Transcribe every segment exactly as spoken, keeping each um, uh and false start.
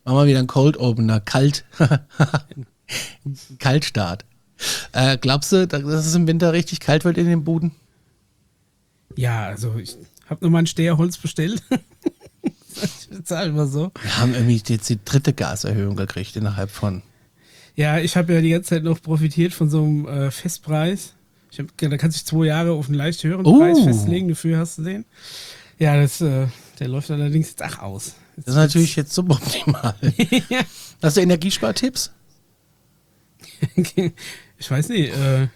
Machen wir wieder einen Cold Opener, kalt. Kaltstart. Äh, glaubst du, dass es im Winter richtig kalt wird in den Buden? Ja, also ich habe nochmal ein Steherholz bestellt. Ich sage mal so. Wir haben irgendwie jetzt die dritte Gaserhöhung gekriegt innerhalb von... Ja, ich habe ja die ganze Zeit noch profitiert von so einem äh, Festpreis. Ich hab, da kannst du dich zwei Jahre auf einen leicht höheren uh. Preis festlegen, dafür hast du den. Ja, das, äh, der läuft allerdings jetzt auch aus. Jetzt das ist natürlich jetzt suboptimal. Ja. Hast du Energiespartipps? Ich weiß nicht, äh,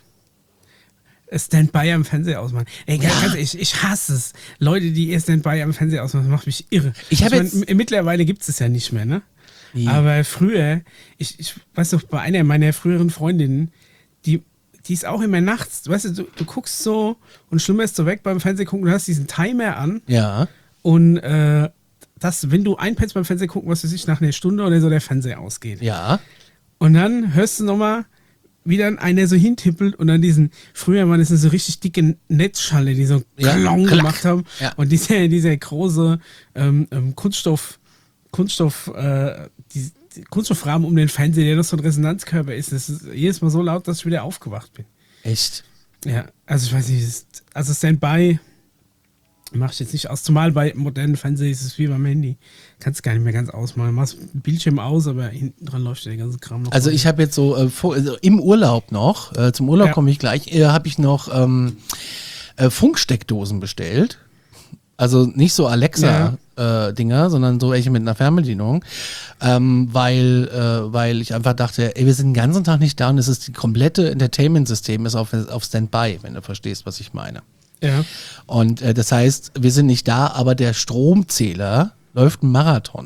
Standby am Fernseher ausmachen. Ey, ja. ganz ehrlich, ich, ich hasse es. Leute, die ihr Standby am Fernseher ausmachen, das macht mich irre. Ich also, jetzt man, mittlerweile gibt es es ja nicht mehr, ne? Wie? Aber früher, ich, ich weiß doch, bei einer meiner früheren Freundinnen, die, die ist auch immer nachts, weißt du, du, du guckst so und schlummerst so weg beim Fernsehen gucken, du hast diesen Timer an. Ja. Und äh, das, wenn du einpennst beim Fernsehen gucken, was weiß ich, nach einer Stunde oder so der Fernseher ausgeht. Ja. Und dann hörst du nochmal, wie dann einer so hintippelt und dann diesen, früher waren es so richtig dicke Netzschalle, die so ja, Klong klack. gemacht haben. Ja. Und dieser, dieser große ähm, ähm, Kunststoff, Kunststoff, äh, die, die Kunststoffrahmen um den Fernseher, der noch so ein Resonanzkörper ist. Das ist jedes Mal so laut, dass ich wieder aufgewacht bin. Echt? Ja, also ich weiß nicht, ist, also Standby mache ich jetzt nicht aus, zumal bei modernen Fernsehern ist es wie beim Handy. Kannst gar nicht mehr ganz ausmalen. Machst Bildschirm aus, aber hinten dran läuft der ganze Kram noch. Also ich habe jetzt so äh, vor, also im Urlaub noch, äh, zum Urlaub Ja. komme ich gleich, äh, habe ich noch ähm, äh, Funksteckdosen bestellt. Also nicht so Alexa-Dinger, Ja. äh, sondern so welche mit einer Fernbedienung, ähm, weil, äh, weil ich einfach dachte, ey, wir sind den ganzen Tag nicht da und es ist die komplette Entertainment-System ist auf, auf Standby, wenn du verstehst, was ich meine. Ja. Und äh, das heißt, wir sind nicht da, aber der Stromzähler läuft einen Marathon.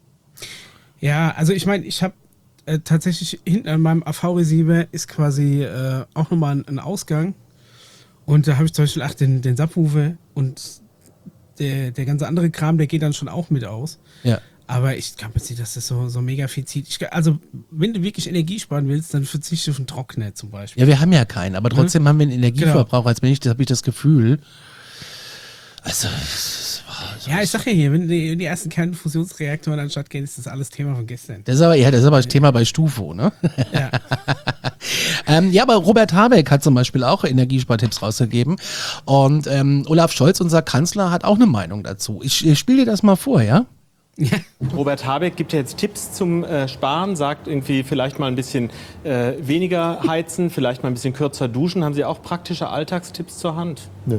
Ja, also ich meine, ich habe äh, tatsächlich hinten an meinem A V-Receiver ist quasi äh, auch nochmal ein, ein Ausgang. Und da habe ich zum Beispiel ach, den, den Subwoofer und der, der ganze andere Kram, der geht dann schon auch mit aus. Ja. Aber ich glaube jetzt nicht, dass das so, so mega viel zieht. Ich, also, wenn du wirklich Energie sparen willst, dann verzichte auf einen Trockner zum Beispiel. Ja, wir haben ja keinen, aber trotzdem mhm. haben wir einen Energieverbrauch, als bin ich, das habe ich das Gefühl. Also, das war so ja, ich sag ja hier, wenn die, die ersten Kernfusionsreaktoren anstatt gehen, ist das alles Thema von gestern. Das ist aber, ja, das ist aber Thema bei Stufo, ne? Ja. ähm, ja, aber Robert Habeck hat zum Beispiel auch Energiespartipps rausgegeben. Und ähm, Olaf Scholz, unser Kanzler, hat auch eine Meinung dazu. Ich, ich spiele dir das mal vor, ja? Ja. Robert Habeck gibt ja jetzt Tipps zum äh, Sparen, sagt irgendwie vielleicht mal ein bisschen äh, weniger heizen, vielleicht mal ein bisschen kürzer duschen. Haben Sie auch praktische Alltagstipps zur Hand? Nö.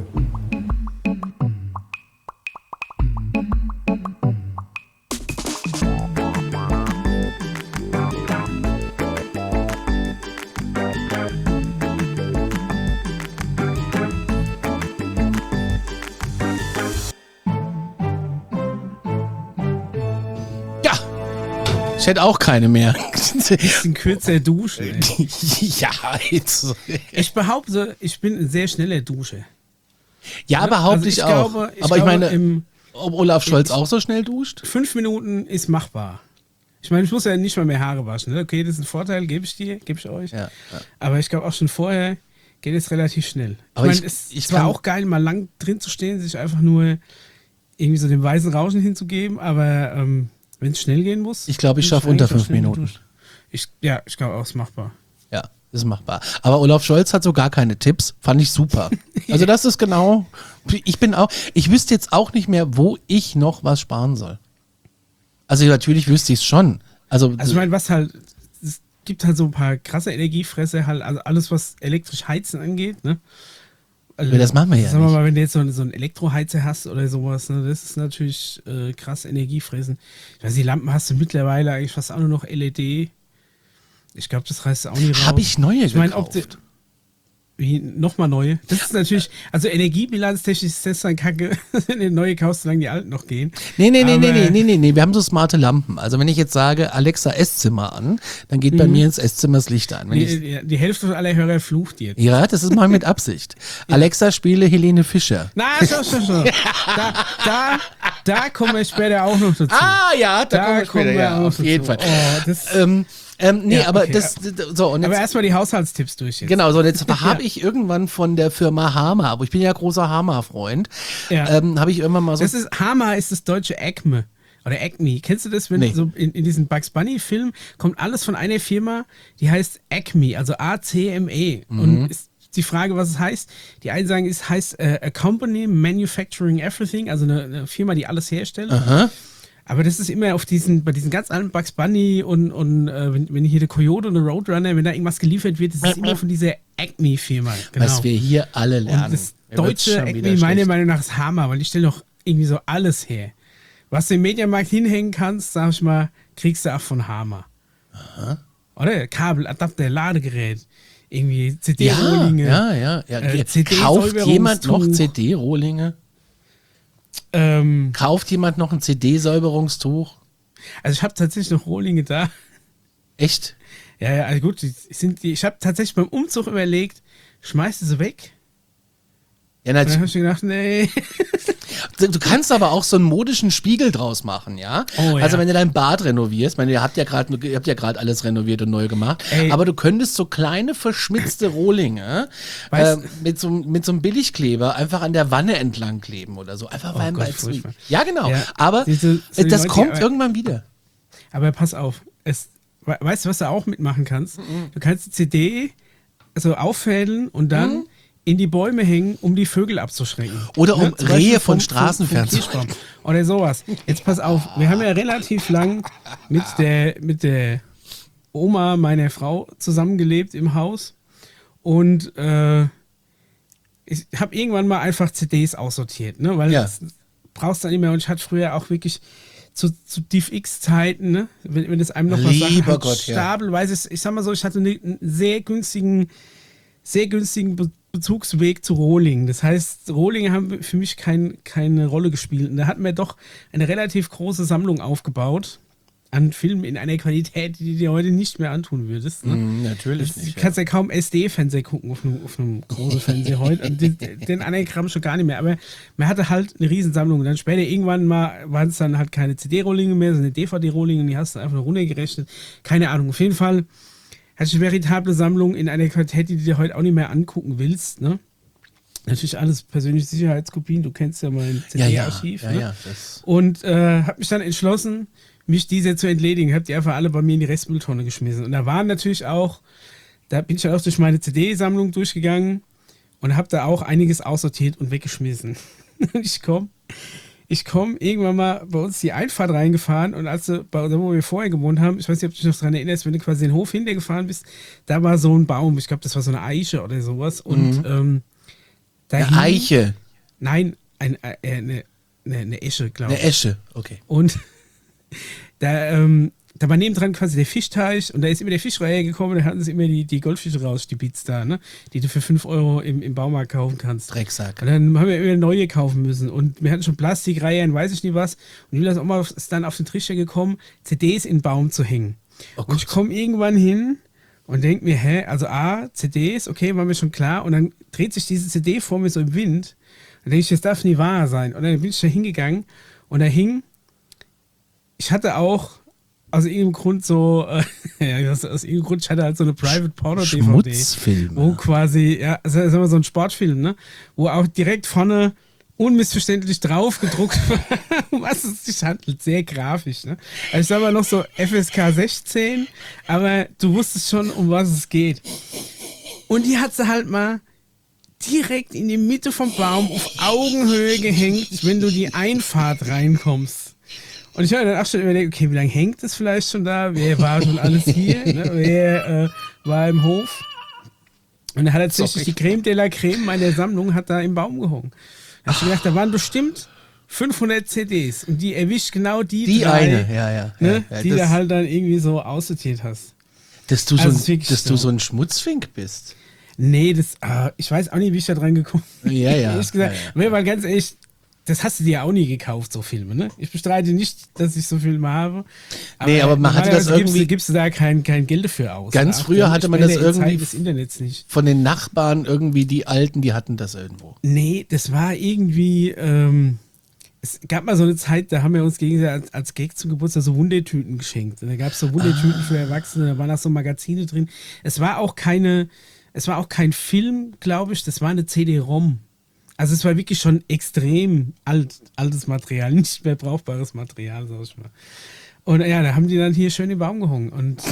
Ich hätte auch keine mehr. Bisschen kürzer duschen. Ey. Ja, jetzt. Ich behaupte, ich bin ein sehr schneller Duscher. Ja, behaupte also ich, ich auch. Glaube, ich Aber ich glaube, meine, im, ob Olaf Scholz auch so schnell duscht? Fünf Minuten ist machbar. Ich meine, ich muss ja nicht mal mehr Haare waschen. Ne? Okay, das ist ein Vorteil, gebe ich dir, gebe ich euch. Ja, ja. Aber ich glaube auch schon vorher geht es relativ schnell. Aber ich ich- meine, es ich ist zwar kann- auch geil, mal lang drin zu stehen, sich einfach nur irgendwie so dem weißen Rauschen hinzugeben, aber ähm, wenn es schnell gehen muss. Ich glaube, ich bin schaffe unter eigentlich auch fünf schnell Minuten. geduscht. Ich, ja, ich glaube auch, es ist machbar. Ja, ist machbar. Aber Olaf Scholz hat so gar keine Tipps. Fand ich super. Also das ist genau, ich bin auch, ich wüsste jetzt auch nicht mehr, wo ich noch was sparen soll. Also natürlich wüsste ich es schon. Also, Also ich meine, was halt, es gibt halt so ein paar krasse Energiefresse, halt, also alles, was elektrisch heizen angeht, ne? Also, Ja, das machen wir ja Sagen wir nicht. mal, wenn du jetzt so, so einen Elektroheizer hast oder sowas, ne, das ist natürlich äh, krass Energiefressen. Ich weiß, die Lampen hast du mittlerweile eigentlich fast auch nur noch L E D. Ich glaube, das reißt du auch nicht raus. habe ich neue Ich meine, ob gekauft. die, wie, nochmal neue. Das ist natürlich, also energiebilanztechnisch ist das dann kacke, wenn du neue kaufst, solange die alten noch gehen. Nee, nee, nee, Aber- nee, nee, nee, nee, nee, wir haben so smarte Lampen. Also wenn ich jetzt sage, Alexa Esszimmer an, dann geht bei mir ins Esszimmer das Licht an. Wenn ich, Die, die, die Hälfte aller Hörer flucht jetzt. ja, das ist mal mit Absicht. Alexa, spiele Helene Fischer. Na, schon, schon, schon. Da, da, da kommen wir später auch noch dazu. Ah, ja, da, da kommen wir später, ja, auch auf dazu. jeden Fall. Oh, das, Ähm, ähm, nee, Ja, aber okay, das, so, und aber jetzt, erstmal die Haushaltstipps durch jetzt. genau, so, und jetzt habe ich irgendwann von der Firma Hama, aber ich bin ja großer Hama-Freund, Ja. ähm, habe ich irgendwann mal so, Das ist, Hama ist das deutsche Acme. Oder Acme. Kennst du das? Wenn Nee. so in, in diesen Bugs Bunny-Film kommt alles von einer Firma, die heißt Acme, also A C M E. Mhm. Und ist die Frage, was es heißt. Die einen sagen, es heißt äh, A Company Manufacturing Everything, also eine, eine Firma, die alles herstellt. Aha. Aber das ist immer auf diesen, bei diesen ganz alten Bugs Bunny und, und äh, wenn, wenn hier der Coyote und der Roadrunner, wenn da irgendwas geliefert wird, das ist immer von dieser Acme-Firma. Genau. Was wir hier alle lernen. Und das Mir wird's deutsche schon Acme, wieder meiner schlecht. Meinung nach, ist Hammer, weil die stellen doch irgendwie so alles her. Was du im Mediamarkt hinhängen kannst, sag ich mal, kriegst du auch von Hammer. Aha. Oder? Kabel, Adapter, Ladegerät, irgendwie Ja, C D-Rohlinge. ja, ja. ja. äh, C D Kauft jemand noch Säuberungstuch. C D-Rohlinge? Ähm, Kauft jemand noch ein C D-Säuberungstuch? also ich habe tatsächlich noch Rohlinge da. Echt? Ja, ja, also gut, die sind die, ich habe tatsächlich beim Umzug überlegt, schmeißt du sie weg? Ja, Und dann natürlich. habe ich mir gedacht, nee. Du du kannst aber auch so einen modischen Spiegel draus machen, ja? Oh, ja. Also wenn du dein Bad renovierst, ich meine, ihr habt ja gerade ihr habt ja gerade alles renoviert und neu gemacht, Ey. aber du könntest so kleine verschmitzte Rohlinge äh, Weißt- mit so mit so einem Billigkleber einfach an der Wanne entlang kleben oder so, einfach weil Oh Gott, weil's- furchtbar. Ja, genau, Ja, aber diese- so die das Leute, kommt aber- irgendwann wieder. Aber pass auf, es, we- weißt du, was du auch mitmachen kannst? Du kannst die C D so auffädeln und dann in die Bäume hängen, um die Vögel abzuschrecken. Oder um Zum Rehe Beispiel von vom- Straßen vom- vom fernzuhalten. Kirschbaum. Oder sowas. Jetzt pass auf, wir haben ja relativ lang mit der, mit der Oma meiner Frau zusammengelebt im Haus und äh, ich habe irgendwann mal einfach C Ds aussortiert, ne? Weil Ja. das brauchst du dann nicht mehr und ich hatte früher auch wirklich zu, zu DivX-Zeiten, ne? wenn, wenn das einem noch was sagt, Lieber halt Gott, ja. stapelweise, ich sag mal so, ich hatte ne- einen sehr günstigen sehr günstigen Be Bezugsweg zu Rohling. Das heißt, Rohlinge haben für mich kein, keine Rolle gespielt. Und da hatten wir doch eine relativ große Sammlung aufgebaut an Filmen in einer Qualität, die du dir heute nicht mehr antun würdest. Ne? Mm, natürlich Du nicht. kannst ja kaum S D-Fernseher gucken auf einem, auf einem großen Fernseher heute. Und den, den anderen Kram schon gar nicht mehr. Aber man hatte halt eine Riesensammlung. Und dann später irgendwann mal waren es dann halt keine C D-Rohlinge mehr, sondern D V D-Rohlinge. Und die hast du einfach nur runtergerechnet. Keine Ahnung. Auf jeden Fall hatte ich eine veritable Sammlung in einer Qualität, die du dir heute auch nicht mehr angucken willst. Ne? Natürlich alles persönliche Sicherheitskopien. Du kennst ja mein Ja, ja, C D-Archiv. ja, ne? ja, das Und äh, habe mich dann entschlossen, mich dieser zu entledigen. Habe die einfach alle bei mir in die Restmülltonne geschmissen. Und da waren natürlich auch, da bin ich dann auch durch meine C D-Sammlung durchgegangen und habe da auch einiges aussortiert und weggeschmissen. Und ich komme ich komm irgendwann mal bei uns die Einfahrt reingefahren und als du, bei, da wo wir vorher gewohnt haben, ich weiß nicht, ob du dich noch daran erinnerst, wenn du quasi den Hof hintergefahren bist, da war so ein Baum, ich glaube, das war so eine Eiche oder sowas. Und ähm, da eine hing- Eiche, Nein, ein, äh, eine, eine, eine Esche, glaube eine ich. Esche, okay. Und da, ähm, da war nebendran quasi der Fischteich und da ist immer der Fischreiher gekommen, da hatten sie immer die, die Goldfische rausstibitzt da, ne? Die du für fünf Euro im, im Baumarkt kaufen kannst. Drecksack. Und dann haben wir immer neue kaufen müssen. Und wir hatten schon Plastikreihen, weiß ich nicht was. Und Julias Oma ist dann auf den Trichter gekommen, C Ds in den Baum zu hängen. Oh und ich Gott. komme irgendwann hin und denke mir, hä, also A, C Ds, okay, war mir schon klar. Und dann dreht sich diese C D vor mir so im Wind. Und denke ich, das darf nie wahr sein. Und dann bin ich da hingegangen und da hing, ich hatte auch aus irgendeinem Grund so, äh, ja, aus, aus irgendeinem Grund, ich hatte halt so eine Private Porno D V D. Schmutzfilme. Wo quasi, ja, also, sagen wir so ein Sportfilm, ne? Wo auch direkt vorne unmissverständlich drauf gedruckt war, um was es sich handelt. Sehr grafisch, ne? Also ich sag mal noch so F S K sechzehn, aber du wusstest schon, um was es geht. Und die hat sie halt mal direkt in die Mitte vom Baum auf Augenhöhe gehängt, wenn du die Einfahrt reinkommst. Und ich habe dann auch schon überlegt, okay, wie lange hängt das vielleicht schon da? Wer war schon alles hier? Ne? Wer äh, war im Hof? Und da hat tatsächlich die Creme de la Creme meiner Sammlung hat da im Baum gehangen. Da habe ich mir gedacht, da waren bestimmt fünfhundert C Ds und die erwischt genau die, Die drei, eine, ja, ja. ne, ja, ja die das, du halt dann irgendwie so aussortiert hast. dass du, so, Also ein, ist wirklich dass du so. so ein Schmutzfink bist. Nee, das, ah, ich weiß auch nicht, wie ich da dran gekommen bin. Ja, ja. Ehrlich gesagt, ja, ja. nee, weil ganz ehrlich, das hast du dir auch nie gekauft, so Filme, ne? Ich bestreite nicht, dass ich so Filme habe. Nee, aber man hatte das normalerweise gibst, irgendwie- du- gibst du da kein, kein Geld dafür aus. Ganz Ach, früher ich hatte man meine, das in Zeiten irgendwie- des Internets nicht. Von den Nachbarn irgendwie, die Alten, die hatten das irgendwo. Nee, das war irgendwie, ähm, es gab mal so eine Zeit, da haben wir uns gegenseitig als, als Gag zum Geburtstag so Wundertüten geschenkt. Und da gab es so Wundertüten Ah. für Erwachsene, da waren auch so Magazine drin. Es war auch keine, es war auch kein Film, glaube ich, das war eine C D-ROM. Also es war wirklich schon extrem alt, altes Material, nicht mehr brauchbares Material, sag ich mal. Und ja, da haben die dann hier schön im Baum gehangen. Und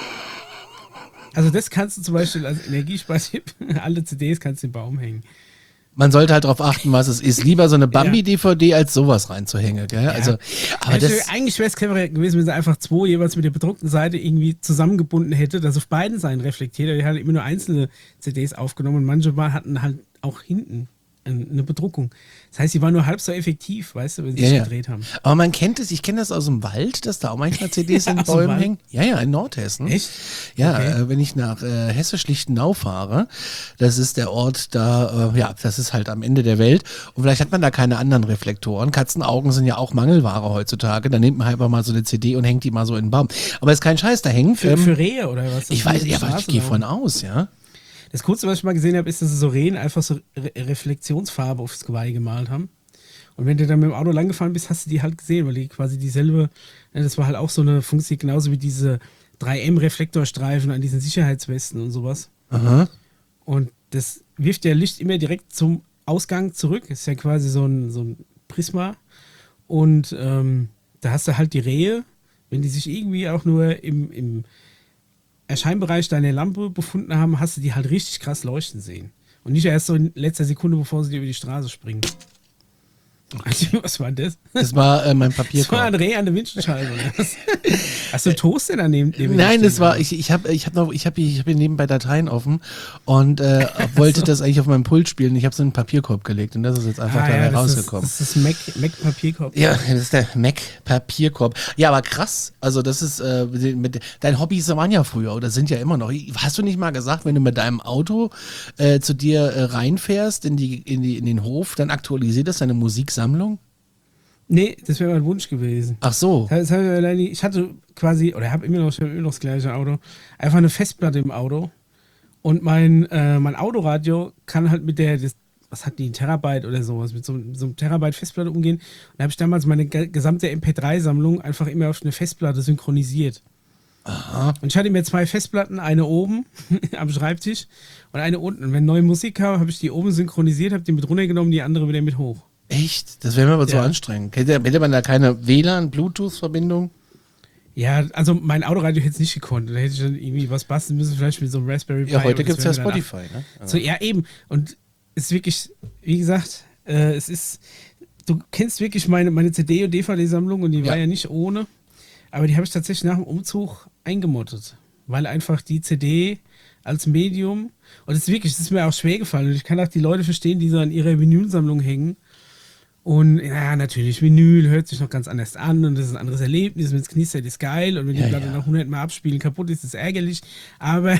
also das kannst du zum Beispiel als Energiespartipp, alle C Ds kannst du im Baum hängen. Man sollte halt darauf achten, was es ist. Lieber so eine Bambi-D V D als sowas reinzuhängen. Gell? Ja. Also, aber also, das eigentlich wäre es cleverer gewesen, wenn sie einfach zwei jeweils mit der bedruckten Seite irgendwie zusammengebunden hätte, dass auf beiden Seiten reflektiert. Die hat immer nur einzelne C Ds aufgenommen und manche mal hatten halt auch hinten eine Bedruckung. Das heißt, sie war nur halb so effektiv, weißt du, wenn sie ja, sich ja. gedreht haben. Aber man kennt es, ich kenne das aus dem Wald, dass da auch manchmal C Ds in Aus dem Bäumen Wald? hängen. Ja, ja, in Nordhessen. Echt? Ja, Okay. äh, wenn ich nach äh, Hesse-Schlichtenau fahre, das ist der Ort da, äh, ja, das ist halt am Ende der Welt und vielleicht hat man da keine anderen Reflektoren. Katzenaugen sind ja auch Mangelware heutzutage, da nimmt man halt einfach mal so eine C D und hängt die mal so in den Baum. Aber ist kein Scheiß, da hängt. Für, ähm, für Rehe oder was? ich Das weiß, ist ja, die aber ich Straße gehe laufen. von aus, ja. Das Coolste, was ich mal gesehen habe, ist, dass sie so Rehen einfach so Re Reflexionsfarbe aufs Geweih gemalt haben. Und wenn du dann mit dem Auto langgefahren bist, hast du die halt gesehen, weil die quasi dieselbe, ja, das war halt auch so eine Funktion, genauso wie diese drei M Reflektorstreifen an diesen Sicherheitswesten und sowas. Aha. Und das wirft ja Licht immer direkt zum Ausgang zurück. Das ist ja quasi so ein, so ein Prisma. Und ähm, da hast du halt die Rehe, wenn die sich irgendwie auch nur im, im Erscheinbereich deiner Lampe befunden haben, hast du die halt richtig krass leuchten sehen. Und nicht erst so in letzter Sekunde, bevor sie dir über die Straße springen. Also, was war das? Das war äh, mein Das war Papierkorb. ein Reh an der Windschutzscheibe. oder was? Hast du einen Toaster daneben? neben Nein, dir das stehen? war, ich, ich habe ich hab noch, ich habe ich hab hier nebenbei Dateien offen und äh, wollte das eigentlich auf meinem Pult spielen. Ich habe so einen Papierkorb gelegt und das ist jetzt einfach Ah, dabei ja, das rausgekommen. Ist, das ist Mac, Mac Papierkorb. Ja, das ist der Mac-Papierkorb. Ja, aber krass. Also das ist, äh, mit, dein Hobbys waren ja früher oder sind ja immer noch. Hast du nicht mal gesagt, wenn du mit deinem Auto äh, zu dir äh, reinfährst in, die, in, die, in den Hof, dann aktualisiert das deine Musiksammlung? Nee, das wäre mein Wunsch gewesen. Ach so. Das hab ich, leider nie- ich hatte quasi, oder habe immer noch, ich hab immer noch das gleiche Auto, einfach eine Festplatte im Auto. Und mein, äh, mein Autoradio kann halt mit der, das, was hat die, ein Terabyte oder sowas, mit so, so einem Terabyte Festplatte umgehen. Und da habe ich damals meine ge- gesamte M P drei Sammlung einfach immer auf eine Festplatte synchronisiert. Aha. Und ich hatte mir zwei Festplatten, eine oben am Schreibtisch und eine unten. Und wenn neue Musik kam, habe ich die oben synchronisiert, habe die mit runtergenommen, die andere wieder mit hoch. Echt? Das wäre mir aber so Ja. anstrengend. Hätte, hätte man da keine W L A N, Bluetooth-Verbindung? Ja, also mein Autoradio hätte es nicht gekonnt. Da hätte ich dann irgendwie was basteln müssen, vielleicht mit so einem Raspberry Pi. Ja, heute oder gibt es das ja wäre mir dann Spotify, ne? ab- So, ja, eben. Und es ist wirklich, wie gesagt, äh, es ist, du kennst wirklich meine, meine C D- und D V D-Sammlung und die war Ja. ja nicht ohne. Aber die habe ich tatsächlich nach dem Umzug eingemottet. Weil einfach die C D als Medium, und es ist wirklich, es ist mir auch schwer gefallen. Und ich kann auch die Leute verstehen, die so an ihrer Vinylsammlung hängen. Und ja, natürlich, Vinyl hört sich noch ganz anders an und das ist ein anderes Erlebnis. Wenn es knistert, ist geil. Und wenn die Ja, Platte ja. noch hundert Mal abspielen kaputt ist, ist es ärgerlich. Aber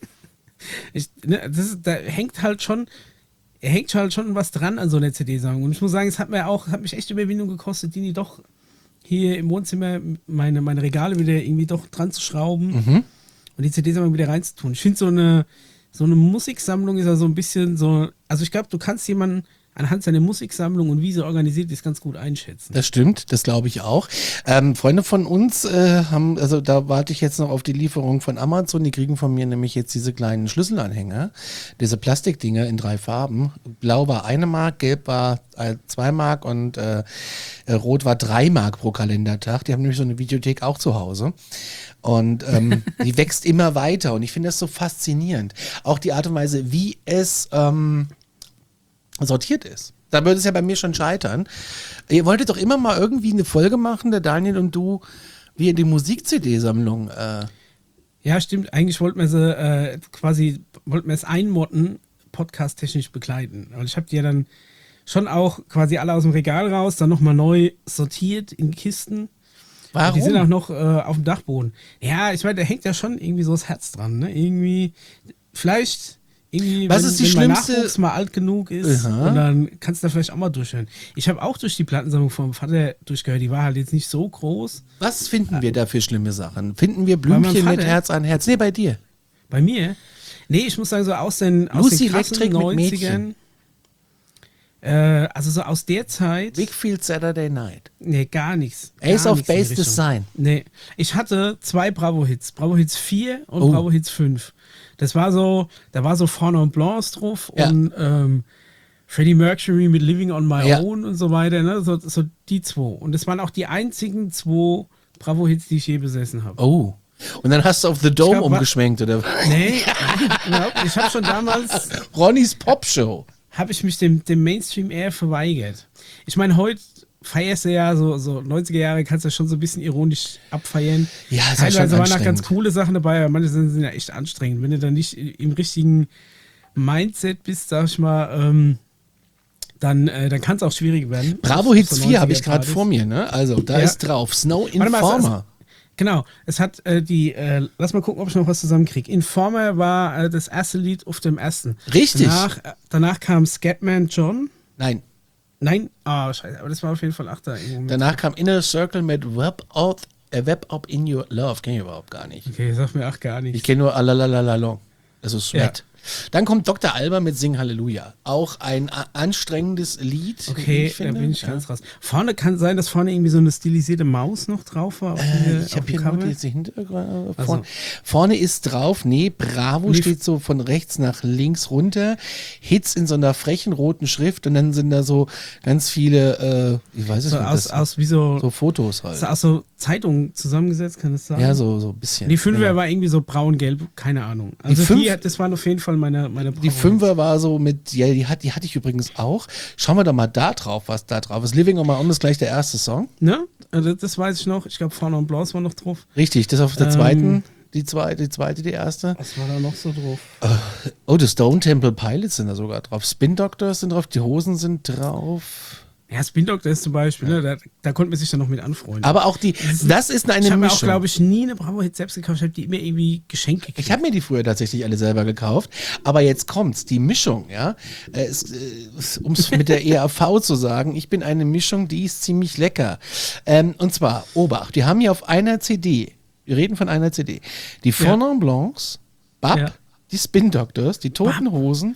ich, ne, das ist, da hängt halt schon, er hängt halt schon was dran an so einer C D-Sammlung. Und ich muss sagen, es hat mir auch, hat mich echt Überwindung gekostet, die doch hier im Wohnzimmer meine, meine Regale wieder irgendwie doch dran zu schrauben Mhm. und die C D-Sammlung wieder reinzutun. Ich finde so eine, so eine Musiksammlung ist ja so ein bisschen so, also ich glaube, du kannst jemanden anhand seiner Musiksammlung und wie sie organisiert ist, ganz gut einschätzen. Das stimmt, das glaube ich auch. Ähm, Freunde von uns äh, haben, also da warte ich jetzt noch auf die Lieferung von Amazon. Die kriegen von mir nämlich jetzt diese kleinen Schlüsselanhänger, diese Plastikdinger in drei Farben. Blau war eine Mark, gelb war äh, zwei Mark und äh, äh, rot war drei Mark pro Kalendertag. Die haben nämlich so eine Videothek auch zu Hause. Und ähm, die wächst immer weiter und ich finde das so faszinierend. Auch die Art und Weise, wie es ähm, sortiert ist. Da würde es ja bei mir schon scheitern. Ihr wolltet doch immer mal irgendwie eine Folge machen, der Daniel und du, wie ihr die Musik-C D-Sammlung. Äh Ja, stimmt. Eigentlich wollten wir sie äh, quasi, wollten wir es einmotten, podcast-technisch begleiten. Weil ich habe die ja dann schon auch quasi alle aus dem Regal raus, dann nochmal neu sortiert in Kisten. Warum? Die sind auch noch äh, auf dem Dachboden. Ja, ich meine, da hängt ja schon irgendwie so das Herz dran. Ne? Irgendwie, vielleicht, irgendwie, Was wenn, ist die wenn mein schlimmste- Nachwuchs mal alt genug ist, Aha. und dann kannst du da vielleicht auch mal durchhören. Ich habe auch durch die Plattensammlung vom Vater durchgehört. Die war halt jetzt nicht so groß. Was finden wir da für schlimme Sachen? Finden wir meinem Blümchen mit Vater? Herz an Herz? Nee, bei dir. Bei mir? Nee, ich muss sagen, so aus den, aus Lucy den krassen Electric mit neunzigern. Äh, also so aus der Zeit. Wickfield Saturday Night. Nee, gar nichts. Ace gar of nichts in die Base Richtung. Design. Nee, ich hatte zwei Bravo-Hits. Bravo-Hits vier und Oh. Bravo-Hits fünf. Das war so, da war so Fauna und Blancs drauf Ja. und ähm, Freddie Mercury mit Living on My Ja. Own und so weiter, ne? So, so die zwei. Und das waren auch die einzigen zwei Bravo-Hits, die ich je besessen habe. Oh. Und dann hast du auf The Dome glaub, wa- umgeschwenkt, oder? Nee, nein, überhaupt nicht. Ich habe schon damals, Ronnys Popshow. habe ich mich dem, dem Mainstream eher verweigert. Ich meine, heute feierst du ja so, so neunziger Jahre, kannst du ja schon so ein bisschen ironisch abfeiern. Ja, ist ja schon Teilweise waren da ganz anstrengend. coole Sachen dabei, aber manche sind, sind ja echt anstrengend. Wenn du dann nicht im richtigen Mindset bist, sag ich mal, ähm, dann, äh, dann kann es auch schwierig werden. Bravo Hits So vier habe ich gerade neunziger-Partys. vor mir, ne? Also, da Ja. ist drauf. Snow Warte mal, es- Informer. Genau, es hat äh, die, äh, lass mal gucken, ob ich noch was zusammenkriege. Informer war äh, das erste Lied auf dem ersten. Richtig. Danach, äh, danach kam Scatman John. Nein, Nein, ah, scheiße, aber das war auf jeden Fall Achter. im Moment. danach kam Inner Circle mit Web Up, äh, Web Up in Your Love. Kenn ich überhaupt gar nicht. Okay, sag mir ach gar nichts. Ich kenne nur Alalalalong. Also Sweat. Dann kommt Doktor Alba mit Sing Halleluja. Auch ein a- anstrengendes Lied. wie Okay, ich da finde. bin ich Ja. ganz raus. Vorne kann sein, dass vorne irgendwie so eine stilisierte Maus noch drauf war. Auf Äh, der- ich auf habe dem hier nur Cover. diese Hintergrund. Also. Vorne, vorne ist drauf, nee, Bravo Nee, steht so von rechts nach links runter. Hits in so einer frechen roten Schrift und dann sind da so ganz viele, äh, ich weiß es So nicht, aus, das, aus wie so, so Fotos halt. so aus so Zeitungen zusammengesetzt, kann das sein? Ja, so, so ein bisschen. Die Fünfer ja. war irgendwie so braun-gelb, keine Ahnung. Also die, Fünf- das waren auf jeden Fall meine, meine Die Fünfer war so mit, ja, die, hat, die hatte ich übrigens auch. Schauen wir doch mal da drauf, was da drauf ist. Living on My Own ist gleich der erste Song. Ne? Also das weiß ich noch. Ich glaube, Fauna und Blanc war noch drauf. Richtig, das auf der Ähm. zweiten, die zweite, die zweite, die erste. Was war da noch so drauf? Oh, die Stone Temple Pilots sind da sogar drauf. Spin Doctors sind drauf, die Hosen sind drauf. Ja, Spin Doctor ist zum Beispiel, ne? da, da konnte man sich dann noch mit anfreuen. Aber auch die, das ist eine ich habe mir auch, Mischung. glaube ich, nie eine Bravo-Hit selbst gekauft. Ich habe die immer irgendwie geschenkt gekriegt. Ich habe mir die früher tatsächlich alle selber gekauft, aber jetzt kommt's, die Mischung, ja, äh, äh, um es mit der E R V zu sagen, ich bin eine Mischung, die ist ziemlich lecker. Ähm, und zwar, Obacht, die haben hier auf einer C D, wir reden von einer C D, die Fondant Blancs, Bab, Ja. die Spin Doctors, die Toten Hosen,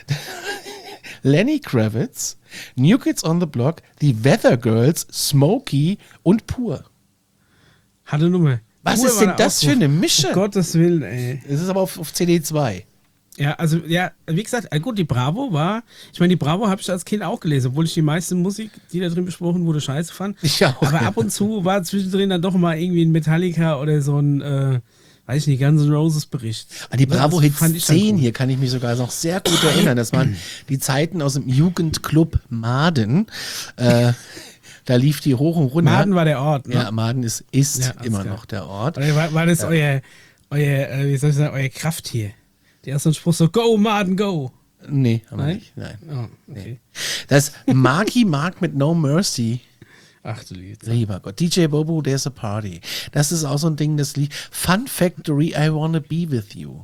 Lenny Kravitz, New Kids on the Block, die Weather Girls, Smokey und Pur. Hatte Nummer. Was Pur ist war denn da das auch für drauf. eine Mische? Um Gottes Willen, ey. Es ist aber auf, auf C D zwei. Ja, also, ja, wie gesagt, äh, gut, die Bravo war, ich meine, die Bravo habe ich als Kind auch gelesen, obwohl ich die meiste Musik, die da drin besprochen wurde, scheiße fand. Ich auch, Aber ja. ab und zu war zwischendrin dann doch mal irgendwie ein Metallica oder so ein, äh, weiß ich nicht, Guns N' Roses Bericht. An die Bravo Das Hits fand ich dann zehn cool. hier kann ich mich sogar noch sehr gut erinnern. Das waren die Zeiten aus dem Jugendclub Maden. Äh, da lief die hoch und runter. Maden war der Ort, ne? Ja, Maden ist, ist Ja, alles immer klar. noch der Ort. Oder war, war das euer, euer, äh, wie soll ich sagen, euer Krafttier? Der erste Spruch so, go, Maden, go. Nee, haben wir Nein? nicht. Nein. Oh, okay. Das Marky Mark mit No Mercy. Ach du Lied. Lieber Gott. D J Bobo, There's a Party. Das ist auch so ein Ding, das lief. Fun Factory, I Wanna Be With You.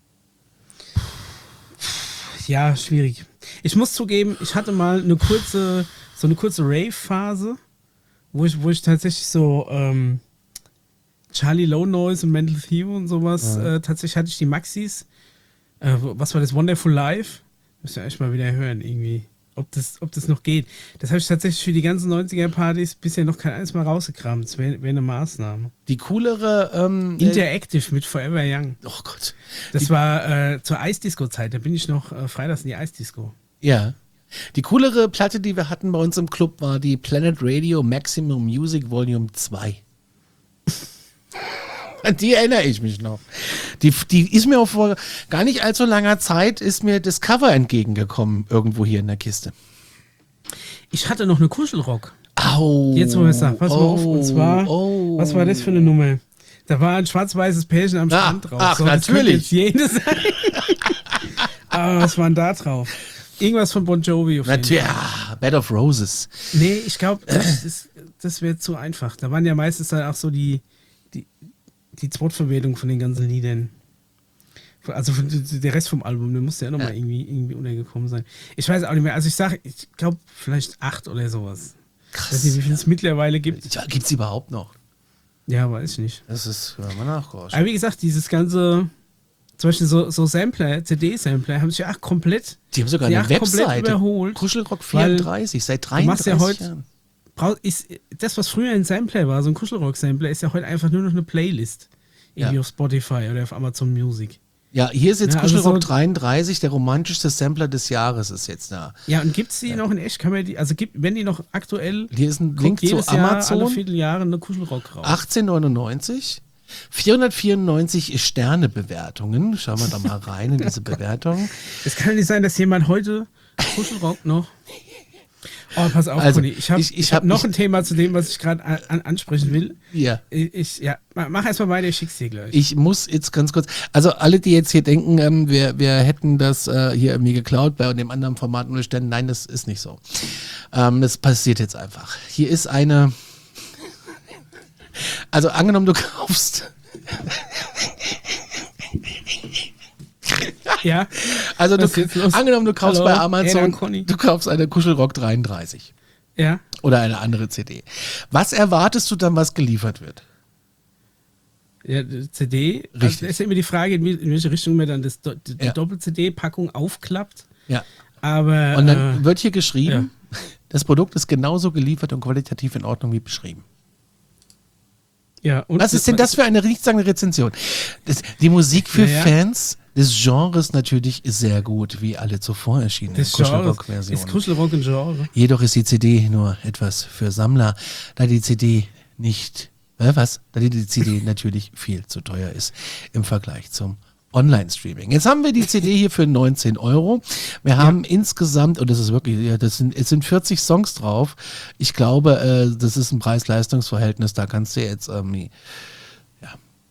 Ja, schwierig. Ich muss zugeben, ich hatte mal eine kurze, so eine kurze Rave-Phase, wo ich, wo ich tatsächlich so ähm, Charlie Low Noise und Mental Theo und sowas, äh, tatsächlich hatte ich die Maxis. Äh, was war das? Wonderful Life? Müsst ihr echt mal wieder hören, irgendwie. Ob das, ob das noch geht. Das habe ich tatsächlich für die ganzen neunziger-Partys bisher noch kein eines Mal rausgekramt. Das wäre wär eine Maßnahme. Die coolere. Ähm, Interactive mit Forever Young. oh Gott. Das war äh, zur Eisdisco-Zeit. Da bin ich noch äh, freitags in die Eisdisco. Ja. Die coolere Platte, die wir hatten bei uns im Club, war die Planet Radio Maximum Music Volume zwei. An die erinnere ich mich noch. Die, die ist mir auch vor gar nicht allzu langer Zeit, ist mir das Cover entgegengekommen, irgendwo hier in der Kiste. Ich hatte noch eine Kuschelrock. Au. Jetzt, wo ich sag, pass mal auf. Und zwar, oh. was war das für eine Nummer? Da war ein schwarz-weißes Pärchen am Ah, Strand drauf. ach, das könnte natürlich. jetzt jene sein. Aber was war denn da drauf? Irgendwas von Bon Jovi auf jeden Natürlich, Fall. ja, Bed of Roses. Nee, ich glaube, das, das, das wäre zu einfach. Da waren ja meistens dann auch so die, die, die Zweitverwertung von den ganzen Liedern. Also von, der Rest vom Album, der musste ja nochmal Ja. irgendwie, irgendwie untergekommen sein. Ich weiß auch nicht mehr. Also ich sage, ich glaube vielleicht acht oder sowas. Ich weiß nicht, wie viel es mittlerweile gibt. Ja, gibt's überhaupt noch? Ja, weiß ich nicht. Das ist, wenn man nachguckt. Aber wie gesagt, dieses ganze, zum Beispiel so, so Sampler, C D-Sampler, haben sich ja auch komplett, Die haben sogar die eine auch komplett Webseite. überholt. Kuschelrock weil vierunddreißig, seit du machst dreiunddreißig ja heute- Jahren. brau- ist, das, was früher ein Sampler war, so ein Kuschelrock-Sampler, ist ja heute einfach nur noch eine Playlist. Irgendwie Ja. auf Spotify oder auf Amazon Music. Ja, hier ist jetzt Ja, also Kuschelrock so- dreiunddreißig, der romantischste Sampler des Jahres ist jetzt da. Ja, und gibt's die noch in echt? Kann man die, also gibt, wenn die noch aktuell, Hier ist ein kommt Link zu jedes Jahr, alle Amazon, Vierteljahre eine Kuschelrock raus. achtzehn neunundneunzig. vierhundertvierundneunzig Sternebewertungen. Schauen wir da mal rein in diese Bewertungen. Es kann ja nicht sein, dass jemand heute Kuschelrock noch. Oh, pass auf, Also, Conny. Ich habe ich- ich, ich hab hab- noch ich- ein Thema zu dem, was ich gerade an, an, ansprechen will. Ja. Ich, ich, ja, mach erstmal weiter, ich schick's dir gleich. Ich muss jetzt ganz kurz, also alle, die jetzt hier denken, ähm, wir, wir hätten das äh, hier irgendwie geklaut bei dem anderen Format unterstellen, nein, das ist nicht so. Ähm, das passiert jetzt einfach. Hier ist eine, also angenommen, du kaufst, ja, also du, Was ist jetzt los? angenommen, du kaufst Hallo, bei Eda Amazon, und Conny. du kaufst eine Kuschelrock dreiunddreißig ja. oder eine andere C D. Was erwartest du dann, was geliefert wird? Ja, die C D. Also Richtig. das ist ja immer die Frage, in, wie, in welche Richtung man dann das, Do- die, die Ja. Doppel-C D-Packung aufklappt. Ja. Aber. Und dann äh, wird hier geschrieben, das Produkt ist genauso geliefert und qualitativ in Ordnung wie beschrieben. ja, und Was ist denn das für eine nichtssagende Rezension? Das, die Musik für Ja, ja. Fans des Genres natürlich ist sehr gut, wie alle zuvor erschienenen das Genre ist Kuschelrock-Versionen. Kuschelrock ein Genre. Jedoch ist die C D nur etwas für Sammler, da die C D nicht, äh, was? Da die C D natürlich viel zu teuer ist im Vergleich zum Online-Streaming. Jetzt haben wir die C D hier für neunzehn Euro. Wir haben insgesamt, und das ist wirklich, ja, das sind, es sind vierzig Songs drauf. Ich glaube, äh, das ist ein Preis-Leistungs-Verhältnis, da kannst du jetzt irgendwie, ja.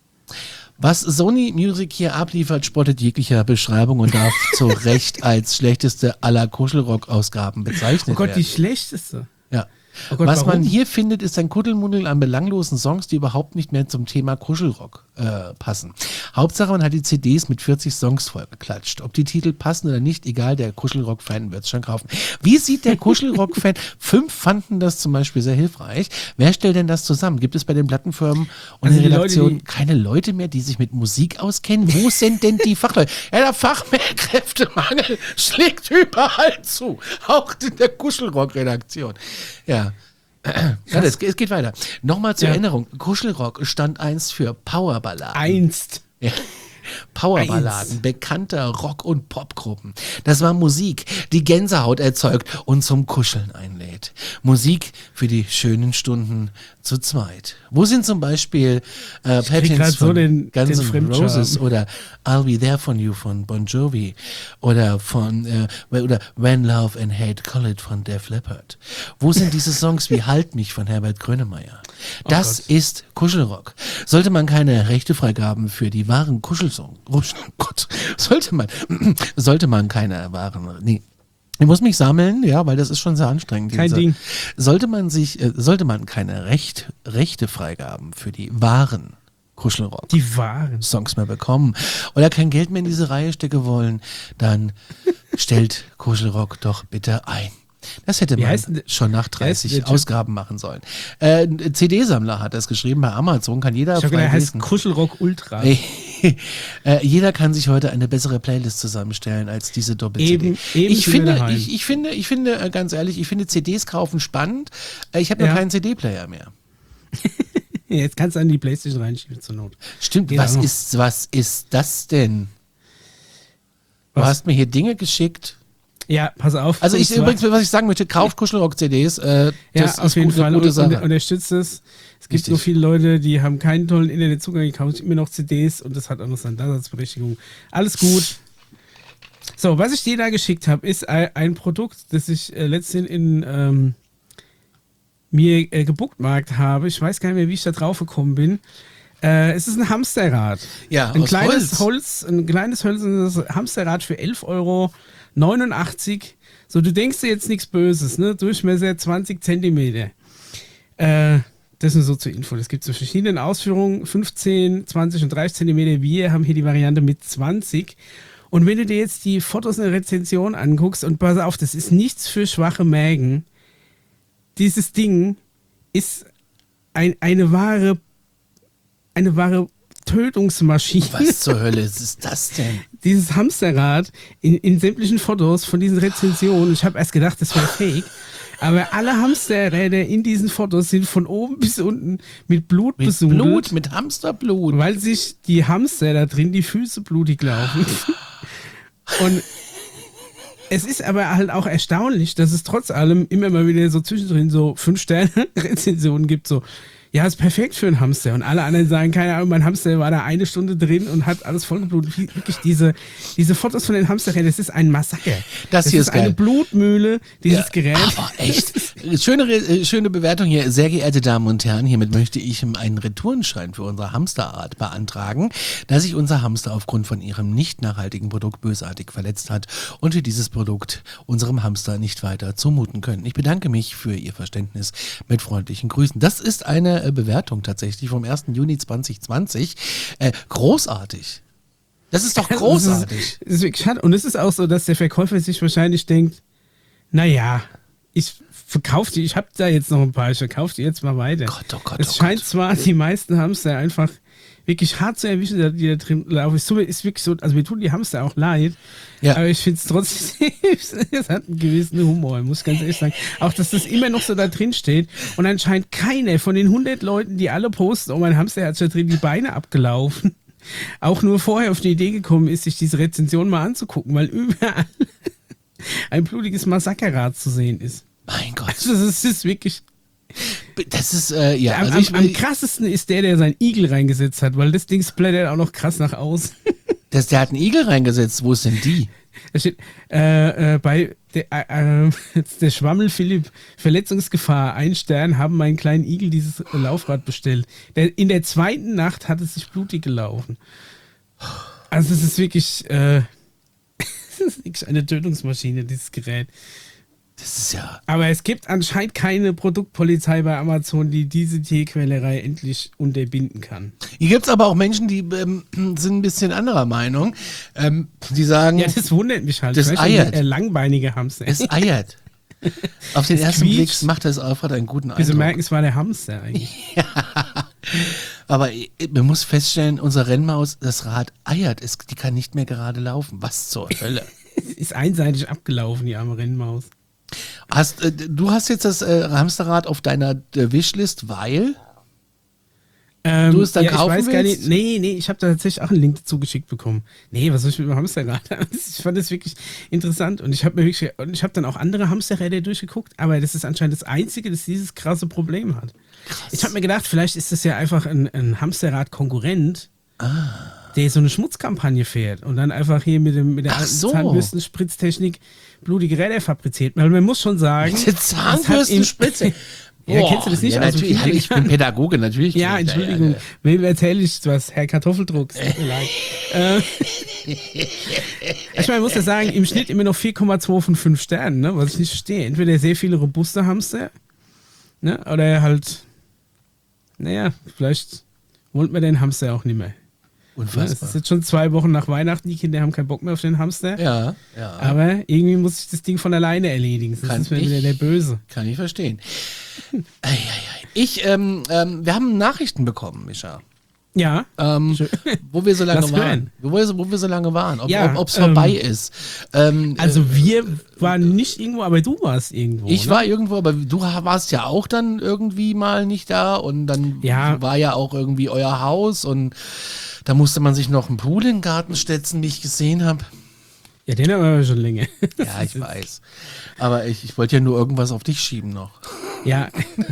Was Sony Music hier abliefert, spottet jeglicher Beschreibung und darf zu Recht als schlechteste aller Kuschelrock-Ausgaben bezeichnet Oh Gott, werden. die schlechteste. Ja. Oh Gott, Was man warum? hier findet, ist ein Kuddelmuddel an belanglosen Songs, die überhaupt nicht mehr zum Thema Kuschelrock äh, passen. Hauptsache, man hat die C Ds mit vierzig Songs vollgeklatscht. Ob die Titel passen oder nicht, egal, der Kuschelrock-Fan wird es schon kaufen. Wie sieht der Kuschelrock-Fan? Fünf fanden das zum Beispiel sehr hilfreich. Wer stellt denn das zusammen? Gibt es bei den Plattenfirmen und Also den die Leute, Redaktionen die- keine Leute mehr, die sich mit Musik auskennen? Wo sind denn die Fachleute? Ja, der Fachkräftemangel schlägt überall zu. Auch in der Kuschelrock-Redaktion. Ja. Ja, das, es geht weiter. Nochmal zur Ja. Erinnerung. Kuschelrock stand einst für Powerballaden. Einst. Ja. Powerballaden Eins. bekannter Rock- und Popgruppen. Das war Musik, die Gänsehaut erzeugt und zum Kuscheln einlädt. Musik für die schönen Stunden zu zweit. Wo sind zum Beispiel äh, krieg grad Patents so von den- Guns den N' Fremdscham. Roses oder I'll Be There For You von Bon Jovi oder von äh, oder When Love and Hate Collide von Def Leppard. Wo sind diese Songs wie Halt mich von Herbert Grönemeyer? Das Gott. ist Kuschelrock. Sollte man keine Rechtefreigaben für die wahren Kuschelsongs, oh Gott, sollte man, sollte man keine wahren, nee, ich muss mich sammeln, ja, weil das ist schon sehr anstrengend. Kein Diese- Ding. Sollte man sich, äh, sollte man keine Recht, Rechtefreigaben für die wahren Kuschelrock Die waren. Songs mehr bekommen oder kein Geld mehr in diese Reihe stecken wollen, dann stellt Kuschelrock doch bitte ein. Das hätte Wie man heißt denn der- schon nach heißt denn dreißig der Typ? Ausgaben machen sollen. Äh, ein C D-Sammler hat das geschrieben bei Amazon, kann jeder Ich habe frei gedacht, er heißt lesen. Kuschelrock Ultra. äh, jeder kann sich heute eine bessere Playlist zusammenstellen als diese Doppel-C D. Eben- eben ich, sind wir finde, daheim. ich, ich finde, ich finde, äh, ganz ehrlich, ich finde C Ds kaufen spannend. Äh, ich habe noch Ja. keinen C D-Player mehr. Jetzt kannst du an die Playstation reinschieben zur Not. Stimmt, Geht was auch noch. ist, was ist das denn? Du Was? hast mir hier Dinge geschickt. Ja, pass auf. Also Und ich zwar- übrigens, was ich sagen möchte, kauft Kuschelrock-C Ds. Äh, Ja, das auf ist jeden gut, eine Fall. gute Und, Sache. und unterstützt es. Es gibt Richtig. nur viele Leute, die haben keinen tollen Internetzugang, die kaufen sich immer noch C Ds und das hat auch noch seine Daseinsberechtigung. Alles gut. So, was ich dir da geschickt habe, ist ein, ein Produkt, das ich äh, letztens in ähm, mir äh, gebookmarkt habe. Ich weiß gar nicht mehr, wie ich da drauf gekommen bin. Äh, es ist ein Hamsterrad. Ja, ein aus kleines Holz. Holz. Ein kleines hölzernes Hamsterrad für elf Euro neunundachtzig. So, du denkst dir jetzt nichts Böses, ne? Durchmesser zwanzig Zentimeter. Äh, das ist nur so zur Info. Das gibt es in verschiedenen Ausführungen. fünfzehn, zwanzig und dreißig Zentimeter. Wir haben hier die Variante mit zwanzig. Und wenn du dir jetzt die Fotos in der Rezension anguckst, und pass auf, das ist nichts für schwache Mägen. Dieses Ding ist ein, eine wahre, eine wahre Tötungsmaschine. Was zur Hölle ist das denn? Dieses Hamsterrad in, in sämtlichen Fotos von diesen Rezensionen. Ich habe erst gedacht, das wäre fake. Aber alle Hamsterräder in diesen Fotos sind von oben bis unten mit Blut Mit besudelt. Blut, mit Hamsterblut. Weil sich die Hamster da drin die Füße blutig laufen. Und es ist aber halt auch erstaunlich, dass es trotz allem immer mal wieder so zwischendrin so fünf-Sterne-Rezensionen gibt, so, ja, ist perfekt für einen Hamster. Und alle anderen sagen, keine Ahnung, mein Hamster war da eine Stunde drin und hat alles vollgeblutet. Wie- Wirklich diese, diese Fotos von den Hamsterrädern, das ist ein Massaker. Das hier ist ist eine geil. Blutmühle, dieses Gerät. Aber echt. Schöne, Re- äh, schöne Bewertung hier. Sehr geehrte Damen und Herren, hiermit möchte ich einen Retourenschein für unsere Hamsterart beantragen, da sich unser Hamster aufgrund von ihrem nicht nachhaltigen Produkt bösartig verletzt hat und wir dieses Produkt unserem Hamster nicht weiter zumuten können. Ich bedanke mich für Ihr Verständnis mit freundlichen Grüßen. Das ist eine äh, Bewertung tatsächlich vom ersten Juni zwanzig zwanzig. Äh, großartig. Das ist doch großartig. Das ist, das ist wirklich schade. Und es ist auch so, dass der Verkäufer sich wahrscheinlich denkt, naja, ich verkaufe die, ich habe da jetzt noch ein paar, ich verkaufe die jetzt mal weiter. Gott, oh Gott, es oh scheint Gott. zwar die meisten Hamster einfach wirklich hart zu erwischen, die da drin laufen. Es ist wirklich so, also mir tun die Hamster auch leid, Ja. aber ich finde es trotzdem, es hat einen gewissen Humor, muss ich ganz ehrlich sagen. Auch, dass das immer noch so da drin steht und anscheinend keiner von den hundert Leuten, die alle posten, oh, mein Hamster hat schon drin die Beine abgelaufen, auch nur vorher auf die Idee gekommen ist, sich diese Rezension mal anzugucken, weil überall ein blutiges Massakerrad zu sehen ist. Mein Gott. Also das ist wirklich... Das ist, äh, ja. Am, Also am, ich, am krassesten ist der, der seinen Igel reingesetzt hat, weil das Ding splattert auch noch krass nach außen. das, der hat einen Igel reingesetzt. Wo ist denn die? Da steht, äh, äh, bei der, äh, äh, der Schwammel Philipp, Verletzungsgefahr, ein Stern, haben meinen kleinen Igel dieses Laufrad bestellt. Der, in der zweiten Nacht hat es sich blutig gelaufen. Also es ist wirklich, äh, es ist wirklich eine Tötungsmaschine, dieses Gerät. Das ist ja. Aber es gibt anscheinend keine Produktpolizei bei Amazon, die diese Tierquälerei endlich unterbinden kann. Hier gibt es aber auch Menschen, die ähm, sind ein bisschen anderer Meinung. Ähm, die sagen, Ja, das wundert mich halt. Das Weißt du, eiert. äh, langbeinige Hamster. es eiert. Auf den Es ersten Blick quietscht. macht das Alfred einen guten Bis sie Eindruck. merken, es war der Hamster eigentlich. Aber äh, man muss feststellen, unsere Rennmaus, das Rad eiert. Es, die kann nicht mehr gerade laufen. Was zur Hölle? Ist einseitig abgelaufen, die arme Rennmaus. Hast, äh, du hast jetzt das äh, Hamsterrad auf deiner äh, Wishlist, weil? Ähm, Du es dann ja, ich kaufen weiß gar willst? nicht. Nee, nee, ich habe da tatsächlich auch einen Link dazu geschickt bekommen. Nee, was soll ich mit dem Hamsterrad? Ich fand das wirklich interessant und ich habe mir wirklich, und ich habe dann auch andere Hamsterräder durchgeguckt, aber das ist anscheinend das Einzige, das dieses krasse Problem hat. Ich habe mir gedacht, vielleicht ist das ja einfach ein, ein Hamsterrad-Konkurrent, der so eine Schmutzkampagne fährt und dann einfach hier mit, dem, mit der Ach alten so. Zahnbürstenspritztechnik blutige Räder fabriziert. Weil man muss schon sagen, Die das hat ihm- Zahnbürstenspitze. Ja, Boah, kennst du das nicht Ja, aus dem natürlich. Hallo, ich bin Kindergarten? Pädagoge, natürlich. Ja, kenn ich- Entschuldigung. ja, Wem erzähle ich was? Herr Kartoffeldruck. es tut mir leid. äh, ich meine, man muss ja sagen, im Schnitt immer noch vier Komma zwei von fünf Sternen, ne? Was ich nicht verstehe. Entweder sehr viele robuste Hamster, ne? Oder halt, naja, vielleicht wollen wir den Hamster auch nicht mehr. Ne? Es Unfassbar. ist jetzt schon zwei Wochen nach Weihnachten, die Kinder haben keinen Bock mehr auf den Hamster. Ja, ja. Aber irgendwie muss ich das Ding von alleine erledigen. Sonst Kann ist mir ich- wieder der Böse. Kann ich verstehen. Eieiei. Ich, ähm, ähm, wir haben Nachrichten bekommen, Mischa. Ja. Ähm, wo wir so lange Lass waren. hören. Wo wir, wo wir so lange waren. Ob Ja, ob es ähm, vorbei ist. Ähm, Also äh, wir waren nicht irgendwo, aber du warst irgendwo. ich ne? war irgendwo, aber du warst ja auch dann irgendwie mal nicht da und dann Ja. war ja auch irgendwie euer Haus und da musste man sich noch einen Pool in den Garten setzen, wie ich gesehen habe. Ja, den haben wir aber schon länger. Ja, ich weiß. Aber ich, ich wollte ja nur irgendwas auf dich schieben noch. Ja.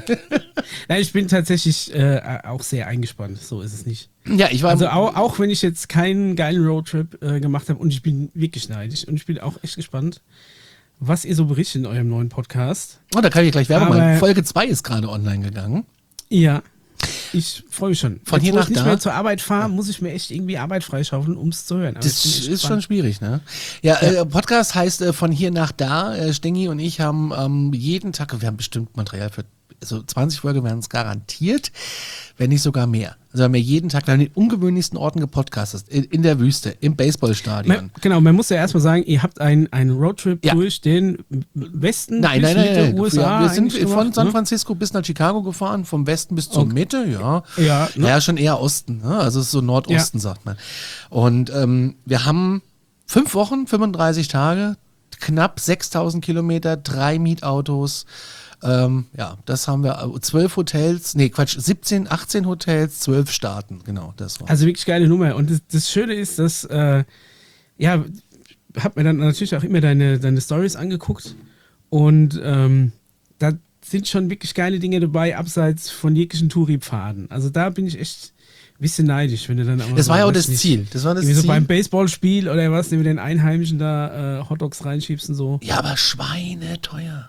Nein, ich bin tatsächlich äh, auch sehr eingespannt. So ist es nicht. Ja, ich war. Also auch, auch wenn ich jetzt keinen geilen Roadtrip äh, gemacht habe und ich bin wirklich neidisch und ich bin auch echt gespannt, was ihr so berichtet in eurem neuen Podcast. oh, da kann ich gleich Werbung Aber- machen. Folge zwei ist gerade online gegangen. Ja. Ich freue mich schon. Von Jetzt, hier wo nach ich nicht da? mehr zur Arbeit fahre, muss ich mir echt irgendwie Arbeit freischaufeln, um es zu hören. Aber ich Das bin echt ist schon gespannt. schwierig, ne? Ja, Äh, Podcast heißt äh, von hier nach da. Äh, Stengi und ich haben ähm, jeden Tag, wir haben bestimmt Material für, also zwanzig Folgen werden es garantiert, wenn nicht sogar mehr. Also wir haben ja jeden Tag an den ungewöhnlichsten Orten gepodcastet. In, in der Wüste, im Baseballstadion. Man, genau, man muss ja erstmal sagen, ihr habt einen, einen Roadtrip Ja. durch den Westen Nein, bis nein, nein, Mitte nein. U S A. Ja, wir sind eigentlich von gemacht, San ne? Francisco bis nach Chicago gefahren, vom Westen bis zur Okay. Mitte, ja. Ja, ne? Ja, schon eher Osten, ne? Also es ist so Nordosten, sagt man. Und ähm, wir haben fünf Wochen, fünfunddreißig Tage, knapp sechstausend Kilometer, drei Mietautos. Ähm, ja, das haben wir. zwölf Hotels, nee, Quatsch, siebzehn, achtzehn Hotels, zwölf Staaten. Genau, das war. Also wirklich geile Nummer. Und das, das Schöne ist, dass, äh, ja, hab mir dann natürlich auch immer deine, deine Stories angeguckt. Und ähm, da sind schon wirklich geile Dinge dabei, abseits von jeglichen Touri-Pfaden. Also da bin ich echt ein bisschen neidisch, wenn du dann aber das war ja auch weiß das nicht, Ziel. Das war das wie Ziel. so beim Baseballspiel oder was, wenn du den Einheimischen da äh, Hotdogs reinschiebst und so. Ja, aber Schweine teuer.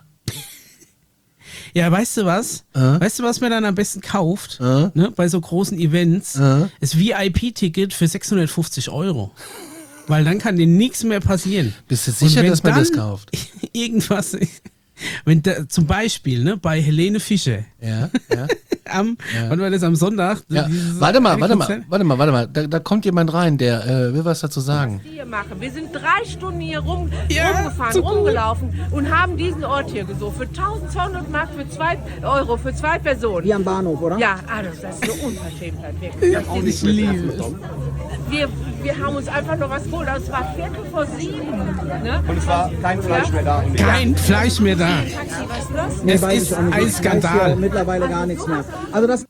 Ja, weißt du was? Äh? Weißt du, was man dann am besten kauft? Äh? Ne, bei so großen Events? Äh? Das V I P-Ticket für sechshundertfünfzig Euro. Weil dann kann dir nichts mehr passieren. Bist du sicher, Und wenn dass man dann das kauft? Irgendwas, wenn da, zum Beispiel ne, bei Helene Fischer, Ja, ja. am, Ja. wann war das, am Sonntag? ja. Dieses Warte mal, eine warte mal, Konzert? warte mal, warte mal. Da, da kommt jemand rein, der äh, will was dazu sagen. Hier machen. Wir sind drei Stunden hier rum, Ja, rumgefahren, so cool. rumgelaufen und haben diesen Ort hier gesucht. Für eintausendzweihundert Mark für zwei Euro für zwei Personen. Hier am Bahnhof, oder? Ja, also das ist eine Unverschämtheit, wirklich. Das ist- Ich liebe es. wir, wir haben uns einfach noch was geholt. Es war Viertel vor sieben. Ne? Und es war kein Fleisch mehr da. Und Kein Fleisch mehr da. Taxi, was ist los? Es weiß ist ich auch nicht. ein Ich weiß Skandal. ja mittlerweile gar nichts mehr. Also das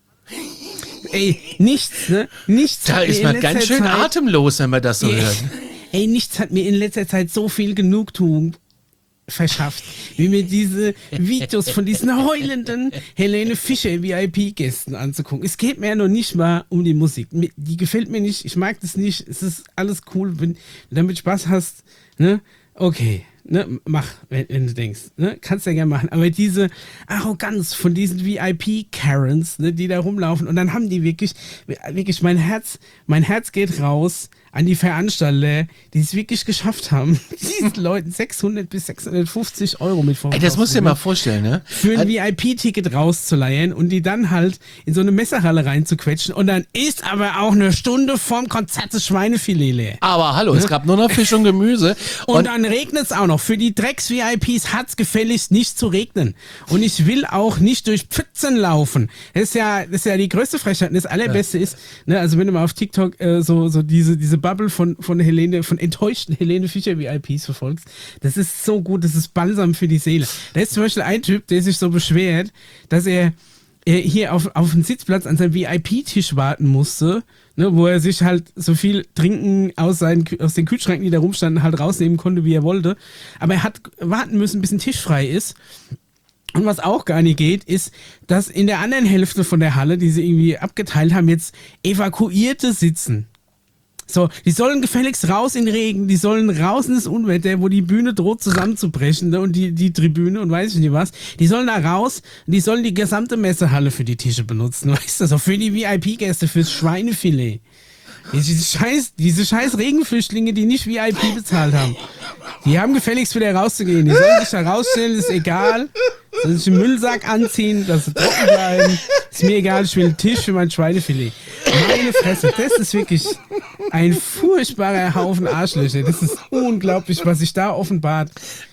Ey, nichts, ne? Nichts. Da hat ist mir in man ganz letzter schön Zeit- atemlos, wenn man das so Ja. hört. Ey, nichts hat mir in letzter Zeit so viel Genugtuung verschafft, wie mir diese Videos von diesen heulenden Helene Fischer V I P-Gästen anzugucken. Es geht mir ja noch nicht mal um die Musik. Mir- Die gefällt mir nicht, ich mag das nicht, es ist alles cool, wenn du damit Spaß hast, ne? Okay, ne? Mach, wenn, wenn du denkst, ne? Kannst ja gerne machen. Aber diese Arroganz von diesen V I P-Karens, ne, die da rumlaufen und dann haben die wirklich, wirklich mein Herz, mein Herz geht raus an die Veranstalter, die es wirklich geschafft haben, diesen Leuten sechshundert bis sechshundertfünfzig Euro mit Ey, das musst du dir mal vorstellen, ne? für ein V I P-Ticket rauszuleihen und die dann halt in so eine Messerhalle reinzuquetschen und dann ist aber auch eine Stunde vorm Konzert das Schweinefilet leer. Aber hallo, es gab nur noch Fisch und Gemüse. Und, Und, dann regnet es auch noch. Für die Drecks-V I Ps hat es gefälligst nicht zu regnen. Und ich will auch nicht durch Pfützen laufen. Das ist ja, das ist ja die größte Frechheit. Und das Allerbeste ist, ne, also wenn du mal auf TikTok äh, so, so diese, diese Bubble von, von Helene, von enttäuschten Helene Fischer V I Ps verfolgst, das ist so gut, das ist Balsam für die Seele. Da ist zum Beispiel ein Typ, der sich so beschwert, dass er äh, hier auf, auf einen Sitzplatz an seinem V I P-Tisch warten musste, ne, wo er sich halt so viel Trinken aus, seinen, aus den Kühlschränken, die da rumstanden, halt rausnehmen konnte, wie er wollte. Aber er hat warten müssen, bis ein Tisch frei ist. Und was auch gar nicht geht, ist, dass in der anderen Hälfte von der Halle, die sie irgendwie abgeteilt haben, jetzt Evakuierte sitzen. So, die sollen gefälligst raus in den Regen, die sollen raus in das Unwetter, wo die Bühne droht zusammenzubrechen, ne, und die, die Tribüne und weiß ich nicht was. Die sollen da raus und die sollen die gesamte Messehalle für die Tische benutzen, weißt du, so für die V I P-Gäste, fürs Schweinefilet. Diese scheiß, diese scheiß Regenflüchtlinge, die nicht V I P bezahlt haben, die haben gefälligst wieder rauszugehen. Die sollen sich da rausstellen, ist egal. Sollen sich einen Müllsack anziehen, dass sie trocken bleiben. Ist mir egal, ich will einen Tisch für mein Schweinefilet. Meine Fresse, das ist wirklich ein furchtbarer Haufen Arschlöcher. Das ist unglaublich, was sich da offenbart.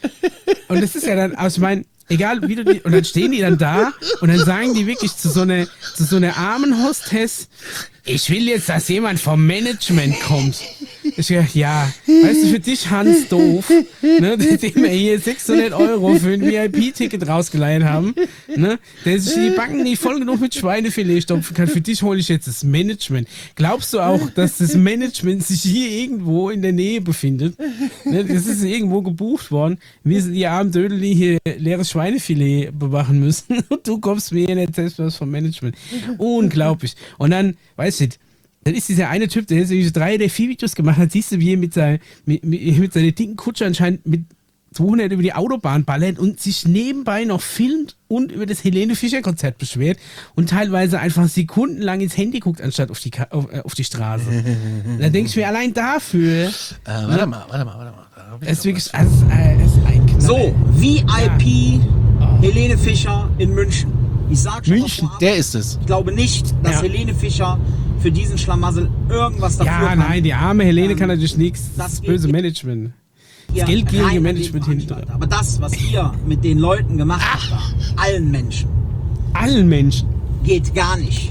Und das ist ja dann, also ich meine, egal wie du die, und dann stehen die dann da und dann sagen die wirklich zu so einer, zu so einer armen Hostess, ich will jetzt, dass jemand vom Management kommt. Ich dachte, ja, weißt du, für dich Hans doof, ne, dem wir hier sechshundert Euro für ein V I P-Ticket rausgeleiht haben, ne, der sich die Backen nicht voll genug mit Schweinefilet stopfen kann. Für dich hole ich jetzt das Management. Glaubst du auch, dass das Management sich hier irgendwo in der Nähe befindet? Ne, das ist irgendwo gebucht worden. Wir sind die armen Dödel, die hier leeres Schweinefilet bewachen müssen. Und du kommst mir in der Testplatz vom Management. Unglaublich. Und dann, weißt du, dann ist dieser eine Typ, der jetzt irgendwie so drei oder vier Videos gemacht hat, siehst du, wie er mit, sein, mit, mit, mit seiner dicken Kutsche anscheinend mit zweihundert über die Autobahn ballert und sich nebenbei noch filmt und über das Helene Fischer Konzert beschwert und teilweise einfach sekundenlang ins Handy guckt, anstatt auf die, Ka auf, äh, auf die Straße. Da denke ich mir, allein dafür, äh, warte mal, warte mal, warte mal. Da hab ich es ist noch wirklich, was. also, äh, es ist ein Knaller. So, V I P Helene Fischer in München. Ich sag schon München, mal vorab, Der ist es. ich glaube nicht, dass Ja. Helene Fischer für diesen Schlamassel irgendwas dafür Ja, kann. nein, die arme Helene Ähm, kann natürlich nichts. Das das ist böse geht- Management. Ihr Das geldgierige reiner Management hinten Veranstalter. drin. Aber das, was ihr mit den Leuten gemacht habt, da, allen Menschen, Allen Menschen. geht gar nicht.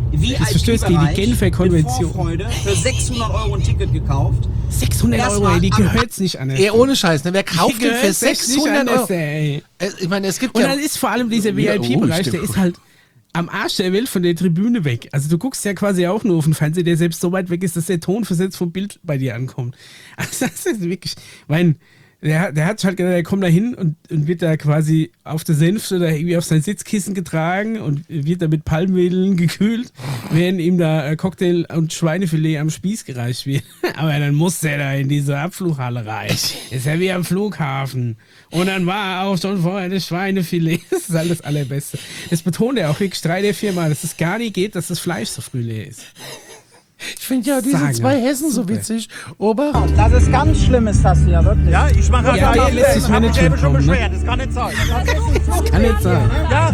Das verstößt gegen die Genfer Konvention. Mit Vorfreude für sechshundert Euro ein Ticket gekauft. sechshundert Das Euro, war ey, die am- gehört's nicht an. Ey, ohne Scheiß, ne? Wer kauft denn für sechshundert Euro? Ey. Äh, Ich meine, es gibt Und ja... dann ist vor allem dieser Ja, V I P-Bereich, oh, der stimmt. ist halt am Arsch der Welt von der Tribüne weg. Also du guckst ja quasi auch nur auf den Fernseher, der selbst so weit weg ist, dass der Ton versetzt vom Bild bei dir ankommt. Also das ist wirklich, mein, der, der hat halt gedacht, der kommt da hin und, und wird da quasi auf der Senf oder irgendwie auf sein Sitzkissen getragen und wird da mit Palmwedeln gekühlt, während ihm da äh, Cocktail und Schweinefilet am Spieß gereicht wird. Aber dann muss der da in diese Abflughalle rein. Ist ja wie am Flughafen. Und dann war auch schon vorher das Schweinefilet. Das ist alles Allerbeste. Das betont er auch wirklich drei der vier Mal, dass es gar nicht geht, dass das Fleisch so früh leer ist. Ich finde ja diese Sagen. zwei Hessen so Super. witzig. Ober... Das ist ganz schlimm, ist das hier, wirklich. Ja, ich mache Ja, der lässt sich Management schon kommen, ne? beschwert, das kann nicht sein. Kann nicht sein. Ja,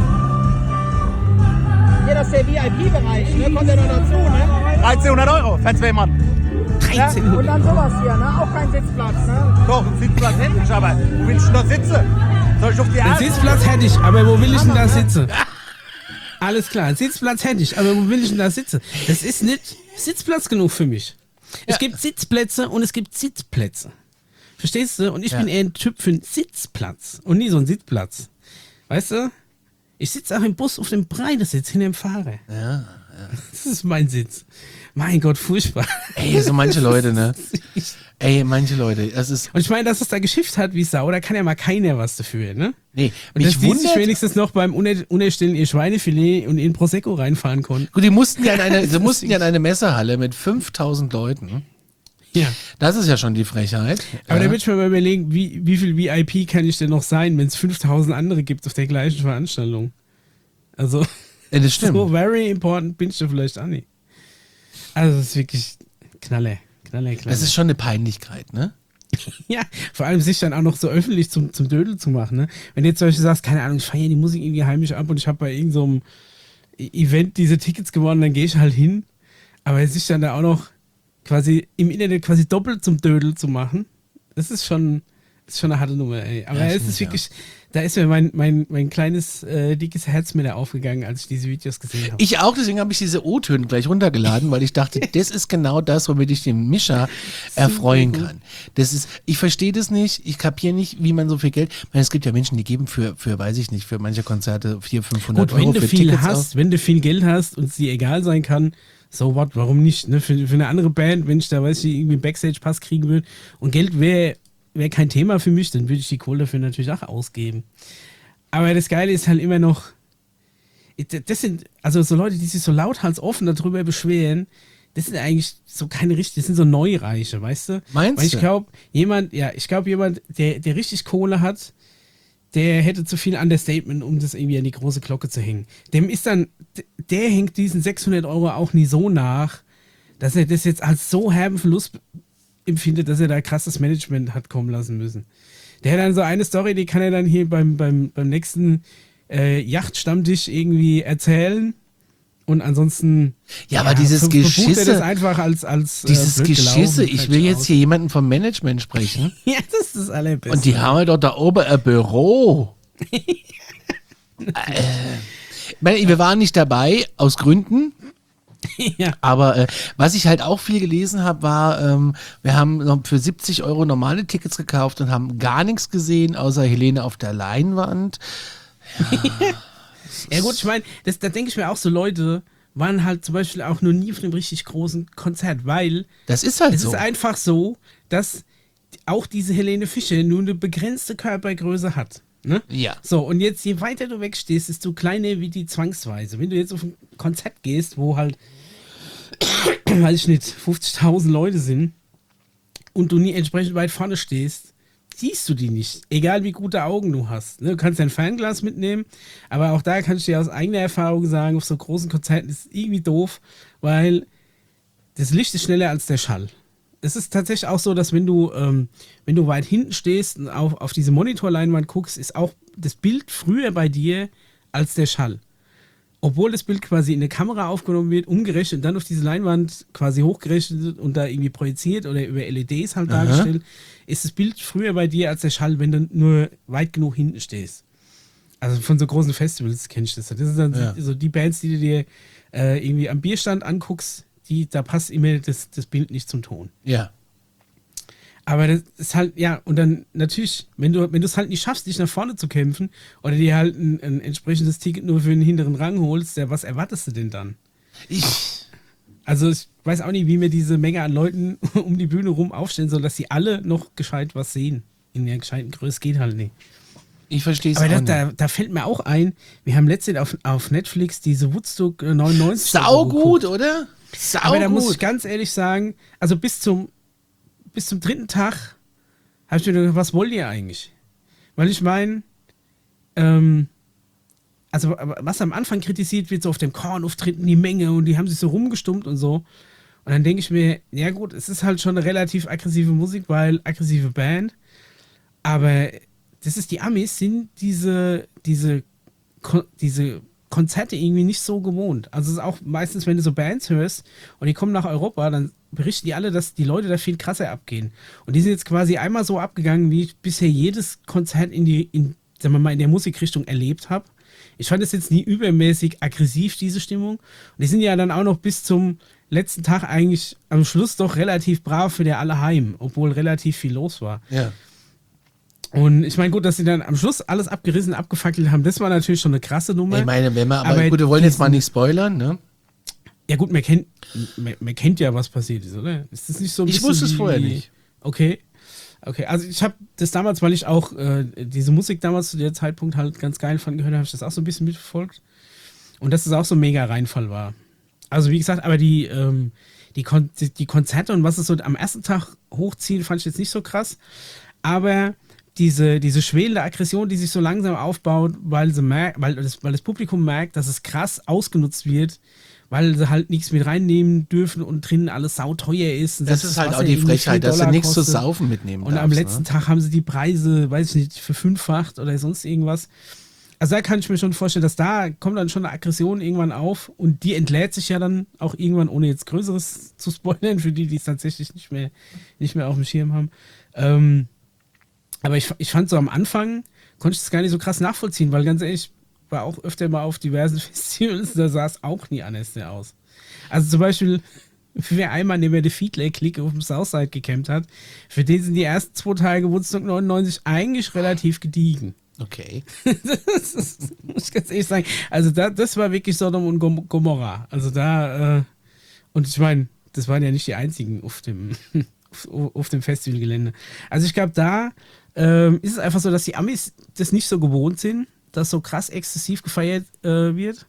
Hier, das ist der V I P-Bereich, ne? Kommt ja noch dazu, ne? dreizehnhundert Euro, für zwei Mann. Ja, und dreizehnhundert. dann sowas hier, ne? Auch kein Sitzplatz, ne? Doch, ein Sitzplatz hätte ich, aber wo willst du da sitzen? Soll ich auf die Ein Erde? Sitzplatz hätte ich, aber wo will ich denn da sitzen? Alles klar, einen Sitzplatz hätte ich, aber wo will ich denn da sitzen? Das ist nicht Sitzplatz genug für mich. Es gibt Sitzplätze und es gibt Sitzplätze. Verstehst du? Und ich Ja. bin eher ein Typ für einen Sitzplatz und nie so ein Sitzplatz. Weißt du? Ich sitze auch im Bus auf dem Breitesitz hinter dem Fahrer. Ja. Das ist mein Sitz. Mein Gott, furchtbar. Ey, so manche Leute, ne? Ey, manche Leute, das ist... Und ich meine, dass es da geschifft hat wie Sau, da kann ja mal keiner was dafür, ne? Nee, Und mich dass die sich wundert... wenigstens noch beim Uner Unerstellen ihr Schweinefilet und in Prosecco reinfahren konnten. Gut, die mussten ja in eine, sie mussten ja in eine Messehalle mit fünftausend Leuten. Ja. Das ist ja schon die Frechheit. Aber ja. da würde ich mir mal überlegen, wie, wie viel V I P kann ich denn noch sein, wenn es fünftausend andere gibt auf der gleichen Veranstaltung? Also, Ja, das stimmt. so very important bin ich da vielleicht auch nicht. Also, das ist wirklich Knalle, Knalle, Knalle. Das ist schon eine Peinlichkeit, ne? Ja, vor allem sich dann auch noch so öffentlich zum, zum Dödel zu machen, ne? Wenn du jetzt zum Beispiel sagst, keine Ahnung, ich feiere die Musik irgendwie heimisch ab und ich habe bei irgendeinem so Event diese Tickets gewonnen, dann gehe ich halt hin. Aber sich dann da auch noch quasi im Internet quasi doppelt zum Dödel zu machen, das ist schon, das ist schon eine harte Nummer, ey. Aber Ja, es stimmt, ist wirklich, da ist mir mein, mein, mein kleines, äh, dickes Herz mir da aufgegangen, als ich diese Videos gesehen habe. Ich auch, deswegen habe ich diese O-Töne gleich runtergeladen, weil ich dachte, das ist genau das, womit ich den Mischer erfreuen kann. Das ist, ich verstehe das nicht, ich kapiere nicht, wie man so viel Geld, ich meine, es gibt ja Menschen, die geben für, für, weiß ich nicht, für manche Konzerte vierhundert, fünfhundert Gut, wenn Euro du für viel Tickets hast, aus. wenn du viel Geld hast und es dir egal sein kann, so what, warum nicht? Ne? Für, für eine andere Band, wenn ich da, weiß ich, irgendwie einen Backstage-Pass kriegen würde und Geld wäre wär kein Thema für mich, dann würde ich die Kohle dafür natürlich auch ausgeben. Aber das Geile ist halt immer noch, das sind, also so Leute, die sich so lauthals offen darüber beschweren, das sind eigentlich so keine richtig, das sind so Neureiche, weißt du? Meinst Weil ich du? glaube, jemand, ja, ich glaube, jemand, der, der richtig Kohle hat, der hätte zu viel Understatement, um das irgendwie an die große Glocke zu hängen. Dem ist dann, der hängt diesen sechshundert Euro auch nie so nach, dass er das jetzt als so herben Verlust empfindet, dass er da krasses Management hat kommen lassen müssen. Der hat dann so eine Story, die kann er dann hier beim, beim, beim nächsten äh, Yachtstammtisch irgendwie erzählen. Und ansonsten. Ja, aber dieses ver- verbucht er Geschisse- das einfach als. als äh, Dieses blöd gelaufen, Geschisse, ich will fertig jetzt aus. hier jemanden vom Management sprechen. Ja, das ist das Allerbeste. Und die haben ja doch da oben ein Büro. äh, ich meine, wir waren nicht dabei, aus Gründen. Ja. Aber äh, was ich halt auch viel gelesen habe, war, ähm, wir haben noch für siebzig Euro normale Tickets gekauft und haben gar nichts gesehen, außer Helene auf der Leinwand. Ja gut, ich meine, das- da denke ich mir auch so, Leute waren halt zum Beispiel auch noch nie auf einem richtig großen Konzert, weil Das ist halt es so. ist einfach so, dass auch diese Helene Fischer nur eine begrenzte Körpergröße hat. Ne? Ja. So, und jetzt, je weiter du wegstehst, desto kleiner wie die zwangsweise. Wenn du jetzt auf ein Konzert gehst, wo halt, weiß ich nicht, fünfzigtausend Leute sind und du nie entsprechend weit vorne stehst, siehst du die nicht. Egal wie gute Augen du hast. Ne? Du kannst dein Fernglas mitnehmen, aber auch da kann ich dir aus eigener Erfahrung sagen, auf so großen Konzerten ist es irgendwie doof, weil das Licht ist schneller als der Schall. Es ist tatsächlich auch so, dass wenn du, ähm, wenn du weit hinten stehst und auf, auf diese Monitorleinwand guckst, ist auch das Bild früher bei dir als der Schall. Obwohl das Bild quasi in der Kamera aufgenommen wird, umgerechnet und dann auf diese Leinwand quasi hochgerechnet und da irgendwie projiziert oder über L E Ds halt Aha. dargestellt, ist das Bild früher bei dir als der Schall, wenn du nur weit genug hinten stehst. Also von so großen Festivals kenne ich das. Das sind dann Ja. so die Bands, die du dir äh, irgendwie am Bierstand anguckst, die, da passt immer das, das Bild nicht zum Ton. Ja. Aber das ist halt, ja, und dann natürlich, wenn du wenn du es halt nicht schaffst, dich nach vorne zu kämpfen oder dir halt ein, ein entsprechendes Ticket nur für den hinteren Rang holst, ja, was erwartest du denn dann? Ich. Also ich weiß auch nicht, wie mir diese Menge an Leuten um die Bühne rum aufstellen soll, dass sie alle noch gescheit was sehen. In der gescheiten Größe geht halt nicht. Ich verstehe es Aber auch da, nicht. da, da fällt mir auch ein, wir haben letztens auf, auf Netflix diese Woodstock neunundneunzig Sau gut, geguckt. oder? Sau Aber da gut. muss ich ganz ehrlich sagen, also bis zum, bis zum dritten Tag habe ich mir gedacht, was wollt ihr eigentlich? Weil ich meine, ähm, also was am Anfang kritisiert wird, so auf dem Korn-Auftritten die Menge und die haben sich so rumgestummt und so. Und dann denke ich mir, ja gut, es ist halt schon eine relativ aggressive Musik, weil aggressive Band, aber das ist, die Amis sind diese, diese, diese Konzerte irgendwie nicht so gewohnt. Also es ist auch meistens, wenn du so Bands hörst und die kommen nach Europa, dann berichten die alle, dass die Leute da viel krasser abgehen. Und die sind jetzt quasi einmal so abgegangen, wie ich bisher jedes Konzert in die, in, sagen wir mal, in der Musikrichtung erlebt habe. Ich fand es jetzt nie übermäßig aggressiv, diese Stimmung. Und die sind ja dann auch noch bis zum letzten Tag eigentlich am Schluss doch relativ brav für der alle heim, obwohl relativ viel los war. Ja. Und ich meine, gut, dass sie dann am Schluss alles abgerissen, abgefackelt haben, das war natürlich schon eine krasse Nummer. Ich meine, wenn man, aber, Aber gut, wir wollen jetzt diesen- mal nicht spoilern, ne? Ja gut, man kennt, man, man kennt ja, was passiert ist, oder? Ist das nicht so ein Ich bisschen wusste es wie- vorher nicht. Okay. Okay, also ich habe das damals, weil ich auch äh, diese Musik damals zu dem Zeitpunkt halt ganz geil fand, gehört habe, ich das auch so ein bisschen mitverfolgt. Und dass es auch so ein mega Reinfall war. Also wie gesagt, aber die, ähm, die, Kon die, die Konzerte und was es so am ersten Tag hochziehen, fand ich jetzt nicht so krass. Aber diese, diese schwelende Aggression, die sich so langsam aufbaut, weil, sie merkt, weil, das, weil das Publikum merkt, dass es krass ausgenutzt wird, weil sie halt nichts mit reinnehmen dürfen und drinnen alles sauteuer ist. Und Das selbst ist halt Wasser auch die irgendwie vier Frechheit, dass du Dollar nichts zu kostet. saufen mitnehmen Und darfst. am letzten ne? Tag haben sie die Preise, weiß ich nicht, verfünffacht oder sonst irgendwas. Also da kann ich mir schon vorstellen, dass da kommt dann schon eine Aggression irgendwann auf und die entlädt sich ja dann auch irgendwann, ohne jetzt Größeres zu spoilern, für die, die es tatsächlich nicht mehr, nicht mehr auf dem Schirm haben. Ähm, aber ich, ich fand so am Anfang, konnte ich das gar nicht so krass nachvollziehen, weil ganz ehrlich, ich war auch öfter mal auf diversen Festivals, da sah es auch nie anders aus. Also zum Beispiel, wer einmal neben der Fiedler-Clique auf dem Southside gecampt hat, für den sind die ersten zwei Tage Woodstock neunundneunzig eigentlich relativ gediegen. Okay. Das ist, muss ich ganz ehrlich sagen. Also da, das war wirklich Sodom und Gom- Gomorra. Also da, äh, und ich meine, das waren ja nicht die einzigen auf dem, auf, auf dem Festivalgelände. Also ich glaube, da ähm, ist es einfach so, dass die Amis das nicht so gewohnt sind, dass so krass exzessiv gefeiert äh, wird.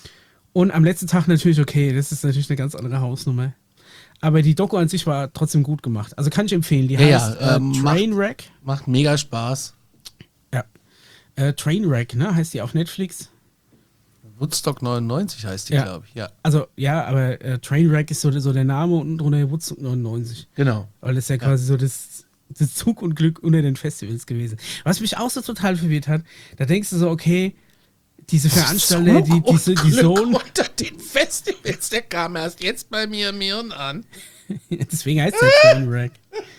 Und am letzten Tag natürlich, okay, das ist natürlich eine ganz andere Hausnummer. Aber die Doku an sich war trotzdem gut gemacht. Also kann ich empfehlen. Die Ja, heißt ja, äh, ähm, macht- Trainwreck. Macht mega Spaß. Ja. Äh, Trainwreck, ne? Heißt die auf Netflix. Woodstock neunundneunzig heißt die, Ja. glaube ich. Ja, Also, ja, aber äh, Trainwreck ist so, so der Name und drunter Woodstock neunundneunzig. genau. Weil das ist ja quasi so das, das Zug und Glück unter den Festivals gewesen. Was mich auch so total verwirrt hat, da denkst du so, okay, diese Veranstalter, die, diese, die Zone, unter den Festivals, der kam erst jetzt bei mir im Hirn an. deswegen heißt der Trainwreck.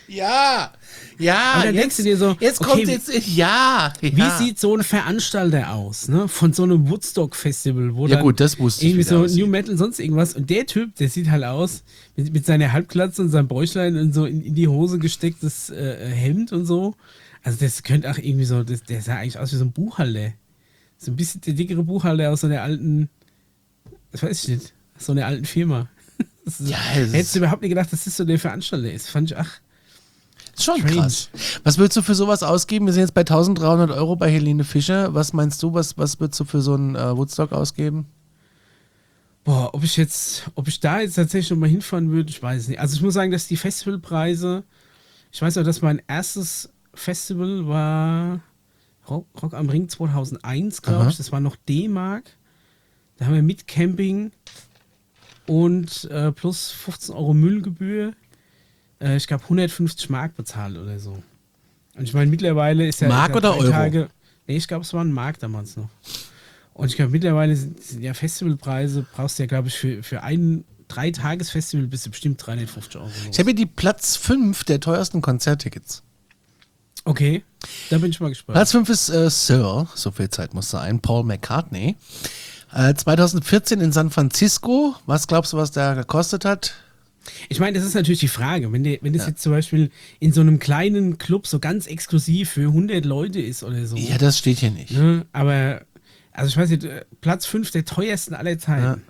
Ja, ja. Aber dann jetzt, denkst du dir so, jetzt okay, kommt jetzt, ja, ja. Wie sieht so ein Veranstalter aus, ne? Von so einem Woodstock-Festival, wo Ja dann gut, das wusste ich, irgendwie wie der so aussieht. New Metal und sonst irgendwas. Und der Typ, der sieht halt aus mit, mit seiner Halbglatze und seinem Bräuchlein und so in, in die Hose gestecktes äh, Hemd und so. Also das könnte auch irgendwie so, das, der sah eigentlich aus wie so ein Buchhalter. So ein bisschen der dickere Buchhalter aus so einer alten, das weiß ich nicht, so einer alten Firma. Das ist, Ja, das ist- hättest du überhaupt nicht gedacht, dass das so der Veranstalter ist. Fand ich, ach, Ist schon Strange. krass. Was würdest du für sowas ausgeben? Wir sind jetzt bei eintausenddreihundert Euro bei Helene Fischer. Was meinst du, was, was würdest du für so einen äh, Woodstock ausgeben? boah, ob ich jetzt, ob ich da jetzt tatsächlich noch mal hinfahren würde, ich weiß nicht. Also ich muss sagen, dass die Festivalpreise, ich weiß auch, dass mein erstes Festival war Rock, Rock am Ring zweitausendeins, glaube Aha. ich. Das war noch D-Mark. Da haben wir mit Camping und äh, plus fünfzehn Euro Müllgebühr, äh, ich glaube hundertfünfzig Mark bezahlt oder so. Und ich meine, mittlerweile ist ja... Mark ist ja oder drei Euro? Tage, nee, ich glaube, es war ein Mark damals noch. Und ich glaube, mittlerweile sind, sind ja Festivalpreise, brauchst du ja, glaube ich, für, für ein Drei-Tages-Festival bist du bestimmt dreihundertfünfzig Euro. los. Ich habe hier die Platz fünf der teuersten Konzerttickets. Okay, da bin ich mal gespannt. Platz fünf ist äh, Sir, so viel Zeit muss sein, Paul McCartney. Äh, zweitausendvierzehn in San Francisco. Was glaubst du, was der gekostet hat? Ich meine, das ist natürlich die Frage. Wenn, der, wenn das ja. jetzt zum Beispiel in so einem kleinen Club so ganz exklusiv für hundert Leute ist oder so. Ja, das steht hier nicht. Ne? Aber, also ich weiß nicht, Platz fünf der teuersten aller Zeiten. Ja.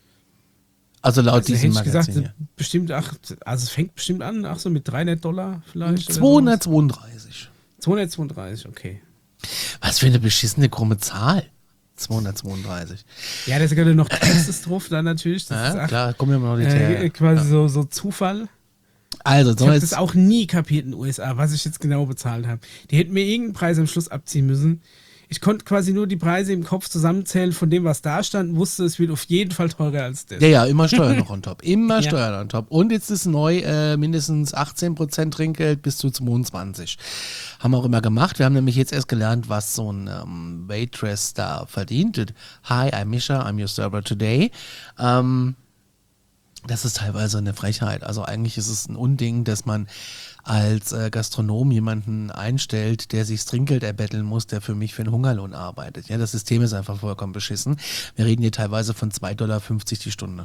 Also laut also diesem hätte ich Magazin. gesagt, bestimmt, ach, also es fängt bestimmt an, ach so mit dreihundert Dollar vielleicht. zweihundertzweiunddreißig. zweihundertzweiunddreißig, okay. Was für eine beschissene krumme Zahl. zweihundertzweiunddreißig. Ja, da ist gerade noch Texas drauf, dann natürlich. Das Ja, ist ach, klar, kommen wir mal noch die äh, äh, quasi so, so Zufall. Also, Ich so habe jetzt, das auch nie kapiert in den U S A, was ich jetzt genau bezahlt habe. Die hätten mir irgendeinen Preis am Schluss abziehen müssen. Ich konnte quasi nur die Preise im Kopf zusammenzählen von dem, was da stand, wusste, es wird auf jeden Fall teurer als das. ja, ja, immer Steuern noch on top. Immer Ja. Steuern on top. Und jetzt ist neu äh, mindestens achtzehn Prozent Trinkgeld bis zu zweiundzwanzig. Haben wir auch immer gemacht. Wir haben nämlich jetzt erst gelernt, was so ein ähm, Waitress da verdient. Hi, I'm Misha, I'm your server today. Ähm, das ist teilweise eine Frechheit. Also eigentlich ist es ein Unding, dass man als äh, Gastronom jemanden einstellt, der sich das Trinkgeld erbetteln muss, der für mich für einen Hungerlohn arbeitet. Ja, das System ist einfach vollkommen beschissen. Wir reden hier teilweise von zwei Dollar fünfzig die Stunde.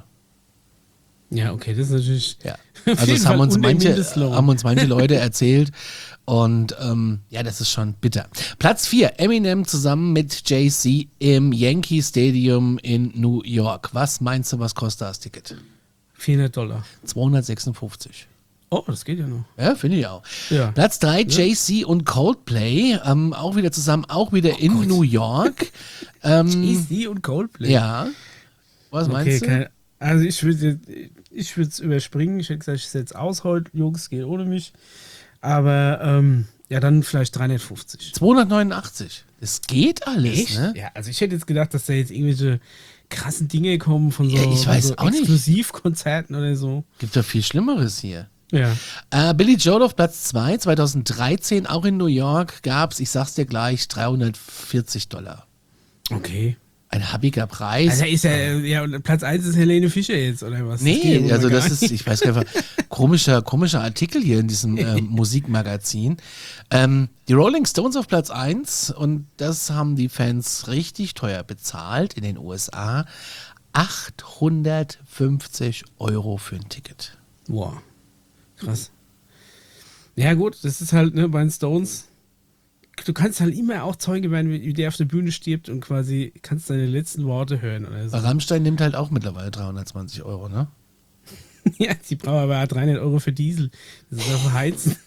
Ja, okay, das ist natürlich. Ja. auf Also jeden das Fall haben uns, unter dem manche, Mindestlohn. haben uns manche Leute erzählt und ähm, ja, das ist schon bitter. Platz vier, Eminem zusammen mit Jay-Z im Yankee Stadium in New York. Was meinst du, was kostet das Ticket? vierhundert Dollar. zweihundertsechsundfünfzig. Oh, das geht ja noch. Ja, finde ich auch. Ja. Platz drei, Jay-Z und Coldplay, ähm, auch wieder zusammen, auch wieder in New York. ähm, Jay-Z und Coldplay. ja. Was Okay, meinst du? kein, also ich würde ich würde es überspringen. Ich hätte gesagt, ich setze aus heute. Jungs, geht ohne mich. Aber ähm, ja, dann vielleicht dreihundertfünfzig. zweihundertneunundachtzig. Das geht alles, Echt? ne? Ja, also ich hätte jetzt gedacht, dass da jetzt irgendwelche krassen Dinge kommen von so, Ja, ich weiß so auch nicht. Exklusivkonzerten oder so. Gibt doch viel Schlimmeres hier. Ja. Äh, Billy Joel auf Platz zwei, zweitausenddreizehn, auch in New York, gab es, ich sag's dir gleich, dreihundertvierzig Dollar. Okay. Ein habbiger Preis. Also ist ja, ja, und Platz eins ist Helene Fischer jetzt, oder was? Das geht ja Nee, wohl also gar das ist, nicht. ich weiß gar nicht, komischer, komischer Artikel hier in diesem ähm, Musikmagazin. Ähm, die Rolling Stones auf Platz eins und das haben die Fans richtig teuer bezahlt in den U S A. achthundertfünfzig Euro für ein Ticket. Boah. Krass. Ja, gut, das ist halt, ne, bei den Stones. Du kannst halt immer auch Zeuge werden, wie der auf der Bühne stirbt und quasi kannst deine letzten Worte hören oder so. Rammstein nimmt halt auch mittlerweile dreihundertzwanzig Euro, ne? Ja, die brauchen aber dreihundert Euro für Diesel. Das ist auf Heizen.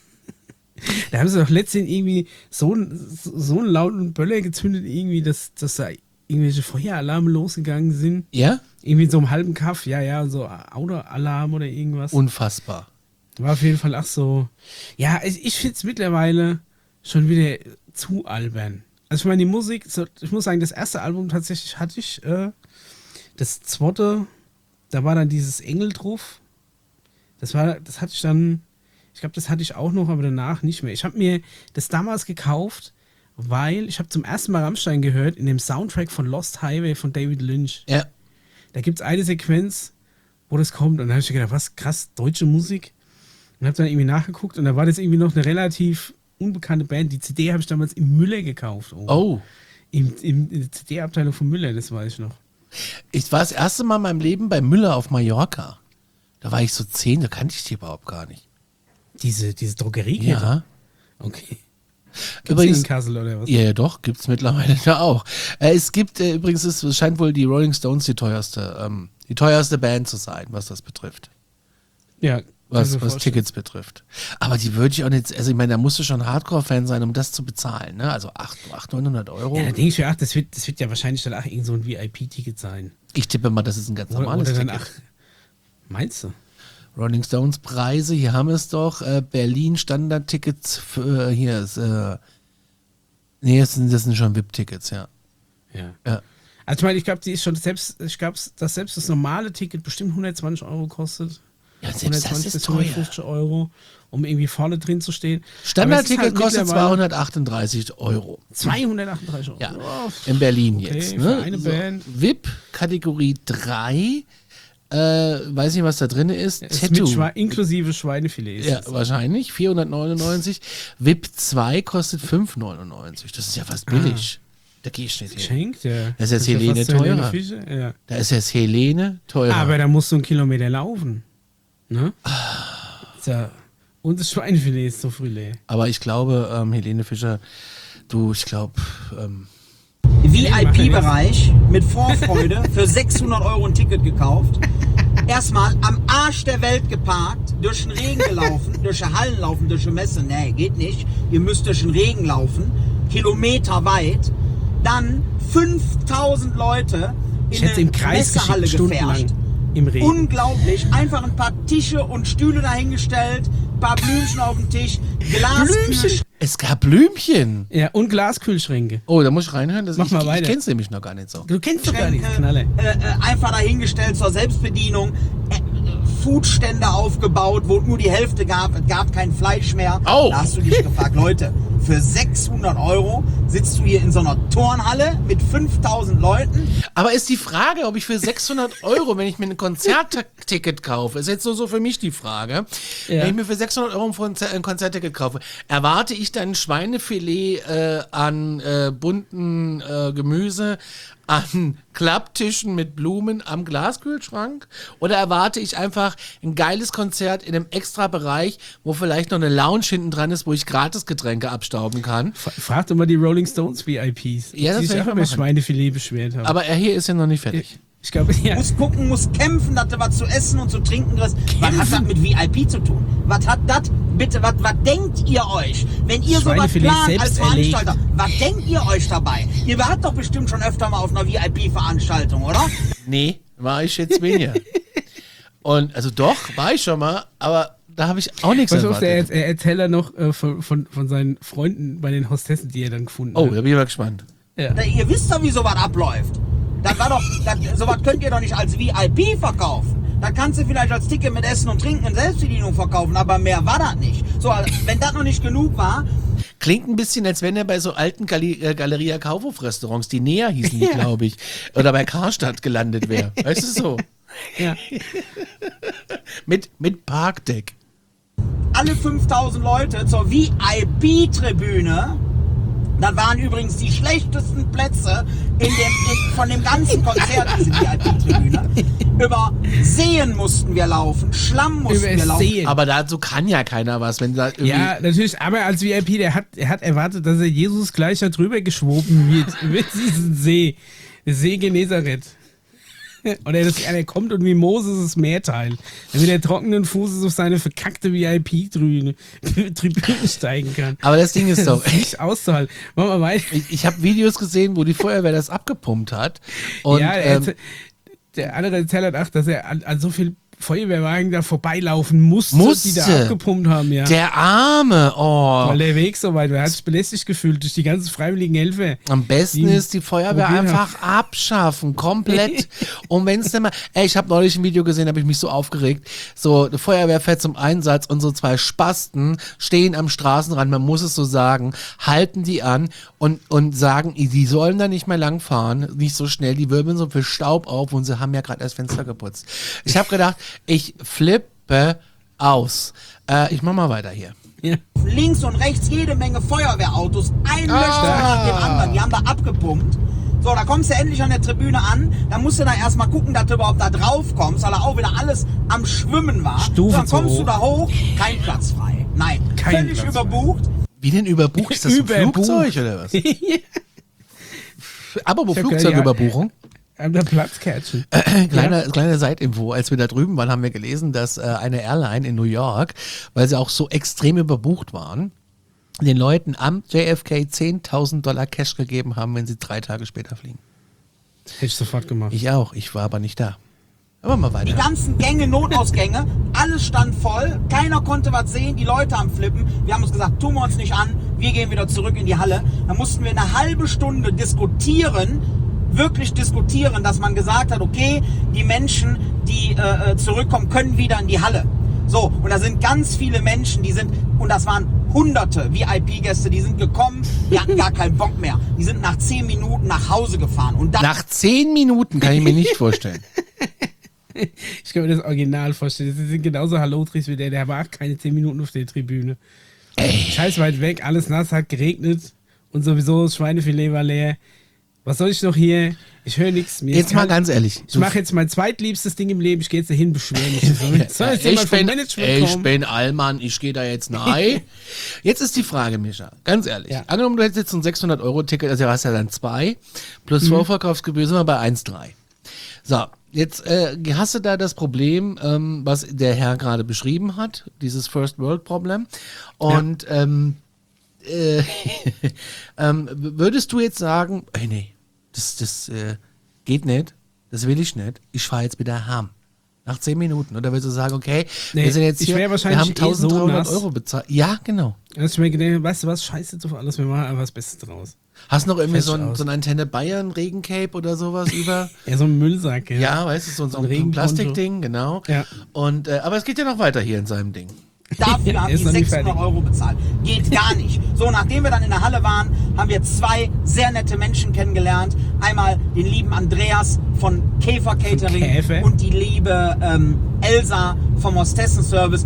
Da haben sie doch letztens irgendwie so, einen- so einen lauten Böller gezündet, irgendwie, dass, dass da irgendwelche Feueralarme losgegangen sind. Ja? Irgendwie in so einem halben Kaff, ja, ja, so Autoalarm oder irgendwas. Unfassbar. War auf jeden Fall auch so. Ja, ich, ich finde es mittlerweile schon wieder zu albern. Also ich meine, die Musik, so, ich muss sagen, das erste Album tatsächlich hatte ich, äh, das zweite, da war dann dieses Engel drauf. Das war, das hatte ich dann, ich glaube, das hatte ich auch noch, aber danach nicht mehr. Ich habe mir das damals gekauft, weil ich habe zum ersten Mal Rammstein gehört in dem Soundtrack von Lost Highway von David Lynch. Ja. Da gibt es eine Sequenz, wo das kommt und dann habe ich gedacht, was krass, deutsche Musik. Und habe dann irgendwie nachgeguckt und da war das irgendwie noch eine relativ unbekannte Band. Die C D habe ich damals im Müller gekauft. Oh. Oh. Im, im, in der C D-Abteilung von Müller, das weiß ich noch. Ich war das erste Mal in meinem Leben bei Müller auf Mallorca. Da war ich so zehn, da kannte ich die überhaupt gar nicht. Diese, diese Drogeriekette? Ja. Okay. Gibt's Übrigens, die in Kassel oder was? ja, ja, doch, gibt es mittlerweile da auch. Äh, es gibt, äh, übrigens, es es scheint wohl die Rolling Stones die teuerste, ähm, die teuerste Band zu sein, was das betrifft. Ja. Was, kann ich mir was vorstellen. Tickets betrifft. Aber die würde ich auch nicht, also ich meine, da musst du schon Hardcore-Fan sein, um das zu bezahlen, ne? Also achthundert, neunhundert Euro. Ja, da denke ich mir, ach, das wird, das wird ja wahrscheinlich dann auch irgend so ein V I P-Ticket sein. Ich tippe mal, das ist ein ganz Oder, normales oder dann, Ticket. ach, meinst du? Rolling Stones Preise, hier haben wir es doch. Äh, Berlin Standardtickets für, äh, hier ist, äh, nee, das sind, das sind schon V I P-Tickets, ja. Ja. ja. Also ich meine, ich glaube, die ist schon selbst, ich glaube, dass selbst das normale Ticket bestimmt hundertzwanzig Euro kostet. Ja, selbst das hundertzwanzig ist bis teuer. hundertfünfzig Euro, um irgendwie vorne drin zu stehen. Standardticket Aber es ist halt kostet mittlerweile zweihundertachtunddreißig Euro. zweihundertachtunddreißig Euro. Ja, Oh, in Berlin okay, jetzt. für Ne? eine so, Band. V I P Kategorie drei. Äh, weiß nicht, was da drin ist. ist Tattoo. mit Schwe inklusive Schweinefilet. Ist Ja, das. wahrscheinlich. vierhundertneunundneunzig. V I P zwei kostet fünf neunundneunzig. Das ist ja fast billig. Da gehst du nicht hin. Geschenkt, ja. Das ist jetzt ja Helene fast so teurer. Fische, ja. Da ist jetzt Helene teurer. Aber da musst du einen Kilometer laufen. Ne? Ja. Und das Schweinefilet ist so früh leer. Aber ich glaube, ähm, Helene Fischer, du, ich glaube, ähm, V I P-Bereich mit Vorfreude für sechshundert Euro ein Ticket gekauft. Erstmal am Arsch der Welt geparkt, durch den Regen gelaufen, durch die Hallen laufen, durch die Messe. Nee, geht nicht. Ihr müsst durch den Regen laufen, kilometerweit. Dann fünftausend Leute Ich in hätte im eine Kreis Messehalle geschickt, stundenlang gefärscht. im Regen. Unglaublich. Einfach ein paar Tische und Stühle dahingestellt, ein paar Blümchen auf dem Tisch, Glasküche. es gab Blümchen. Ja, und Glaskühlschränke. Oh, da muss ich reinhören. Das Mach ich, mal ich, weiter. Ich kenn's nämlich noch gar nicht so. Du kennst doch gar nichts, Knalle. Äh, äh, einfach dahingestellt zur Selbstbedienung. Äh, äh, Foodstände aufgebaut, wo nur die Hälfte gab. Es gab kein Fleisch mehr. Oh. Da hast du dich gefragt, Leute, für sechshundert Euro sitzt du hier in so einer Turnhalle mit fünftausend Leuten. Aber ist die Frage, ob ich für sechshundert Euro, wenn ich mir ein Konzertticket kaufe, ist jetzt so, so für mich die Frage, Ja. wenn ich mir für sechshundert Euro ein Konzer- ein Konzertticket kaufe, erwarte ich dann Schweinefilet äh, an äh, bunten äh, Gemüse, an Klapptischen mit Blumen am Glaskühlschrank? Oder erwarte ich einfach ein geiles Konzert in einem extra Bereich, wo vielleicht noch eine Lounge hinten dran ist, wo ich gratis Getränke abstauben kann? F- Frag doch mal die Rolling Stones V I Ps. Ja, das die sich werd ich auch mal über machen. Schweinefilet beschwert haben. Aber er hier ist ja noch nicht fertig. ich glaube, ja. Muss gucken, muss kämpfen, dass du was zu essen und zu trinken kriegst. Was hat das mit V I P zu tun? Was hat das, bitte, was, was denkt ihr euch, wenn ihr sowas Schweinefilet plant selbst als erlegt. Veranstalter? Was denkt ihr euch dabei? Ihr wart doch bestimmt schon öfter mal auf einer V I P-Veranstaltung, oder? Nee, war ich jetzt weniger. Und also doch, war ich schon mal, aber da habe ich auch nichts Pass auf, der erwartet. er erzählt er noch äh, von, von, von seinen Freunden bei den Hostessen, die er dann gefunden Oh, hat. da bin ich mal gespannt. Ja. Da, ihr wisst doch, wie sowas abläuft. Das war doch, das, sowas könnt ihr doch nicht als V I P verkaufen. Da kannst du vielleicht als Ticket mit Essen und Trinken in Selbstbedienung verkaufen, aber mehr war das nicht. So, wenn das noch nicht genug war, Klingt ein bisschen, als wenn er bei so alten Gali äh, Galeria Kaufhof-Restaurants, die näher hießen, die, glaube ich, oder bei Karstadt gelandet wäre. Weißt du so? Ja. Mit, mit Parkdeck. alle fünftausend Leute zur V I P-Tribüne. Das waren übrigens die schlechtesten Plätze in dem, in, von dem ganzen Konzert, diese V I P-Tribüne. Über Seen mussten wir laufen, Schlamm mussten Über wir laufen. Seen. Aber dazu kann ja keiner was, wenn da irgendwie. Ja, natürlich, aber als V I P, der hat, er hat erwartet, dass er Jesus gleich da drüber geschwoben wird, über diesen See, der See Genezareth. Oder dass er kommt und wie Moses das Meer teilt. Dann mit der trockenen Fußes auf seine verkackte V I P-Tribüne Tribüne steigen kann. Aber das Ding ist doch, Das ist nicht auszuhalten. Machen wir weiter. ich, ich habe Videos gesehen, wo die Feuerwehr das abgepumpt hat. Und ja, er ähm, erzähl- der andere erzählt hat auch, dass er an, an so viel Feuerwehrwagen da vorbeilaufen musste, Musste. die da abgepumpt haben, ja. der Arme, oh. Weil der Weg so weit war. Er hat sich belästigt gefühlt durch die ganzen freiwilligen Helfer. Am besten Die ist die Feuerwehr mobil einfach abschaffen, komplett. Und wenn es denn mal, ey, ich habe neulich ein Video gesehen, habe ich mich so aufgeregt. So, die Feuerwehr fährt zum Einsatz und so zwei Spasten stehen am Straßenrand, man muss es so sagen, halten die an und, und sagen, die sollen da nicht mehr langfahren, nicht so schnell, die wirbeln so viel Staub auf und sie haben ja gerade erst Fenster geputzt. Ich habe gedacht, ich flippe aus. Äh, ich mach mal weiter hier. Ja. Links und rechts jede Menge Feuerwehrautos, ein Löschter nach dem anderen, die haben da abgepumpt. So, da kommst du endlich an der Tribüne an, da musst du da erstmal gucken, dass du überhaupt da drauf kommst, weil da auch wieder alles am Schwimmen war. Stufe so, dann zu kommst hoch. du da hoch, kein Platz frei. Nein, Kein völlig Platz überbucht. Wie denn überbucht? Ist das ein Überbucht. Flugzeug oder was? Aber wo Ich hab Flugzeugüberbuchung? Haben da Platzkärtchen. Kleine, kleine Side-Info. Als wir da drüben waren, haben wir gelesen, dass äh, eine Airline in New York, weil sie auch so extrem überbucht waren, den Leuten am J F K zehntausend Dollar Cash gegeben haben, wenn sie drei Tage später fliegen. Hätte ich sofort gemacht. Ich auch. Ich war aber nicht da. Aber mal Die weiter. ganzen Gänge, Notausgänge, alles stand voll, keiner konnte was sehen, die Leute am Flippen. Wir haben uns gesagt, tun wir uns nicht an, wir gehen wieder zurück in die Halle. Dann mussten wir eine halbe Stunde diskutieren, wirklich diskutieren, dass man gesagt hat, okay, die Menschen, die äh, zurückkommen, können wieder in die Halle. So, und da sind ganz viele Menschen, die sind, und das waren hunderte V I P-Gäste, die sind gekommen, die hatten gar keinen Bock mehr. Die sind nach zehn Minuten nach Hause gefahren. Und dann Nach zehn Minuten kann ich mir nicht vorstellen. Ich kann mir das Original vorstellen. Sie sind genauso Hallotris wie der. Der war auch keine zehn Minuten auf der Tribüne. Scheiß weit weg, alles nass, hat geregnet und sowieso das Schweinefilet war leer. Was soll ich noch hier? Ich höre nichts mehr. Jetzt mal ganz ehrlich. Ich mache jetzt mein zweitliebstes Ding im Leben. Ich gehe jetzt dahin, beschweren mich. Soll jetzt Ja, jemand ich, vom bin, Management ich kommen? bin Allmann, ich gehe da jetzt nahe. Jetzt ist die Frage, Mischa, ganz ehrlich. Ja. Angenommen, du hättest jetzt ein sechshundert-Euro-Ticket, also du hast ja dann zwei, plus Mhm. Vorverkaufsgebühr sind wir bei eins Komma drei. So, jetzt äh, hast du da das Problem, ähm, was der Herr gerade beschrieben hat, dieses First-World-Problem. Und ähm, äh, ähm, würdest du jetzt sagen, ey, nee, das, das äh, geht nicht, das will ich nicht, ich fahre jetzt wieder heim. Nach zehn Minuten. Oder willst du sagen, okay, Nee, wir sind jetzt ich hier, wär wir wahrscheinlich haben eh so eintausenddreihundert nass. Euro bezahlt. Ja, genau. Dass ich mir gedacht, weißt du was, scheiß jetzt auf alles, wir machen einfach das Beste draus. Hast noch irgendwie Fest so ein, aus. so ein Antenne Bayern Regencape oder sowas über? Ja, so ein Müllsack, ja. Ja, weißt du, so, so ein ein, Regenponcho. Plastikding, genau. Ja. Und, äh, aber es geht ja noch weiter hier in seinem Ding. Dafür haben Ist die noch nicht sechshundert fertig. Euro bezahlt. Geht gar nicht. So, nachdem wir dann in der Halle waren, haben wir zwei sehr nette Menschen kennengelernt. Einmal den lieben Andreas von Käfer Catering Käfer. und die liebe ähm, Elsa vom Hostessen-Service.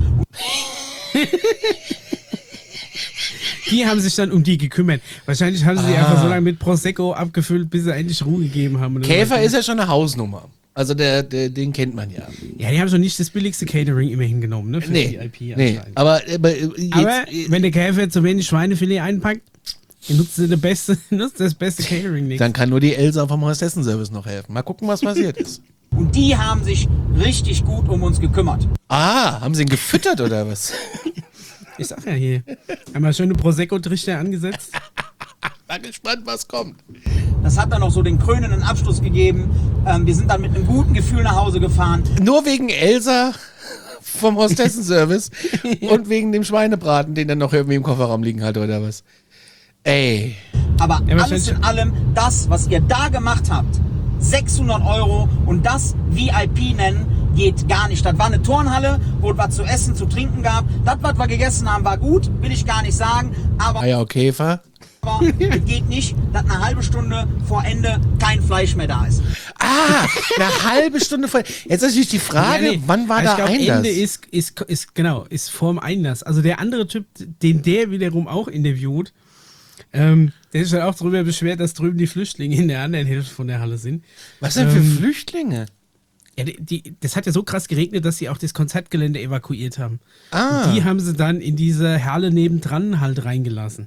Die haben sich dann um die gekümmert. Wahrscheinlich haben sie sie einfach so lange mit Prosecco abgefüllt, bis sie endlich Ruhe gegeben haben. Und dann Käfer war- ist ja schon eine Hausnummer. Also der, der, den kennt man ja. Ja, die haben schon nicht das billigste Catering immerhin genommen, ne? Für Nee, V I P nee. anscheinend. Aber, aber, jetzt, Aber wenn der Käfer zu wenig Schweinefilet einpackt, dann nutzt er das beste, nutzt das beste Catering nicht. dann kann nur die Elsa vom Hostessen-Service noch helfen. Mal gucken, was passiert ist. Und die haben sich richtig gut um uns gekümmert. Ah, haben sie ihn gefüttert oder was? Ich sag ja hier. Einmal schöne Prosecco-Trichter angesetzt. Bin gespannt, was kommt. Das hat dann noch so den krönenden Abschluss gegeben. Ähm, wir sind dann mit einem guten Gefühl nach Hause gefahren. Nur wegen Elsa vom Hostessen-Service und wegen dem Schweinebraten, den dann noch irgendwie im Kofferraum liegen hat oder was. Ey. Aber Ja, alles wahrscheinlich- in allem, das, was ihr da gemacht habt, sechshundert Euro und das V I P nennen, geht gar nicht. Das war eine Turnhalle, wo es was zu essen, zu trinken gab. Das, was wir gegessen haben, war gut, will ich gar nicht sagen. Aber, Eier Käfer. aber es geht nicht, dass eine halbe Stunde vor Ende kein Fleisch mehr da ist. Ah, eine halbe Stunde vor. Jetzt ist natürlich die Frage, Ja, nee. wann war Also da ich glaub, Einlass? Ende ist, ist, ist, genau, ist vorm Einlass. Also der andere Typ, den der wiederum auch interviewt, ähm, der ist halt auch darüber beschwert, dass drüben die Flüchtlinge in der anderen Hälfte von der Halle sind. Was denn für Ähm, Flüchtlinge? Ja, die, die, das hat ja so krass geregnet, dass sie auch das Konzertgelände evakuiert haben. Ah. Und die haben sie dann in diese Halle nebendran halt reingelassen.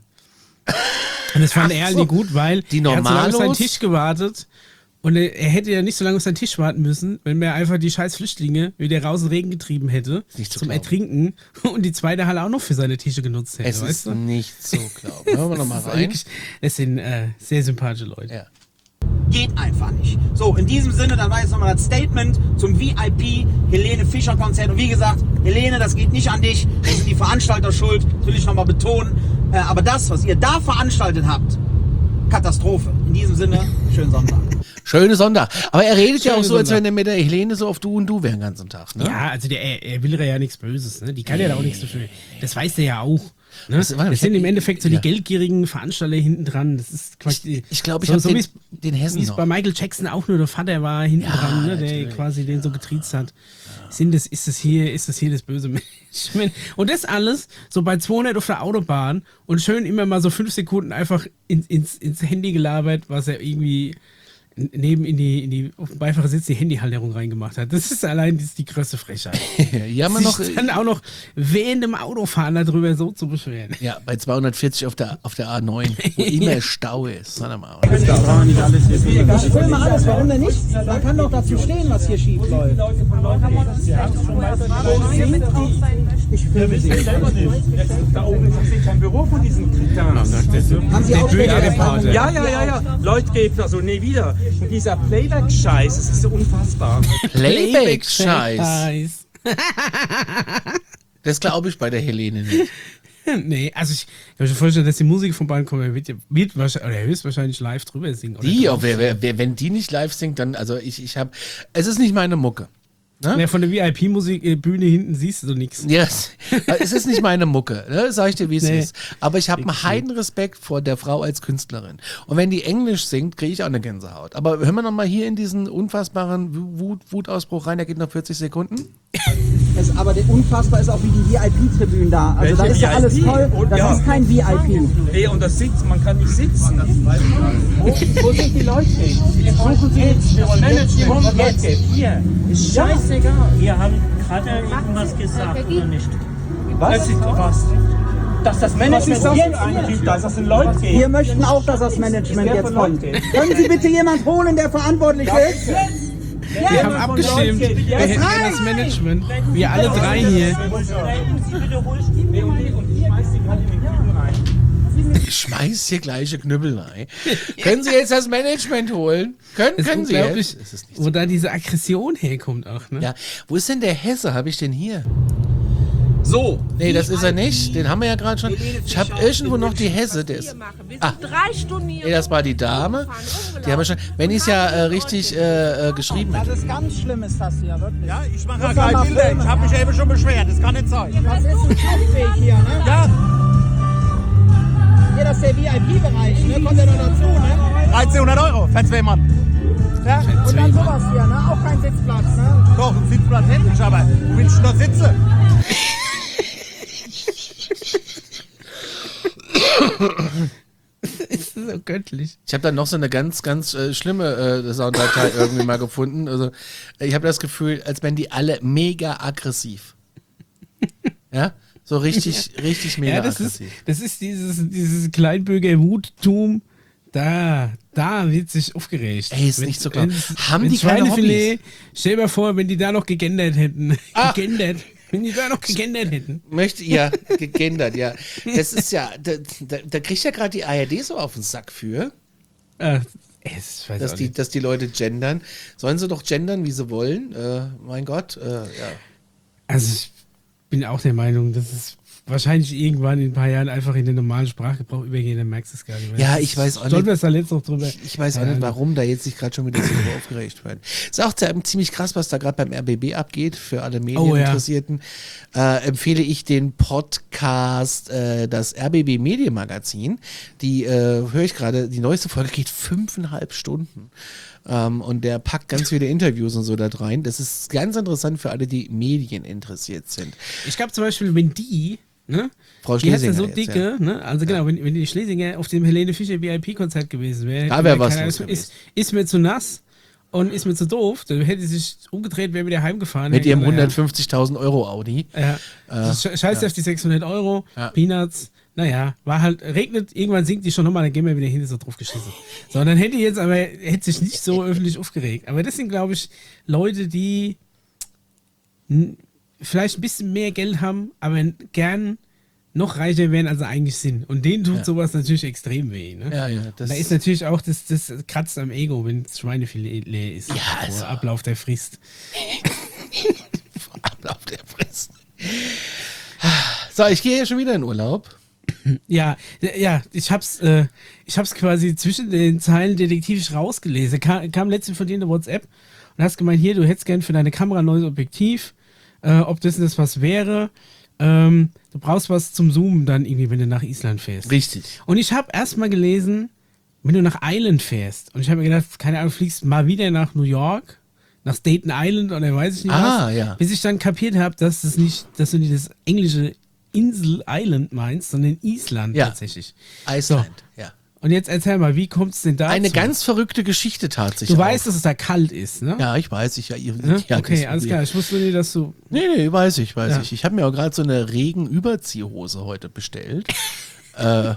Und das fand Ach er halt so. nicht gut, weil Die er hat so lange auf seinen Normalos? Tisch gewartet und er, er hätte ja nicht so lange auf seinen Tisch warten müssen, wenn er einfach die scheiß Flüchtlinge wieder raus in den Regen getrieben hätte Nicht zu zum glauben. Ertrinken und die zweite Halle auch noch für seine Tische genutzt hätte. Es weißt ist du? nicht so, glaube ich. Hören wir nochmal Das ist rein. wirklich- Das sind äh, sehr sympathische Leute. Ja. Geht einfach nicht. So, in diesem Sinne, dann war jetzt nochmal das Statement zum V I P Helene Fischer Konzert. Und wie gesagt, Helene, das geht nicht an dich. Das sind die Veranstalter schuld. Das will ich nochmal betonen. Äh, aber das, was ihr da veranstaltet habt, Katastrophe. In diesem Sinne, schönen Sonntag. Schöne Sonntag. Aber er redet ja auch Schöne so, als Sonntag. wenn er mit der Helene so auf Du und Du wäre den ganzen Tag. Ne? Ja, also der, er, er will ja nichts Böses, ne? Die kann ja da auch nichts dafür. Das weiß der ja auch. Ne? Was- warte, das ich sind hab- im Endeffekt so ja. die geldgierigen Veranstalter hinten dran. Das ist quasi. Ich- ich glaub, ich so, hab so den- wie's- den Hessen Wie es noch. bei Michael Jackson auch nur der Vater war hinten Ja, dran, ne? Der natürlich. quasi den so getriezt hat. Sind das, ist das hier, ist das hier das böse Management? Und das alles so bei zweihundert auf der Autobahn und schön immer mal so fünf Sekunden einfach in, ins, ins Handy gelabert, was er irgendwie neben in die, in die auf dem Beifahrersitz die Handyhalterung reingemacht hat. Das ist allein das ist die größte Frechheit. Ja, man noch, Sich dann auch noch während dem Autofahren darüber so zu beschweren. ja, bei zweihundertvierzig auf der, auf der A neun, wo immer Stau ist. Sag mal. Ich filme alles, warum denn nicht? Man kann doch dazu stehen, was hier schief läuft. Ich filme sie. Da oben ist ein Büro von diesen Kritanen. Haben Sie auch Bürgerreporter. Ja, ja, ja, ja. Leute geben also nie wieder. Und dieser Playback-Scheiß, das ist so unfassbar. Playback-Scheiß. Scheiß. Das glaube ich bei der Helene nicht. Nee, also ich kann mir schon vorstellen, dass die Musik von beiden kommt, er wird, ja- wird wahrscheinlich, oder höchstwahrscheinlich live drüber singen. Oder Die, drauf. oh, wer, wer, wer, wenn die nicht live singt, dann, also ich, ich habe, es ist nicht meine Mucke. Ne? Ja, von der V I P-Musik-Bühne hinten siehst du so nichts. Yes. Es ist nicht meine Mucke, ne? Sag ich dir, wie es Nee. ist. Aber ich habe einen Heidenrespekt vor der Frau als Künstlerin. Und wenn die Englisch singt, kriege ich auch eine Gänsehaut. Aber hören wir noch mal hier in diesen unfassbaren Wut, Wutausbruch rein, der geht noch vierzig Sekunden. Es, aber der unfassbar ist auch wie die V I P-Tribünen da. Also Welche da ist ja V I P? alles toll. Und Das ja. ist kein V I P. Nee, und das Sitz, man kann nicht sitzen. Wo, wo sind die Leute? Suchen Sie jetzt. Wir wollen jetzt, Kommt kommt jetzt. jetzt. Hier, ist scheißegal. Wir haben gerade irgendwas gesagt, oder nicht? Was? Was? Dass das Was Management ist das jetzt für ein Typ, dass das ein Leute geht? Wir möchten auch, dass das Management jetzt kommt. Können Sie bitte jemand holen, der verantwortlich ist? Wir haben abgestimmt. Wir hätten gerne das Management. Wir alle drei hier. Nee, und die, und die schmeißt die gerade in den Kübel rein. Ich schmeiß hier gleiche Knüppel rein. Können Sie jetzt das Management holen? Können, Das ist können Sie unglaublich, jetzt? Das ist nicht wo da diese Aggression herkommt auch. Ne? Ja, wo ist denn der Hesse? Habe ich den hier? So. Nee, das ist er nicht. Den haben wir ja gerade schon. Ich habe irgendwo noch die Hesse. Der ist, Wir sind ah, drei Stunden hier. nee, das war die Dame. Die haben wir schon. Wenn ich es ja äh, richtig äh, äh, geschrieben Das hätte. ist ganz schlimm, ist das hier, wirklich. Ja, ich mache ja ja gleich gleich Bilder. Bilder. Ich habe mich eben schon beschwert. Das kann nicht sein. Das ist ein Fluchtweg hier, ne? Ja, Hier, das ist der V I P-Bereich, ne? Kommt ja noch dazu, ne? dreizehnhundert Euro für zwei Mann. Ja? Und dann sowas hier, ne? Auch kein Sitzplatz, ne? Doch, ein Sitzplatz hätte ich, aber du willst noch sitzen. Das ist so göttlich. Ich habe dann noch so eine ganz, ganz äh, schlimme äh, Sounddatei irgendwie mal gefunden. Also ich habe das Gefühl, als wären die alle mega aggressiv. Ja, so richtig, richtig mega Ja, das ist, aggressiv. das ist dieses, dieses Kleinbürger-Wuttum. Da, da wird sich aufgeregt. Ey, ist Wenn- nicht so klar. wenn- Haben wenn die keine Schweinefilet, stell dir mal vor, wenn die da noch gegendert hätten. Ah. Gegendert. Wenn die da noch gegendert hätten. Möchte ja gegendert, ja. Das ist ja, da, da, da kriegt ja gerade die A R D so auf den Sack für, Äh, es, weiß dass auch die, nicht. dass die Leute gendern. Sollen sie doch gendern, wie sie wollen? Äh, mein Gott, äh, ja. Also ich bin auch der Meinung, dass es wahrscheinlich irgendwann in ein paar Jahren einfach in den normalen Sprachgebrauch übergehen, dann merkst du es gar nicht mehr. Ja, Das ich weiß auch Sollten nicht. wir es da letztens noch drüber. Ich, ich weiß auch Ja, nicht, warum da jetzt sich gerade schon wieder so drüber aufgeregt wird. Ist auch sehr- ziemlich krass, was da gerade beim R B B abgeht. Für alle Medieninteressierten äh, empfehle ich den Podcast, äh, das R B B Medienmagazin. Die äh, höre ich gerade, die neueste Folge geht fünfeinhalb Stunden. Ähm, und der packt ganz viele Interviews und so da rein. Das ist ganz interessant für alle, die Medien interessiert sind. Ich glaube zum Beispiel, wenn die, ne? Frau Die hat ja Schlesinger so jetzt, dicke, ja. ne? Also genau, wenn, wenn die Schlesinger auf dem Helene Fischer V I P-Konzert gewesen wäre, Da hätte wär man was keine los Ahnung, ist, ist mir zu nass und ist mir zu doof, dann hätte sie sich umgedreht, wäre wieder heimgefahren. Mit hätte ihrem gesagt, hundertfünfzigtausend Euro Audi. Ja, ja. Sch- Scheiß auf die sechshundert Euro, Ja. Peanuts. Naja, war halt, regnet, irgendwann sinkt die schon nochmal, dann gehen wir wieder hin, ist so drauf geschissen. So, und dann hätte jetzt aber, hätte sich nicht so öffentlich aufgeregt. Aber das sind, glaube ich, Leute, die n- vielleicht ein bisschen mehr Geld haben, aber gern noch reicher wären, als sie eigentlich sind. Und denen tut Ja. sowas natürlich extrem weh. Ne? Ja, ja. Das Da ist natürlich auch, das, das kratzt am Ego, wenn das Schweinefilet leer ist. Ja, vor also- Ablauf der Frist. Ablauf der Frist. So, ich gehe ja schon wieder in Urlaub. Ja, ja, ich hab's, äh, ich hab's quasi zwischen den Zeilen detektivisch rausgelesen. Kam, kam letztens von dir eine WhatsApp und hast gemeint, hier, du hättest gern für deine Kamera ein neues Objektiv, äh, ob das und das was wäre. Ähm, du brauchst was zum Zoomen dann irgendwie, wenn du nach Island fährst. Richtig. Und ich habe erstmal gelesen, wenn du nach Island fährst, und ich habe mir gedacht, keine Ahnung, fliegst mal wieder nach New York, nach Staten Island oder weiß ich nicht Ah, was, ja. bis ich dann kapiert habe, dass das nicht, dass du nicht das englische Insel Island meinst, sondern Island Ja. tatsächlich. Iceland, ja. Und jetzt erzähl mal, wie kommt es denn dazu? Eine ganz verrückte Geschichte tatsächlich. Du weißt, auch. dass es da kalt ist, ne? Ja, ich weiß, ich ja. Ihr, Ne? ja Okay, das- alles klar. Ich wusste nicht, dass du. Nee, nee, weiß ich, weiß Ja. ich. Ich habe mir auch gerade so eine Regenüberziehhose heute bestellt. äh,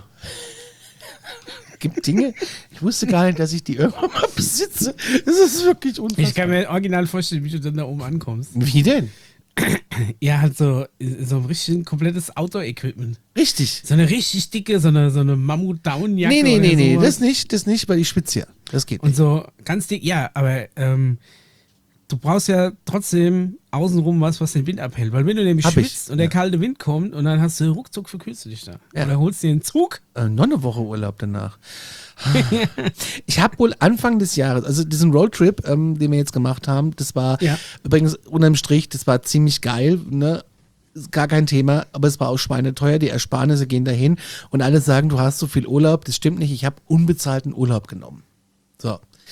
gibt Dinge, ich wusste gar nicht, dass ich die irgendwann mal besitze. Das ist wirklich unfassbar. Ich kann mir original vorstellen, wie du dann da oben ankommst. Wie denn? Ja, halt so, so ein richtig komplettes Outdoor-Equipment. Richtig. So eine richtig dicke, so eine, so eine Mammut-Down-Jacke. Nee, nee, oder nee, nee, sowas. das nicht, das nicht, weil ich schwitze ja. Das geht Und nicht. so ganz dick, ja, aber ähm, du brauchst ja trotzdem außenrum was, was den Wind abhält. Weil wenn du nämlich Hab ich, schwitzt und der ja. kalte Wind kommt und dann hast du ruckzuck verkühlst du dich da. Ja. Oder holst dir einen Zug. Äh, noch eine Woche Urlaub danach. Ich habe wohl Anfang des Jahres, also diesen Roadtrip, ähm, den wir jetzt gemacht haben, das war Ja. übrigens unterm Strich, das war ziemlich geil, ne? Ist gar kein Thema, aber es war auch schweineteuer, die Ersparnisse gehen dahin und alle sagen, du hast so viel Urlaub, das stimmt nicht, ich habe unbezahlten Urlaub genommen. So.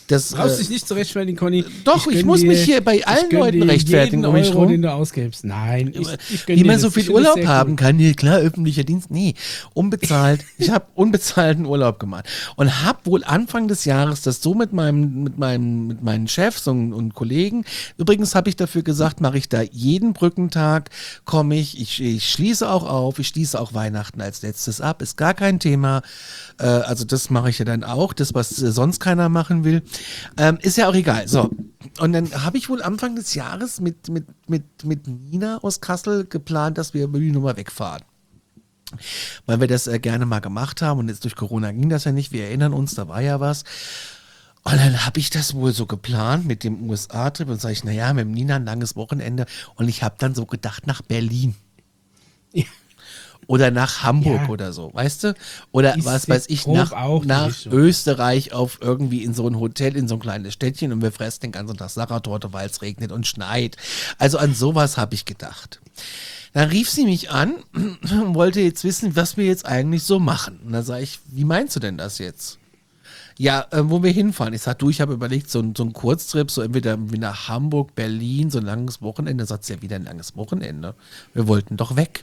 Das, Du brauchst äh, dich nicht zu rechtfertigen, Conny. Doch, ich gönn muss dir- mich hier bei ich allen gönn Leuten dir rechtfertigen jeden um mich Euro, rum. den du ausgibst. Nein, ich, ich gönn Wie dir man das. so Ich viel find das Urlaub sehr haben cool. kann, hier klar, öffentlicher Dienst. Nee, unbezahlt. Ich habe unbezahlten Urlaub gemacht und habe wohl Anfang des Jahres das so mit meinem, mit meinem, mit meinen Chefs und, und Kollegen. Übrigens habe ich dafür gesagt, mache ich da jeden Brückentag, komme ich, ich, ich schließe auch auf, ich schließe auch Weihnachten als letztes ab, ist gar kein Thema. Äh, also das mache ich ja dann auch, das, was äh, sonst keiner machen will. Ähm, ist ja auch egal. So. Und dann habe ich wohl Anfang des Jahres mit, mit, mit, mit Nina aus Kassel geplant, dass wir über die Nummer wegfahren. Weil wir das äh, gerne mal gemacht haben und jetzt durch Corona ging das ja nicht. Wir erinnern uns, da war ja was. Und dann habe ich das wohl so geplant mit dem U S A-Trip und sage ich, naja, mit dem Nina ein langes Wochenende. Und ich habe dann so gedacht, nach Berlin. Ja. Oder nach Hamburg Ja. oder so, weißt du? Oder Ist was jetzt weiß ich, grob nach, auch die nach Richtung. Österreich auf irgendwie in so ein Hotel, in so ein kleines Städtchen und wir fressen den ganzen Tag Sachertorte, weil es regnet und schneit. Also an sowas habe ich gedacht. Dann rief sie mich an und wollte jetzt wissen, was wir jetzt eigentlich so machen. Und dann sage ich, wie meinst du denn das jetzt? Ja, äh, wo wir hinfahren. Ich sag, du, ich habe überlegt, so, ein- so ein Kurztrip, so entweder wie nach Hamburg, Berlin, so ein langes Wochenende. Sagt sie, ja, wieder ein langes Wochenende. Wir wollten doch weg.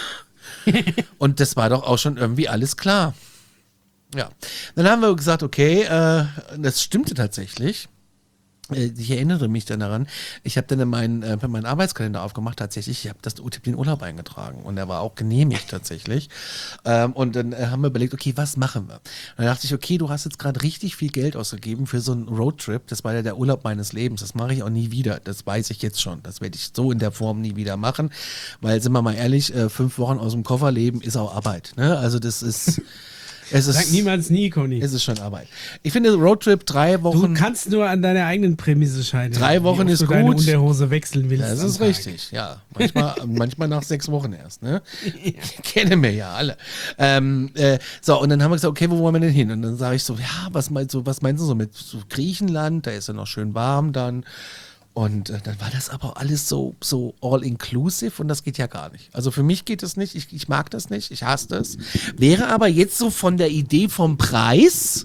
Und das war doch auch schon irgendwie alles klar. Ja, dann haben wir gesagt, okay, äh, das stimmte tatsächlich. Äh, Ich erinnere mich dann daran, ich habe dann meinen, äh, meinen Arbeitskalender aufgemacht, tatsächlich, ich habe das, ich hab den Urlaub eingetragen und er war auch genehmigt tatsächlich. Ähm, und dann äh, haben wir überlegt, okay, was machen wir? Und dann dachte ich, okay, du hast jetzt gerade richtig viel Geld ausgegeben für so einen Roadtrip, das war ja der Urlaub meines Lebens, das mache ich auch nie wieder, das weiß ich jetzt schon, das werde ich so in der Form nie wieder machen, weil, sind wir mal ehrlich, äh, fünf Wochen aus dem Koffer leben ist auch Arbeit, ne? Also das ist... Es ist, Sag niemals nie, Conny. es ist schon Arbeit. Ich finde Roadtrip drei Wochen... Du kannst nur an deiner eigenen Prämisse scheitern. Drei Wochen wie oft ist du deine gut. Unterhose wechseln willst. Das am ist Tag. richtig, ja. Manchmal, manchmal nach sechs Wochen erst, ne? Kennen wir ja alle. Ähm, äh, so, und dann haben wir gesagt, okay, wo wollen wir denn hin? Und dann sage ich so, ja, was meinst du, was meinst du so mit so Griechenland? Da ist ja noch schön warm dann. Und äh, dann war das aber alles so, so all-inclusive und das geht ja gar nicht. Also für mich geht es nicht, ich, ich mag das nicht, ich hasse das. Wäre aber jetzt so von der Idee vom Preis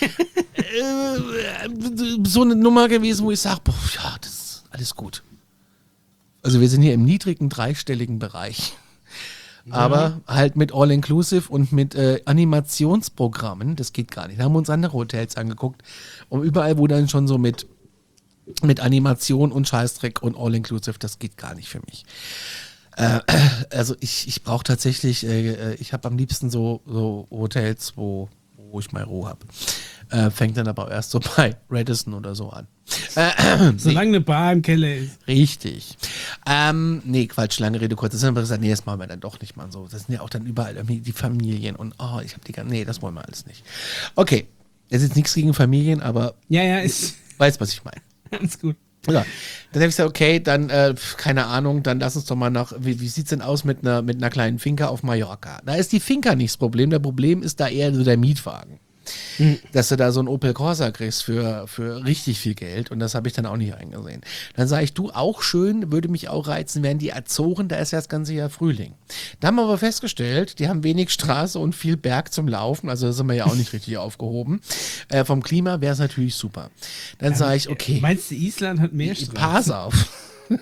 äh, so eine Nummer gewesen, wo ich sage, boah, ja, das ist alles gut. Also wir sind hier im niedrigen dreistelligen Bereich. Aber halt mit All-Inclusive und mit äh, Animationsprogrammen, das geht gar nicht. Da haben wir uns andere Hotels angeguckt und überall, wo dann schon so mit mit Animation und Scheißdreck und All-Inclusive, das geht gar nicht für mich. Äh, also ich, ich brauche tatsächlich, äh, ich habe am liebsten so, so Hotels, wo, wo ich mal Ruhe habe. Äh, fängt dann aber erst so bei Radisson oder so an. Äh, Solange eine Bar im Keller ist. Richtig. Ähm, nee, Quatsch, lange Rede, kurz. Das haben wir gesagt, nee, das machen wir dann doch nicht mal so. Das sind ja auch dann überall irgendwie die Familien und oh, ich habe die ganzen, nee, das wollen wir alles nicht. Okay, es ist nichts gegen Familien, aber Ja, ja, ist weißt, was ich meine. ganz gut. Ja. Dann habe ich gesagt, okay, dann, äh, pf, keine Ahnung, dann lass uns doch mal nach, wie, wie sieht es denn aus mit einer, mit einer kleinen Finca auf Mallorca? Da ist die Finca nicht das Problem, der Problem ist da eher so der Mietwagen. Hm. Dass du da so einen Opel Corsa kriegst für, für richtig viel Geld und das habe ich dann auch nicht eingesehen. Dann sage ich, du, auch schön, würde mich auch reizen, wären die Azoren, da ist ja das ganze Jahr Frühling. Da haben wir aber festgestellt, die haben wenig Straße und viel Berg zum Laufen, also da sind wir ja auch nicht richtig aufgehoben. Äh, vom Klima wäre es natürlich super. Dann sage ich, okay. Meinst du, Island hat mehr Pass Straßen? auf.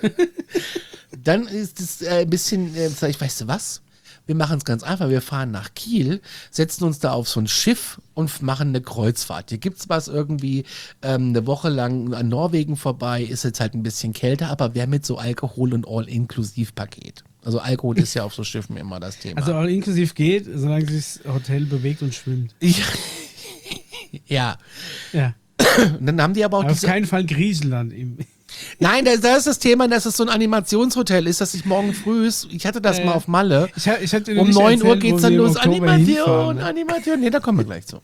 Dann ist es äh, ein bisschen, äh, sag ich, weißt du was? Wir machen es ganz einfach. Wir fahren nach Kiel, setzen uns da auf so ein Schiff und f- machen eine Kreuzfahrt. Hier gibt es was irgendwie ähm, eine Woche lang an Norwegen vorbei, ist jetzt halt ein bisschen kälter, aber wer mit so Alkohol und All-Inklusiv-Paket. Also Alkohol ist ja auf so Schiffen immer das Thema. Also all inklusiv geht, solange sich das Hotel bewegt und schwimmt. ja. ja. Ja. Und dann haben die aber auch Aber auf diese... keinen Fall Griechenland. Im Nein, da, da ist das Thema, dass es so ein Animationshotel ist, dass ich morgen früh ist. Ich hatte das Äh, mal auf Malle. Ich, ha- ich hatte dir Um nicht neun Uhr erzählt, geht's wo dann wir im los. Oktober Animation, hinfahren, ne? Animation. Nee, da kommen wir gleich zu.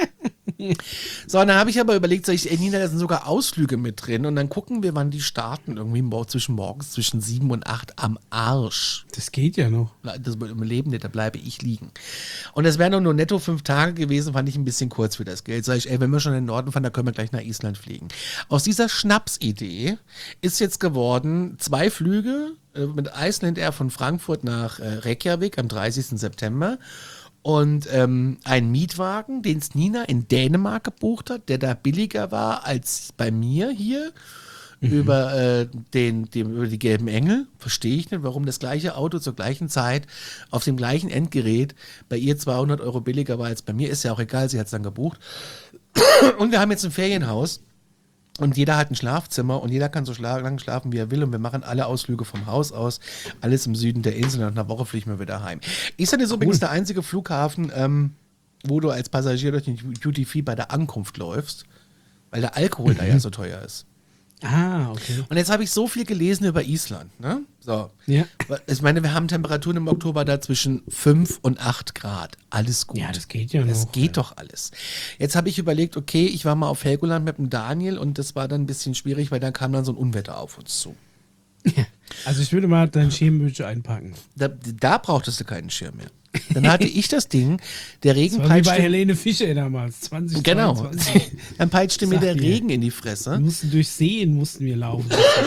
So, und dann habe ich aber überlegt, sag ich, ey Nina, da sind sogar Ausflüge mit drin. Und dann gucken wir, wann die starten. Irgendwie mor- zwischen morgens, zwischen sieben und acht am Arsch. Das geht ja noch. Das wird im Leben nicht, da bleibe ich liegen. Und das wären doch nur netto fünf Tage gewesen, fand ich ein bisschen kurz für das Geld. Sag ich, ey, wenn wir schon in den Norden fahren, dann können wir gleich nach Island fliegen. Aus dieser Schnapsidee ist jetzt geworden, zwei Flüge äh, mit Iceland Air von Frankfurt nach äh, Reykjavik am dreißigsten September und ähm, einen Mietwagen, den Nina in Dänemark gebucht hat, der da billiger war als bei mir hier. Über, äh, den, den, über die gelben Engel, verstehe ich nicht, warum das gleiche Auto zur gleichen Zeit auf dem gleichen Endgerät bei ihr zweihundert Euro billiger war als bei mir, ist ja auch egal, sie hat es dann gebucht. Und wir haben jetzt ein Ferienhaus und jeder hat ein Schlafzimmer und jeder kann so schla- lange schlafen, wie er will und wir machen alle Ausflüge vom Haus aus, alles im Süden der Insel und nach einer Woche fliegen wir wieder heim. Ist dann jetzt übrigens der einzige Flughafen, ähm, wo du als Passagier durch den Duty Free bei der Ankunft läufst, weil der Alkohol da ja so teuer ist. Ah, okay. Und jetzt habe ich so viel gelesen über Island. Ne? So. Ja. Ich meine, wir haben Temperaturen im Oktober da zwischen fünf und acht Grad. Alles gut. Ja, das geht ja noch. Das geht doch alles. Jetzt habe ich überlegt, okay, ich war mal auf Helgoland mit dem Daniel und das war dann ein bisschen schwierig, weil dann kam dann so ein Unwetter auf uns zu. Also ich würde mal dein Schirmbücher einpacken. Da, da brauchtest du keinen Schirm mehr. Dann hatte ich das Ding, der Regen Das war wie bei peitschte... Helene Fischer damals, zwanzig Genau. zweiundzwanzig. Dann peitschte mir Sag der mir. Regen in die Wir Fresse. mussten durch Seen mussten wir laufen.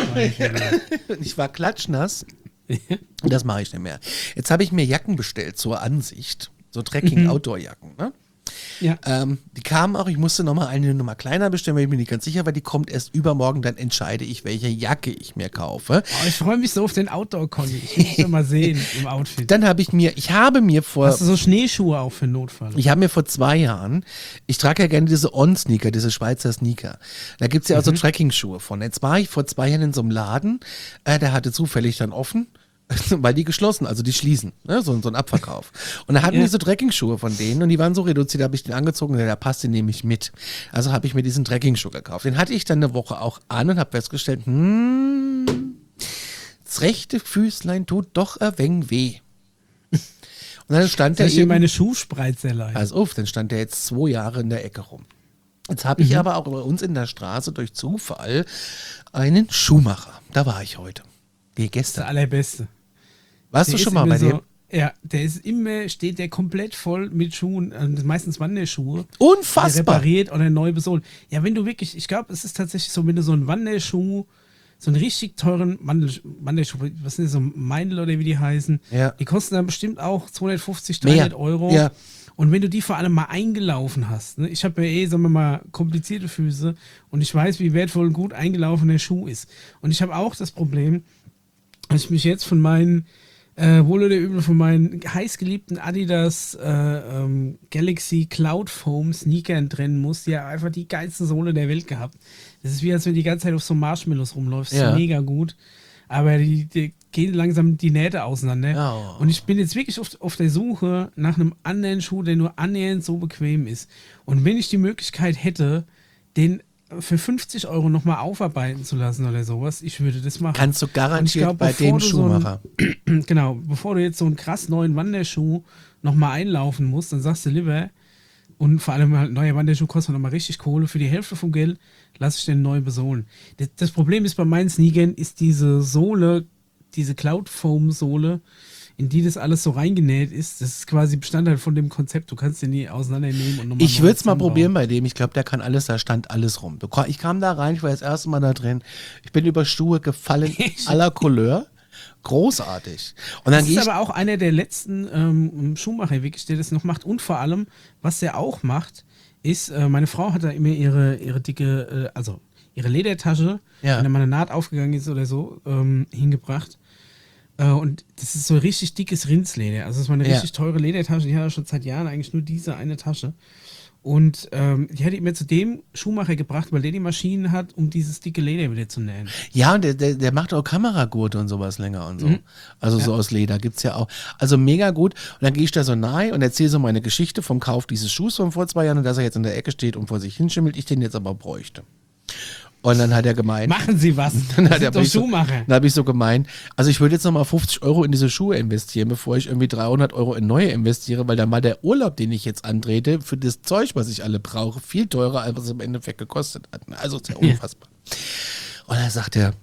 Ich war klatschnass. Und das mache ich nicht mehr. Jetzt habe ich mir Jacken bestellt zur Ansicht. So Trekking-Outdoor-Jacken. Ne? Ja. Ähm, die kamen auch, ich musste nochmal eine Nummer kleiner bestellen, weil ich mir nicht ganz sicher war, die kommt erst übermorgen, dann entscheide ich, welche Jacke ich mir kaufe. Oh, ich freue mich so auf den Outdoor-Conny. Ich will dich schon mal sehen im Outfit. Dann habe ich mir, ich habe mir vor, Hast du so Schneeschuhe auch für Notfall? ich habe mir vor zwei Jahren, ich trage ja gerne diese On-Sneaker, diese Schweizer Sneaker. Da gibt es ja auch so Trekking-Schuhe von. Jetzt war ich vor zwei Jahren in so einem Laden, äh, der hatte zufällig dann offen. Weil die geschlossen, also die schließen, ne? so, so ein Abverkauf. Und da hatten Ja. die so Trekking-Schuhe von denen und die waren so reduziert, da habe ich den angezogen und der passt, den nehme ich mit. Also habe ich mir diesen Trekking-Schuh gekauft. Den hatte ich dann eine Woche auch an und habe festgestellt, hm, das rechte Füßlein tut doch ein wenig weh. Und dann stand der Soll ich dir eben, meine Schuhspreize leihen? pass auf, dann stand der jetzt zwei Jahre in der Ecke rum. Jetzt habe ich Mhm. aber auch bei uns in der Straße durch Zufall einen Schuhmacher. Da war ich heute. Nee, Der gestern. allerbeste. Warst Der du schon ist mal immer bei so, dem? Ja, der ist immer, steht der komplett voll mit Schuhen, äh, meistens Wanderschuhe. Unfassbar. Der repariert oder neu besohlt. Ja, wenn du wirklich, ich glaube, es ist tatsächlich so, wenn du so einen Wanderschuh, so einen richtig teuren Wandel, Wanderschuh, was sind das, so Meindl oder wie die heißen, Ja. die kosten dann bestimmt auch zweihundertfünfzig, Mehr. dreihundert Euro. Ja. Und wenn du die vor allem mal eingelaufen hast, ne, ich habe ja eh, sagen wir mal, komplizierte Füße und ich weiß, wie wertvoll ein gut eingelaufener Schuh ist. Und ich habe auch das Problem, dass ich mich jetzt von meinen, äh, wohl oder übel, von meinen heißgeliebten Adidas äh, ähm, Galaxy Cloud Foam Sneakern trennen muss, die ja einfach die geilste Sohle der Welt gehabt. Das ist wie, als wenn du die ganze Zeit auf so Marshmallows rumläufst. Ja. Mega gut. Aber die, die gehen langsam die Nähte auseinander. Ja. Und ich bin jetzt wirklich auf, auf der Suche nach einem anderen Schuh, der nur annähernd so bequem ist. Und wenn ich die Möglichkeit hätte, den für fünfzig Euro nochmal aufarbeiten zu lassen oder sowas, ich würde das machen. Kannst du Und ich garantiert glaub, bei bevor dem du so einen- Schuhmacher. Genau, bevor du jetzt so einen krass neuen Wanderschuh nochmal einlaufen musst, dann sagst du lieber, und vor allem halt ein neuer Wanderschuh kostet nochmal richtig Kohle, für die Hälfte vom Geld lass ich den neu besohlen. Das, das Problem ist bei meinen Sneakern, ist diese Sohle, diese Cloud Foam Sohle, in die das alles so reingenäht ist, das ist quasi Bestandteil von dem Konzept. Du kannst den nie auseinandernehmen und nochmal Ich neu würde es mal zusammenbauen. probieren bei dem. Ich glaube, der kann alles, da stand alles rum. Du ko- Ich kam da rein, ich war das erste Mal da drin. Ich bin über Schuhe gefallen, aller Couleur. Großartig. Und dann Das gehe ist ich. aber auch einer der letzten ähm, Schuhmacher, wirklich, der das noch macht. Und vor allem, was er auch macht, ist, äh, meine Frau hat da immer ihre, ihre dicke, äh, also ihre Ledertasche, Ja. wenn da mal eine Naht aufgegangen ist oder so, ähm, hingebracht. Äh, und das ist so richtig dickes Rindsleder. Also das war eine Ja. richtig teure Ledertasche. Die hat er schon seit Jahren eigentlich nur diese eine Tasche. Und ähm, die hat ihn mir zu dem Schuhmacher gebracht, weil der die Maschinen hat, um dieses dicke Leder wieder zu nähen. Ja, und der, der, der macht auch Kameragurte und sowas länger und so. Mhm. Also so aus Leder gibt's ja auch. Also mega gut. Und dann gehe ich da so nahe und erzähle so meine Geschichte vom Kauf dieses Schuhs von vor zwei Jahren und dass er jetzt in der Ecke steht und vor sich hinschimmelt, ich den jetzt aber bräuchte. Und dann hat er gemeint. Machen Sie was. Dann Das hat er sind doch mich so, Schuhmacher. dann habe ich so gemeint, also ich würde jetzt nochmal fünfzig Euro in diese Schuhe investieren, bevor ich irgendwie dreihundert Euro in neue investiere, weil dann mal der Urlaub, den ich jetzt antrete, für das Zeug, was ich alle brauche, viel teurer, als es im Endeffekt gekostet hat. Also ist ja unfassbar. Und dann sagt er,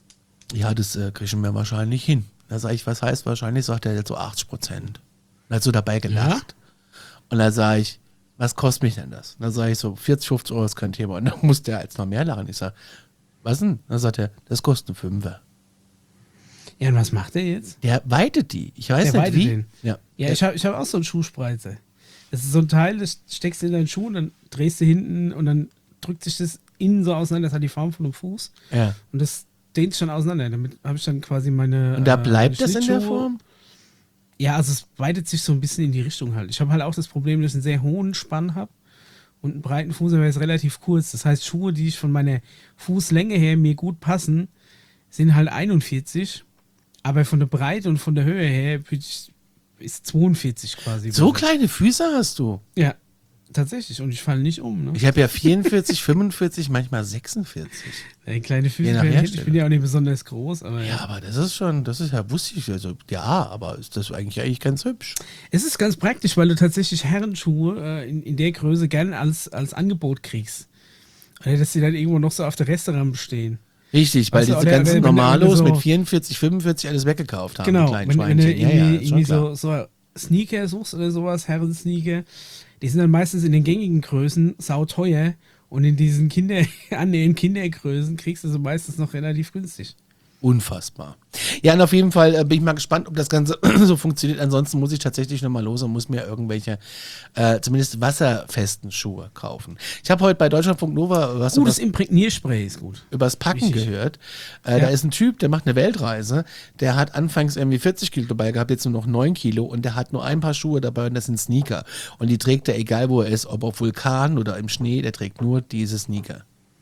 ja, das äh, kriegen wir wahrscheinlich hin. Da sage ich, was heißt wahrscheinlich? Sagt er, jetzt so achtzig Prozent. Und hat so dabei gelacht. Und dann sage ich, was kostet mich denn das? Und dann sage ich so, vierzig, fünfzig Euro ist kein Thema. Und dann muss der als noch mehr lachen. Ich sage, was denn? Dann sagt er, das kostet einen Fünfer. Ja, und was macht der jetzt? Der weitet die. Ich weiß Der nicht weitet wie. den. Ja. Ja, ich habe ich hab auch so einen Schuhspreizer. Das ist so ein Teil, das steckst du in deinen Schuh und dann drehst du hinten und dann drückt sich das innen so auseinander. Das hat die Form von einem Fuß. Ja. Und das dehnt sich dann auseinander. Damit habe ich dann quasi meine. Und da äh, bleibt meine das in der Schlittschuhe. Form? Ja, also es weitet sich so ein bisschen in die Richtung halt. Ich habe halt auch das Problem, dass ich einen sehr hohen Spann habe und einen breiten Fuß, aber er ist relativ kurz. Das heißt, Schuhe, die ich von meiner Fußlänge her mir gut passen, sind halt einundvierzig. Aber von der Breite und von der Höhe her ist zweiundvierzig quasi. So kleine Füße hast du. Ja, tatsächlich. Und ich falle nicht um. Ne? Ich habe ja vierundvierzig, fünfundvierzig, manchmal sechsundvierzig. Ja, kleine Füße. Je nach Ich Hersteller. bin ja auch nicht besonders groß. Aber Ja, ja. aber das ist schon, das ist ja, wusste ich, also ja, aber ist das eigentlich eigentlich ganz hübsch. Es ist ganz praktisch, weil du tatsächlich Herrenschuhe äh, in, in der Größe gerne als, als Angebot kriegst. Oder dass sie dann irgendwo noch so auf der Restaurant stehen. Richtig, weil Weißt du, diese oder ganzen wenn- wenn du Normalos so- mit vierundvierzig, fünfundvierzig alles weggekauft haben, die Genau, kleinen wenn, wenn du Schweinchen. Ja, irgendwie, ja, ist schon irgendwie klar. so, so Sneaker suchst oder sowas, Herren-Sneaker, die sind dann meistens in den gängigen Größen sauteuer und in diesen Kinder, annähernd Kindergrößen kriegst du sie meistens noch relativ günstig. Unfassbar. Ja, und auf jeden Fall äh, bin ich mal gespannt, ob das Ganze so funktioniert. Ansonsten muss ich tatsächlich nochmal los und muss mir irgendwelche, äh, zumindest wasserfesten Schuhe kaufen. Ich habe heute bei Deutschlandfunk Nova was Gutes über Imprägnierspray ist gut. übers Packen Wichtig. gehört. Äh, Ja. Da ist ein Typ, der macht eine Weltreise. Der hat anfangs irgendwie vierzig Kilo dabei gehabt, jetzt nur noch neun Kilo und der hat nur ein paar Schuhe dabei und das sind Sneaker. Und die trägt er, egal wo er ist, ob auf Vulkan oder im Schnee, der trägt nur diese Sneaker.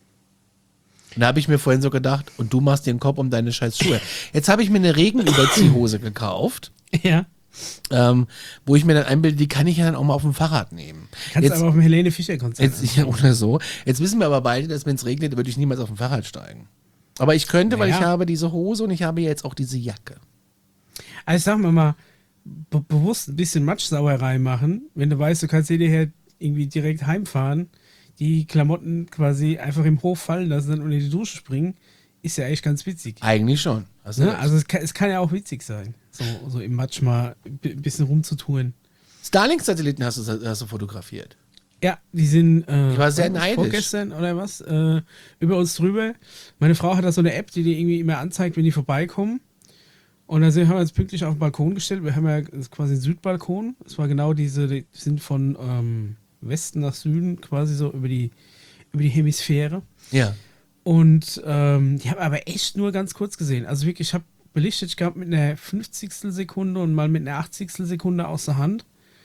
Und da habe ich mir vorhin so gedacht, und du machst dir den Kopf um deine scheiß Schuhe. Jetzt habe ich mir eine Regenüberziehhose gekauft, Ja. ähm, wo ich mir dann einbilde, die kann ich ja dann auch mal auf dem Fahrrad nehmen. Kannst Jetzt, aber auf dem Helene Fischer Konzert. jetzt, ja, oder so. Jetzt wissen wir aber beide, dass wenn es regnet, würde ich niemals auf dem Fahrrad steigen. Aber ich könnte, weil Naja. ich habe diese Hose und ich habe jetzt auch diese Jacke. Also ich sag mal mal, be bewusst ein bisschen Matschsauerei machen, wenn du weißt, du kannst hinterher irgendwie direkt heimfahren, die Klamotten quasi einfach im Hof fallen lassen, dann unter die Dusche springen, ist ja echt ganz witzig. Eigentlich schon. Hast du Ne? recht. Also es kann, es kann ja auch witzig sein, so, so im Matsch mal ein bisschen rumzutouren. Starlink-Satelliten hast du, hast du fotografiert. Ja, die sind äh, Ich war sehr wann, neidisch. vorgestern oder was, äh, über uns drüber. Meine Frau hat da so eine App, die dir irgendwie immer anzeigt, wenn die vorbeikommen. Und da sind, haben wir uns pünktlich auf den Balkon gestellt. Wir haben ja quasi einen Südbalkon. Es war genau diese, die sind von ähm, Westen nach Süden quasi so über die, über die Hemisphäre. Ja. Und ähm, die haben aber echt nur ganz kurz gesehen. Also wirklich, ich habe belichtet, ich glaube mit einer fünfzigstel Sekunde und mal mit einer achtzigstel Sekunde aus der Hand.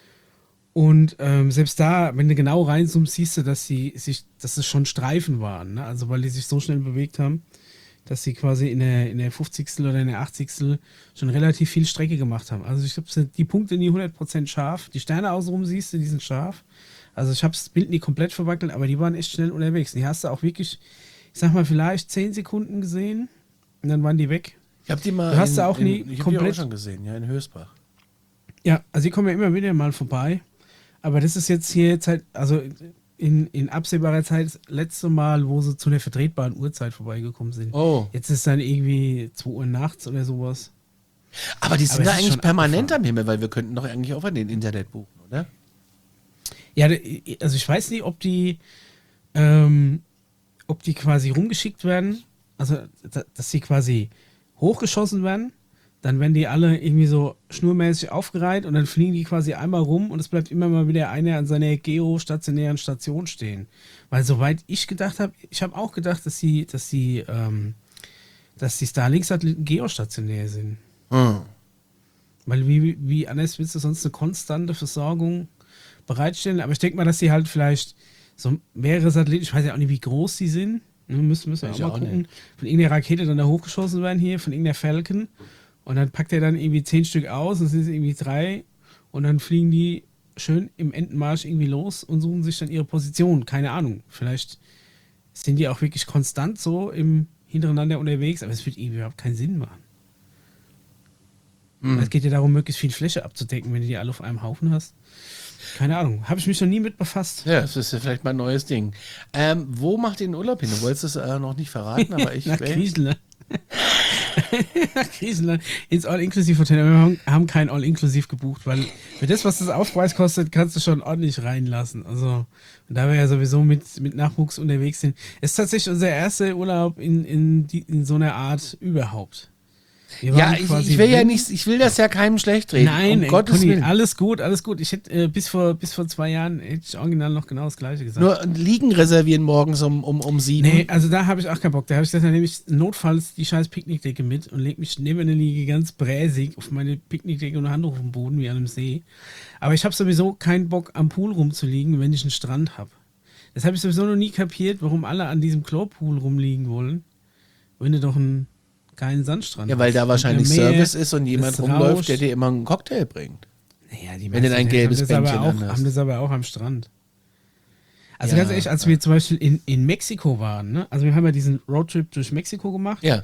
Und ähm, selbst da, wenn du genau reinzoomst, siehst du, dass sie sich, dass es schon Streifen waren. Ne? Also weil die sich so schnell bewegt haben, dass sie quasi in der, in der fünfzigstel oder in der achtzigstel schon relativ viel Strecke gemacht haben. Also ich glaube, die Punkte nie hundert Prozent scharf. Die Sterne außenrum siehst du, die sind scharf. Also ich habe das Bild nie komplett verwackelt, aber die waren echt schnell unterwegs. Die hast du auch wirklich, ich sag mal, vielleicht zehn Sekunden gesehen und dann waren die weg. Ich habe die mal Du hast in, sie auch in, nie ich hab die auch komplett- schon gesehen, ja, in Hösbach. Ja, also die kommen ja immer wieder mal vorbei. Aber das ist jetzt hier Zeit, also in, in absehbarer Zeit das letzte Mal, wo sie zu einer vertretbaren Uhrzeit vorbeigekommen sind. Oh. Jetzt ist dann irgendwie zwei Uhr nachts oder sowas. Aber die sind Aber da es ist eigentlich schon permanent abgefahren. am Himmel, weil wir könnten doch eigentlich auch an den Internet buchen, oder? Ja, also ich weiß nicht, ob die, ähm, ob die quasi rumgeschickt werden, also da- dass sie quasi hochgeschossen werden, dann werden die alle irgendwie so schnurmäßig aufgereiht und dann fliegen die quasi einmal rum und es bleibt immer mal wieder einer an seiner geostationären Station stehen. Weil soweit ich gedacht habe, ich habe auch gedacht, dass die, dass die, ähm, dass die Starlink-Satelliten geostationär sind. Hm. Weil wie, wie anders willst du sonst eine konstante Versorgung bereitstellen? Aber ich denke mal, dass sie halt vielleicht so mehrere Satelliten, ich weiß ja auch nicht, wie groß die sind, ne, müssen, müssen wir Ich auch mal auch gucken, nicht. von irgendeiner Rakete dann da hochgeschossen werden hier, von irgendeiner Falcon und dann packt er dann irgendwie zehn Stück aus, das sind irgendwie drei und dann fliegen die schön im Entenmarsch irgendwie los und suchen sich dann ihre Position, keine Ahnung, vielleicht sind die auch wirklich konstant so im hintereinander unterwegs, aber es wird irgendwie überhaupt keinen Sinn machen. Hm. Es geht ja darum, möglichst viel Fläche abzudecken, wenn du die alle auf einem Haufen hast. Keine Ahnung, habe ich mich noch nie mit befasst. Ja, das ist ja vielleicht mal ein neues Ding. Ähm, wo macht ihr den Urlaub hin? Du wolltest es äh, noch nicht verraten, aber ich... Nach Griechenland. Nach Griechenland ins All-Inklusiv-Hotel. Wir haben, haben kein All-Inklusiv gebucht, weil für das, was das Aufpreis kostet, kannst du schon ordentlich reinlassen. Also, und da wir ja sowieso mit, mit Nachwuchs unterwegs sind, ist tatsächlich unser erster Urlaub in, in, die, in so einer Art überhaupt. Wir Ja, waren ich, quasi ich will ja drin. nicht, ich will das ja keinem schlecht reden. Nein, um ey, Gottes Conny, Willen. alles gut, alles gut. Ich hätte äh, bis, vor, bis vor zwei Jahren hätte ich original noch genau das Gleiche gesagt. Nur Liegen reservieren morgens um, um, um sieben. Nee, also da habe ich auch keinen Bock. Da habe ich gesagt, dann nehme ich notfalls die scheiß Picknickdecke mit und lege mich neben eine Liege ganz bräsig auf meine Picknickdecke und ein Handtuch auf dem Boden wie an einem See. Aber ich habe sowieso keinen Bock, am Pool rumzuliegen, wenn ich einen Strand habe. Das habe ich sowieso noch nie kapiert, warum alle an diesem Chlorpool rumliegen wollen, wenn du doch einen geilen Sandstrand Ja, weil da hast. wahrscheinlich Und der Meer, Service ist und jemand das rumläuft, Rausch. der dir immer einen Cocktail bringt. Naja, die Wenn du meisten ein gelbes haben das aber Bändchen auch, anhast. haben das aber auch am Strand. Also Ja, ganz ehrlich, als wir zum Beispiel in, in Mexiko waren, ne? Also wir haben ja diesen Roadtrip durch Mexiko gemacht. Ja.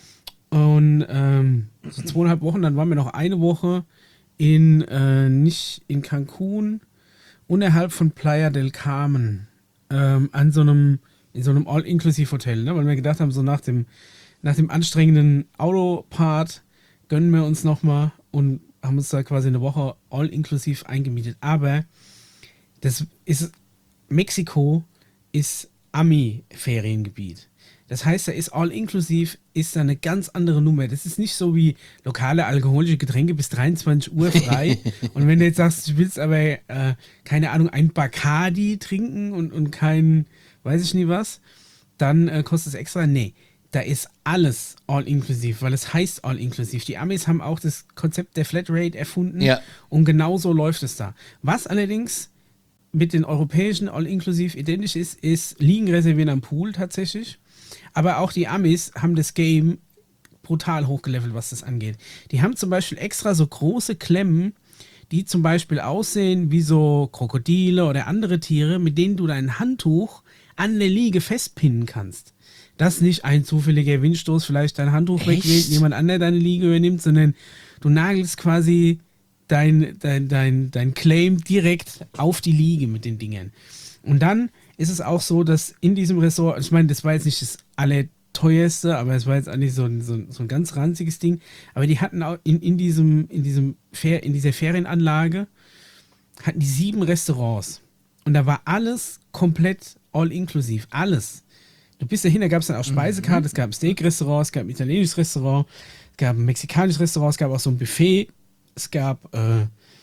Und ähm, so zweieinhalb Wochen, dann waren wir noch eine Woche in, äh, nicht in Cancun, unterhalb von Playa del Carmen, ähm, an so einem, in so einem All-Inclusive-Hotel, ne? Weil wir gedacht haben, so nach dem, nach dem anstrengenden Autopart gönnen wir uns nochmal und haben uns da quasi eine Woche All-Inclusive eingemietet. Aber das ist, Mexiko ist Ami-Feriengebiet. Das heißt, da ist All-Inclusive, ist da eine ganz andere Nummer. Das ist nicht so wie lokale alkoholische Getränke bis dreiundzwanzig Uhr frei. Und wenn du jetzt sagst, du willst aber, äh, keine Ahnung, ein Bacardi trinken und, und kein, weiß ich nie was, dann äh, kostet es extra. Nee, da ist alles All-Inclusive, weil es heißt All-Inclusive. Die Amis haben auch das Konzept der Flatrate erfunden. Ja. Und genau so läuft es da. Was allerdings mit den europäischen All-Inclusive identisch ist, ist Liegen reservieren am Pool tatsächlich. Aber auch die Amis haben das Game brutal hochgelevelt, was das angeht. Die haben zum Beispiel extra so große Klemmen, die zum Beispiel aussehen wie so Krokodile oder andere Tiere, mit denen du dein Handtuch an der Liege festpinnen kannst. Dass nicht ein zufälliger Windstoß vielleicht dein Handtuch Echt? wegweht, jemand anderer deine Liege übernimmt, sondern du nagelst quasi dein, dein, dein, dein Claim direkt auf die Liege mit den Dingern. Und dann ist es auch so, dass in diesem Ressort, ich meine, das war jetzt nicht das allerteuerste, aber es war jetzt eigentlich so ein, so ein, so ein ganz ranziges Ding, aber die hatten auch in, in, diesem, in, diesem Fer, in dieser Ferienanlage, hatten die sieben Restaurants. Und da war alles komplett all-inklusiv, alles. Du bist dahin, da gab es dann auch Speisekarte, mhm. es gab ein Steak-Restaurant, es gab ein italienisches Restaurant, es gab ein mexikanisches Restaurant, es gab auch so ein Buffet, es gab äh,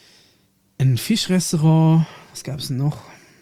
ein Fischrestaurant, was gab es noch?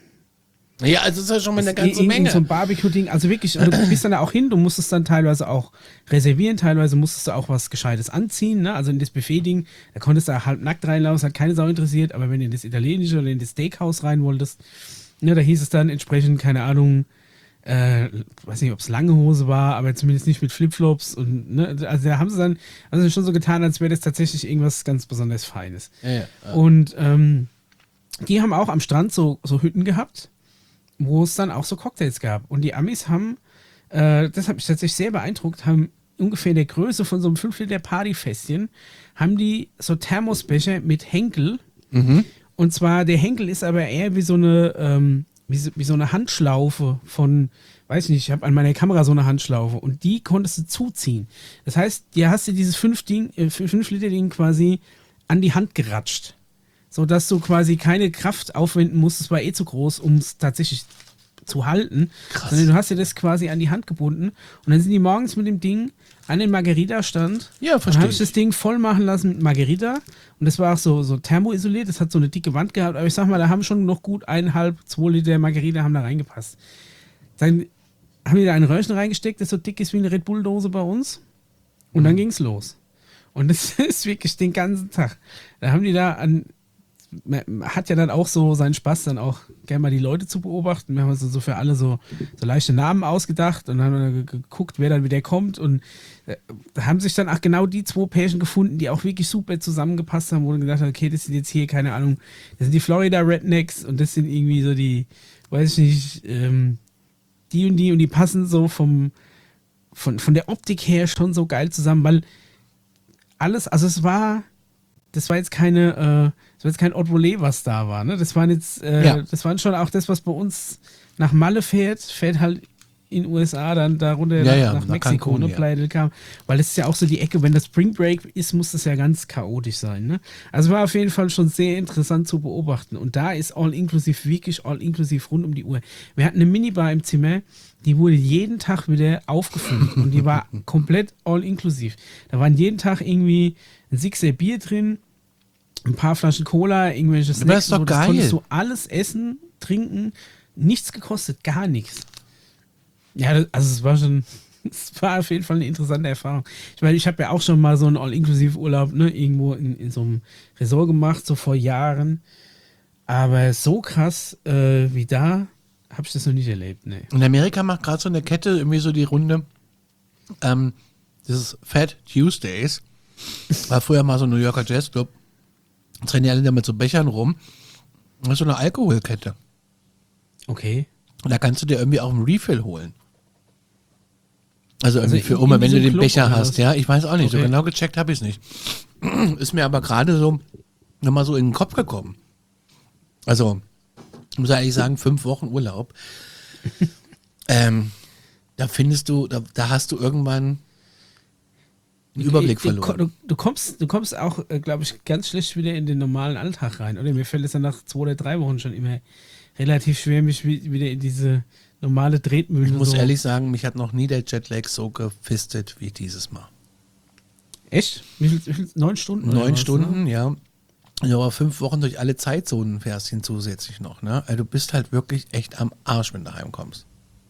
Ja, also ist ja schon mal eine ganze Irgend Menge. So ein Barbecue-Ding, also wirklich, und du bist dann da auch hin, du musstest dann teilweise auch reservieren, teilweise musstest du auch was Gescheites anziehen, ne? Also in das Buffet-Ding, da konntest du da halb nackt reinlaufen, das hat keine Sau interessiert, aber wenn du in das italienische oder in das Steakhouse rein wolltest, ne, da hieß es dann entsprechend, keine Ahnung, äh, weiß nicht, ob es lange Hose war, aber zumindest nicht mit Flipflops und, ne, also da haben sie dann, also schon so getan, als wäre das tatsächlich irgendwas ganz besonders Feines. Ja, ja, ja. Und ähm, die haben auch am Strand so, so Hütten gehabt, wo es dann auch so Cocktails gab. Und die Amis haben, äh, das hat mich tatsächlich sehr beeindruckt, haben ungefähr der Größe von so einem fünf Liter Partyfässchen, haben die so Thermosbecher mit Henkel. Mhm. Und zwar, der Henkel ist aber eher wie so eine, ähm, wie, so, wie so eine Handschlaufe von, weiß nicht, ich habe an meiner Kamera so eine Handschlaufe und die konntest du zuziehen. Das heißt, dir hast du dieses fünf Liter Ding quasi an die Hand geratscht. So dass du quasi keine Kraft aufwenden musst, es war eh zu groß, um es tatsächlich zu halten. Krass. Sondern du hast dir das quasi an die Hand gebunden und dann sind die morgens mit dem Ding an den Margarita-Stand. Ja, Dann verstehe habe ich das Ding voll machen lassen mit Margarita und das war auch so, so thermoisoliert, das hat so eine dicke Wand gehabt, aber ich sag mal, da haben schon noch gut eineinhalb, zwei Liter Margarita haben da reingepasst. Dann haben die da ein Röhrchen reingesteckt, das so dick ist wie eine Red Bull-Dose bei uns und Mhm. dann ging's los. Und das ist wirklich den ganzen Tag. Da haben die da an man hat ja dann auch so seinen Spaß, dann auch gerne mal die Leute zu beobachten. Wir haben uns so für alle so, so leichte Namen ausgedacht und dann haben wir geguckt, wer dann wieder kommt. Und äh, da haben sich dann auch genau die zwei Pärchen gefunden, die auch wirklich super zusammengepasst haben, wo man gedacht hat, okay, das sind jetzt hier, keine Ahnung, das sind die Florida Rednecks und das sind irgendwie so die, weiß ich nicht, ähm, die und die und die passen so vom, von, von der Optik her schon so geil zusammen, weil alles, also es war, das war jetzt keine, äh, das war jetzt kein Haute Volée, was da war, ne? Das waren jetzt, äh, Ja. das waren schon auch das, was bei uns nach Malle fährt, fährt halt in den U S A, dann da runter Ja, nach, ja, nach nach Mexiko, Cancun, ne, ja. Playa del Carmen. Weil das ist ja auch so die Ecke, wenn das Spring Break ist, muss das ja ganz chaotisch sein. Ne? Also war auf jeden Fall schon sehr interessant zu beobachten. Und da ist All-Inclusive wirklich All-Inclusive rund um die Uhr. Wir hatten eine Minibar im Zimmer, die wurde jeden Tag wieder aufgefüllt und die war komplett All-Inclusive. Da waren jeden Tag irgendwie ein Sixer Bier drin, ein paar Flaschen Cola, irgendwelche Aber Snacks. ist doch so, das geil. konntest du alles essen, trinken, nichts gekostet, gar nichts. Ja, das, also es war schon, es war auf jeden Fall eine interessante Erfahrung. Ich meine, ich habe ja auch schon mal so einen All-Inclusive-Urlaub, ne, irgendwo in, in so einem Resort gemacht, so vor Jahren. Aber so krass äh, wie da habe ich das noch nicht erlebt, ne. In Amerika macht gerade so eine Kette irgendwie so die Runde. Ähm, das ist Fat Tuesdays. War früher mal so ein New Yorker Jazzclub. Jetzt rennen die alle da mit so Bechern rum. Das ist so eine Alkoholkette. Okay. Und da kannst du dir irgendwie auch einen Refill holen. Also irgendwie Also für in- Oma, in wenn so du einem den Club Becher oder hast. was? Ja, ich weiß auch nicht. So Okay. genau gecheckt habe ich es nicht. Ist mir aber gerade so nochmal so in den Kopf gekommen. Also, ich muss eigentlich sagen, fünf Wochen Urlaub. ähm, da findest du, da, da hast du irgendwann einen Überblick du, verloren. Du, du, kommst, du kommst auch, äh, glaube ich, ganz schlecht wieder in den normalen Alltag rein. Oder mir fällt es dann nach zwei oder drei Wochen schon immer relativ schwer, mich wi- wieder in diese normale Tretmühle Ich muss so. ehrlich sagen, mich hat noch nie der Jetlag so gefistet wie dieses Mal. Echt? Wie viel, wie viel, neun Stunden? oder Neun was, Stunden, Ne? ja. Ja, aber fünf Wochen durch alle Zeitzonen fährst hin zusätzlich noch. Ne? Also du bist halt wirklich echt am Arsch, wenn du heimkommst.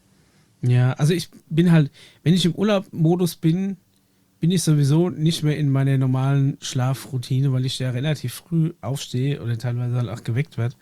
Ja, also ich bin halt, wenn ich im Urlaubmodus bin, bin ich sowieso nicht mehr in meiner normalen Schlafroutine, weil ich ja relativ früh aufstehe oder teilweise halt auch geweckt werde.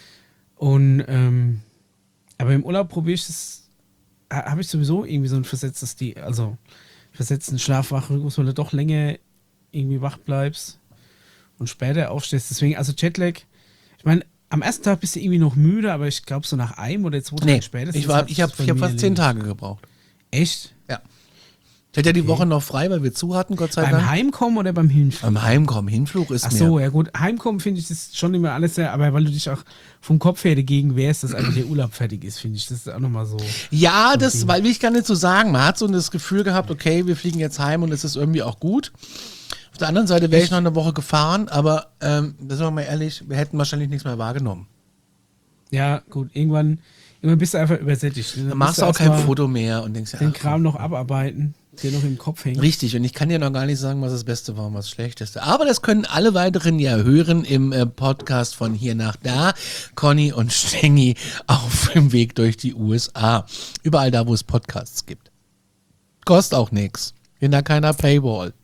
Und ähm, aber im Urlaub probiere ich das, ha- habe ich sowieso irgendwie so ein versetztes, die, also versetzten Schlaf-Wach-Rhythmus, weil du doch länger irgendwie wach bleibst und später aufstehst. Deswegen, also Jetlag, ich meine, am ersten Tag bist du irgendwie noch müde, aber ich glaube so nach einem oder zwei Tagen Nee, spätestens. ich, war, hat ich habe sich's bei ich hab mir fast zehn erledigt. Tage gebraucht. Echt? Ja. Ich hatte ja die Woche noch frei, weil wir zu hatten, Gott sei Beim Dank. Heimkommen oder beim Hinflug? Beim Heimkommen, Hinflug ist Ach mir. so, ja gut. Heimkommen finde ich das schon immer alles sehr, aber weil du dich auch vom Kopf her dagegen wehrst, dass eigentlich der Urlaub fertig ist, finde ich. Das ist auch nochmal so. Ja, das, weil will ich gar nicht so sagen. Man hat so das Gefühl gehabt, okay, wir fliegen jetzt heim und es ist irgendwie auch gut. Auf der anderen Seite wäre ich noch eine Woche gefahren, aber ähm, da sind wir mal ehrlich, wir hätten wahrscheinlich nichts mehr wahrgenommen. Ja, gut, irgendwann, irgendwann bist du einfach übersättigt. Dann machst du auch kein Foto mehr und denkst, ja, Den ach, Kram noch abarbeiten, der noch im Kopf hängt. richtig, und ich kann dir noch gar nicht sagen, was das Beste war und was das Schlechteste. Aber das können alle weiteren ja hören im äh, Podcast von hier nach da. Conny und Stengi auf dem Weg durch die U S A. Überall da, wo es Podcasts gibt. Kostet auch nichts. Hinter keiner Paywall.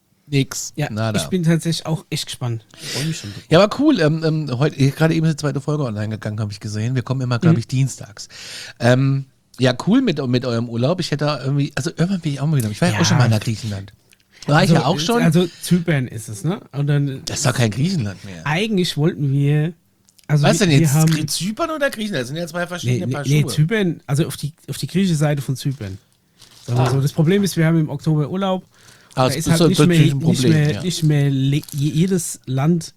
Nix. Ja, Nada. ich bin tatsächlich auch echt gespannt. Ich freue mich schon drauf. Ja, aber cool. Ähm, ähm, heute gerade eben ist die zweite Folge online gegangen, habe ich gesehen. Wir kommen immer, glaube ich, dienstags. Ähm, ja, cool mit, mit eurem Urlaub. Ich hätte da irgendwie, also irgendwann bin ich auch mal wieder. Ich war ja Ja. auch schon mal nach Griechenland. War ich ja auch schon. Also Zypern ist es, ne? Und dann, Das ist doch kein Griechenland mehr. eigentlich wollten wir. Also Was wir, denn wir jetzt? haben, Grie- Zypern oder Griechenland? Das sind ja zwei Nee, verschiedene nee, Paar nee, Schuhe. Zypern, also auf die, auf die griechische Seite von Zypern. Sagen wir Ah. so. Das Problem ist, wir haben im Oktober Urlaub. Ah, Da das ist ist halt so- nicht das mehr, ist ein nicht Problem, mehr, ja. nicht mehr le- jedes Land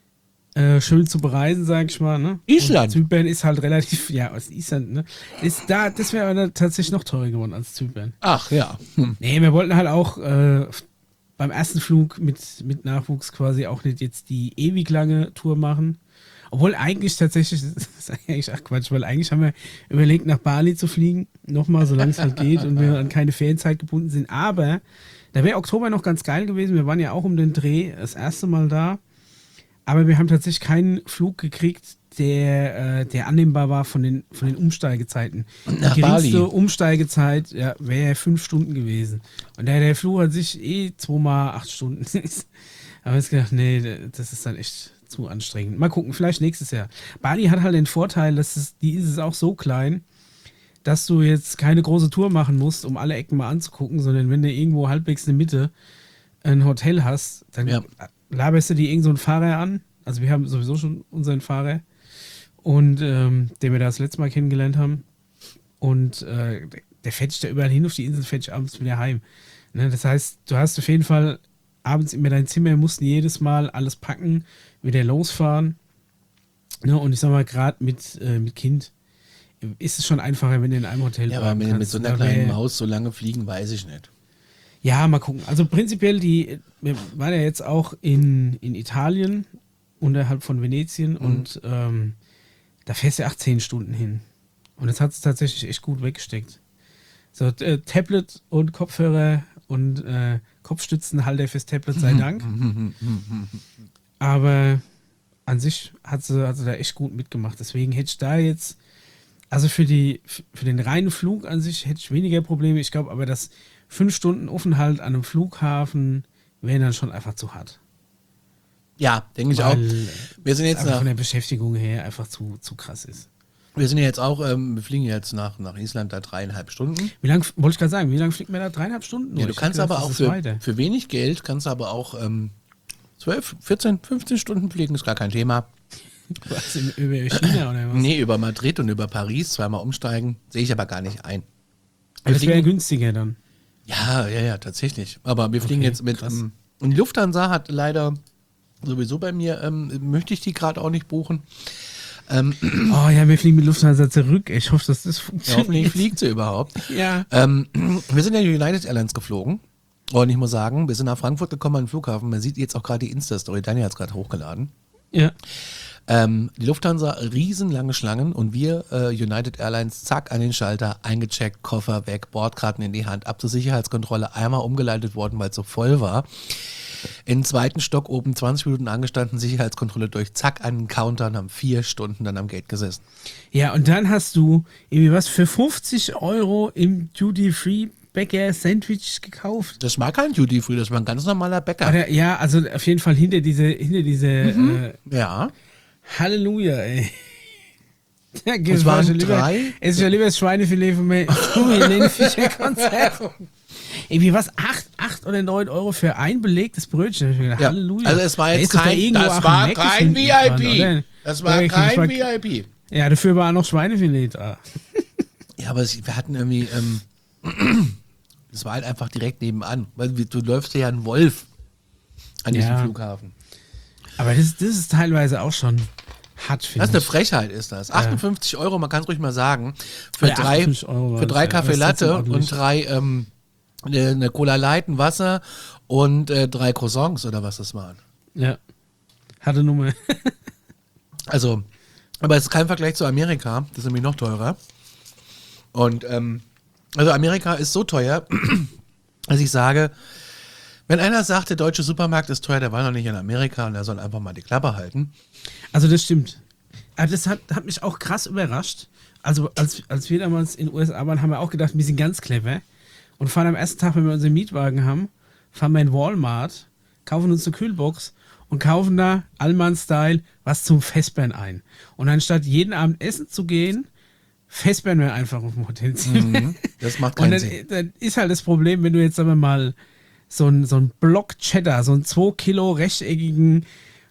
äh, schön zu bereisen, sag ich mal. Ne? Island. Und Zypern ist halt relativ, ja, aus Island, ne? Ist da, das wäre aber tatsächlich noch teurer geworden als Zypern. Ach ja. Hm. Nee, wir wollten halt auch äh, beim ersten Flug mit, mit Nachwuchs quasi auch nicht jetzt die ewig lange Tour machen. Obwohl eigentlich tatsächlich, das ist eigentlich ach Quatsch, weil eigentlich haben wir überlegt, nach Bali zu fliegen, nochmal, solange es halt geht und wir an keine Ferienzeit gebunden sind. Aber da wäre Oktober noch ganz geil gewesen. Wir waren ja auch um den Dreh das erste Mal da. Aber wir haben tatsächlich keinen Flug gekriegt, der, äh, der annehmbar war von den, von den Umsteigezeiten. Nach Die geringste Bali. Umsteigezeit ja, wäre fünf Stunden gewesen. Und der, der Flug hat sich eh zweimal acht Stunden. Aber ich gedacht, nee, das ist dann echt zu anstrengend. Mal gucken, vielleicht nächstes Jahr. Bali hat halt den Vorteil, dass es, die ist es auch so klein, dass du jetzt keine große Tour machen musst, um alle Ecken mal anzugucken, sondern wenn du irgendwo halbwegs in der Mitte ein Hotel hast, dann Ja. laberst du dir irgend so einen Fahrer an. Also wir haben sowieso schon unseren Fahrer und ähm, den wir da das letzte Mal kennengelernt haben. Und äh, der fährt dich da überall hin auf die Insel, fährt dich abends wieder heim. Ne? Das heißt, du hast auf jeden Fall abends immer dein Zimmer, mussten jedes Mal alles packen, wieder losfahren. Ne? Und ich sag mal, gerade mit, äh, mit Kind ist es schon einfacher, wenn du in einem Hotel Ja, aber bleiben mit, kannst. mit so einer Da kleinen wär- Maus so lange fliegen, weiß ich nicht. Ja, mal gucken. Also prinzipiell, die, wir waren ja jetzt auch in, in Italien, unterhalb von Venetien Mhm. und ähm, da fährst du achtzehn Stunden hin. Und das hat es tatsächlich echt gut weggesteckt. So, äh, Tablet und Kopfhörer und äh, Kopfstützenhalter fürs Tablet sei Dank. Aber an sich hat sie, hat sie da echt gut mitgemacht. Deswegen hätte ich da jetzt, also für, die, für den reinen Flug an sich hätte ich weniger Probleme. Ich glaube aber, dass fünf Stunden Aufenthalt an einem Flughafen wären dann schon einfach zu hart. Ja, denke ich auch. Weil Wir sind es jetzt einfach nach, von der Beschäftigung her einfach zu, zu krass ist. wir sind ja jetzt auch, ähm, wir fliegen jetzt nach, nach Island da dreieinhalb Stunden. Wie lange, wollte ich gerade sagen, wie lange fliegt man da? Dreieinhalb Stunden? Ja, du Ich kannst hab gedacht, aber auch das ist für, weiter. für wenig Geld, kannst du aber auch ähm, zwölf, vierzehn, fünfzehn Stunden fliegen, ist gar kein Thema. Was, im- über China oder was? Nee, über Madrid und über Paris zweimal umsteigen, sehe ich aber gar nicht ein. Wir Das wäre fliegen, günstiger dann. ja, ja, ja, tatsächlich. Aber wir fliegen Okay, jetzt mit, krass. ähm, und die Lufthansa hat leider sowieso bei mir, ähm, möchte ich die gerade auch nicht buchen. Ähm, Oh ja, wir fliegen mit Lufthansa zurück. Ich hoffe, dass das ja, funktioniert. hoffentlich fliegt sie überhaupt. Ja. Ähm, wir sind ja United Airlines geflogen. Und ich muss sagen, wir sind nach Frankfurt gekommen an den Flughafen. Man sieht jetzt auch gerade die Insta-Story. Daniel hat es gerade hochgeladen. Ja. Ähm, die Lufthansa, riesenlange Schlangen und wir, äh, United Airlines, zack, an den Schalter, eingecheckt, Koffer weg, Bordkarten in die Hand, ab zur Sicherheitskontrolle, einmal umgeleitet worden, weil es so voll war. In den zweiten Stock oben zwanzig Minuten angestanden, Sicherheitskontrolle durch, zack, an den Counter und haben vier Stunden dann am Gate gesessen. Ja, und dann hast du irgendwie was für fünfzig Euro im Duty-Free Bäcker Sandwich gekauft. Das war kein Duty Free, das war ein ganz normaler Bäcker. Oder, ja, also auf jeden Fall hinter diese, hinter diese äh, Ja. Halleluja, ey. Ja, Es waren drei- Es ist ja lieber das Schweinefilet von mir. Oh, Helene Fischer Konzert. Irgendwie was? Acht, acht oder neun Euro für ein belegtes Brötchen. Ich hab mir gedacht, Ja. Halleluja. Also es war Da jetzt ist doch da kein, irgendwo das auch war ein Mc's kein hinten dran, V I P. oder? Das war Ja, kein ich war- V I P. Ja, dafür war auch noch Schweinefilet da. Ja, aber es- wir hatten irgendwie, ähm, das war halt einfach direkt nebenan. Weil wir- du läufst ja einen Wolf an diesem Ja. Flughafen. Aber das, das ist teilweise auch schon hart, Das finde ist eine ich. Frechheit, ist das. achtundfünfzig Euro, man kann es ruhig mal sagen. Für Ja, drei, achtundfünfzig Euro war für das, drei ja. Kaffee Das ist trotzdem Latte ordentlich. und drei, ähm, eine, eine Cola Light, ein Wasser und äh, drei Croissants oder was das waren. Ja. Hatte Nummer. Also, aber es ist kein Vergleich zu Amerika. Das ist nämlich noch teurer. Und, ähm, also Amerika ist so teuer, dass ich sage, wenn einer sagt, der deutsche Supermarkt ist teuer, der war noch nicht in Amerika und er soll einfach mal die Klappe halten. Also das stimmt. Aber das hat, hat mich auch krass überrascht. Also als, als wir damals in den U S A waren, haben wir auch gedacht, wir sind ganz clever und fahren am ersten Tag, wenn wir unseren Mietwagen haben, fahren wir in Walmart, kaufen uns eine Kühlbox und kaufen da Allmann-Style was zum Vesperren ein. Und anstatt jeden Abend essen zu gehen, vesperren wir einfach auf dem Hotelzimmer. Das macht Und keinen dann, Sinn. dann ist halt das Problem, wenn du jetzt sagen wir mal so ein, so ein Block Cheddar, so ein zwei Kilo rechteckigen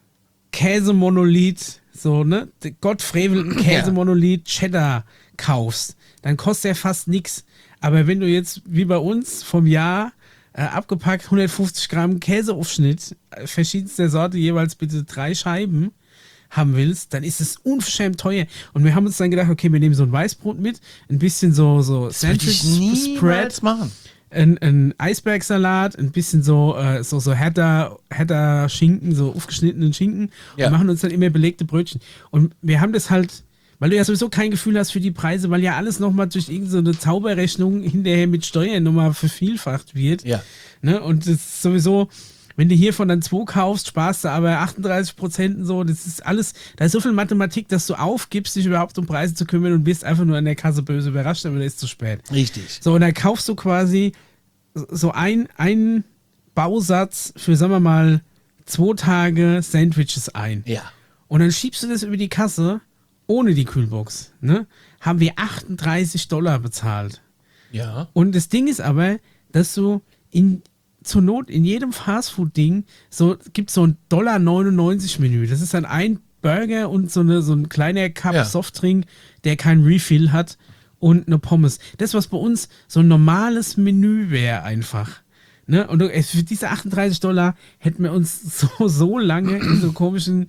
Käsemonolith, so, ne, gottfrevelnden Käsemonolith Cheddar kaufst, dann kostet der fast nichts. Aber wenn du jetzt, wie bei uns, vom Jahr äh, abgepackt hundertfünfzig Gramm Käseaufschnitt, äh, verschiedenster Sorte, jeweils bitte drei Scheiben, haben willst, dann ist es unverschämt teuer. Und wir haben uns dann gedacht, okay, wir nehmen so ein Weißbrot mit, ein bisschen so, so Das würde ich Sandwich niemals Spread, machen. ein, ein Eisbergsalat, ein bisschen so, äh, so, so härter, härter Schinken, so aufgeschnittenen Schinken Ja. und machen uns dann immer belegte Brötchen. Und wir haben das halt, weil du ja sowieso kein Gefühl hast für die Preise, weil ja alles nochmal durch irgendeine so Zauberrechnung hinterher mit Steuern nochmal vervielfacht wird. Ja. Ne? Und das ist sowieso, wenn du hiervon dann zwei kaufst, sparst du aber achtunddreißig Prozent und so. Das ist alles, da ist so viel Mathematik, dass du aufgibst, dich überhaupt um Preise zu kümmern und bist einfach nur an der Kasse böse überrascht, aber dann ist es zu spät. Richtig. So, und dann kaufst du quasi so ein, einen Bausatz für, sagen wir mal, zwei Tage Sandwiches ein. Ja. Und dann schiebst du das über die Kasse ohne die Kühlbox. Ne? Haben wir achtunddreißig Dollar bezahlt. Ja. Und das Ding ist aber, dass du in, zur Not in jedem Fastfood-Ding so gibt so ein Dollar neunundneunzig Menü. Das ist dann ein Burger und so, eine, so ein kleiner Cup Ja. Softdrink, der kein Refill hat und eine Pommes. Das, was bei uns so ein normales Menü wäre einfach. Ne? Und du, ey, für diese achtunddreißig Dollar hätten wir uns so, so lange in so komischen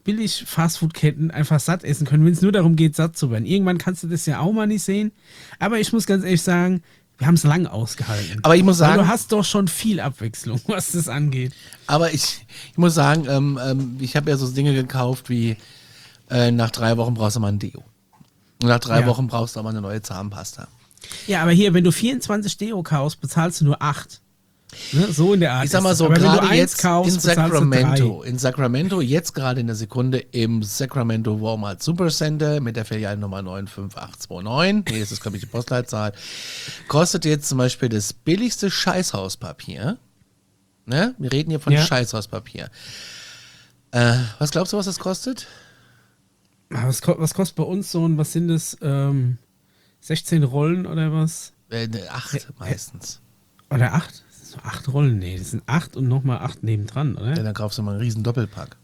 billig Fastfood-Ketten einfach satt essen können, wenn es nur darum geht, satt zu werden. Irgendwann kannst du das ja auch mal nicht sehen. Aber ich muss ganz ehrlich sagen, wir haben es lang ausgehalten. Aber ich muss sagen, weil du hast doch schon viel Abwechslung, was das angeht. Aber ich, ich muss sagen, ähm, ähm, ich habe ja so Dinge gekauft wie äh, nach drei Wochen brauchst du mal ein Deo. Und nach drei Ja. Wochen brauchst du mal eine neue Zahnpasta. Ja, aber hier, wenn du vierundzwanzig Deo kaufst, bezahlst du nur acht. Ne? So in der Art. Ich sag mal ist es. so, aber wenn du gerade eins jetzt kaufst, in bezahlst du Sacramento, drei. in Sacramento, jetzt gerade in der Sekunde im Sacramento Walmart Supercenter mit der Filialnummer neun fünf acht zwei neun, nee, das ist glaube ich die Postleitzahl, kostet jetzt zum Beispiel das billigste Scheißhauspapier, ne? Wir reden hier von Ja. Scheißhauspapier. Äh, was glaubst du, was das kostet? Was, ko- was kostet bei uns so ein, was sind das, ähm, sechzehn Rollen oder was? Äh, ne, acht meistens. Oder acht? Das sind so acht Rollen, nee, das sind acht und nochmal acht nebendran, oder? Ja, dann kaufst du mal einen riesen Doppelpack.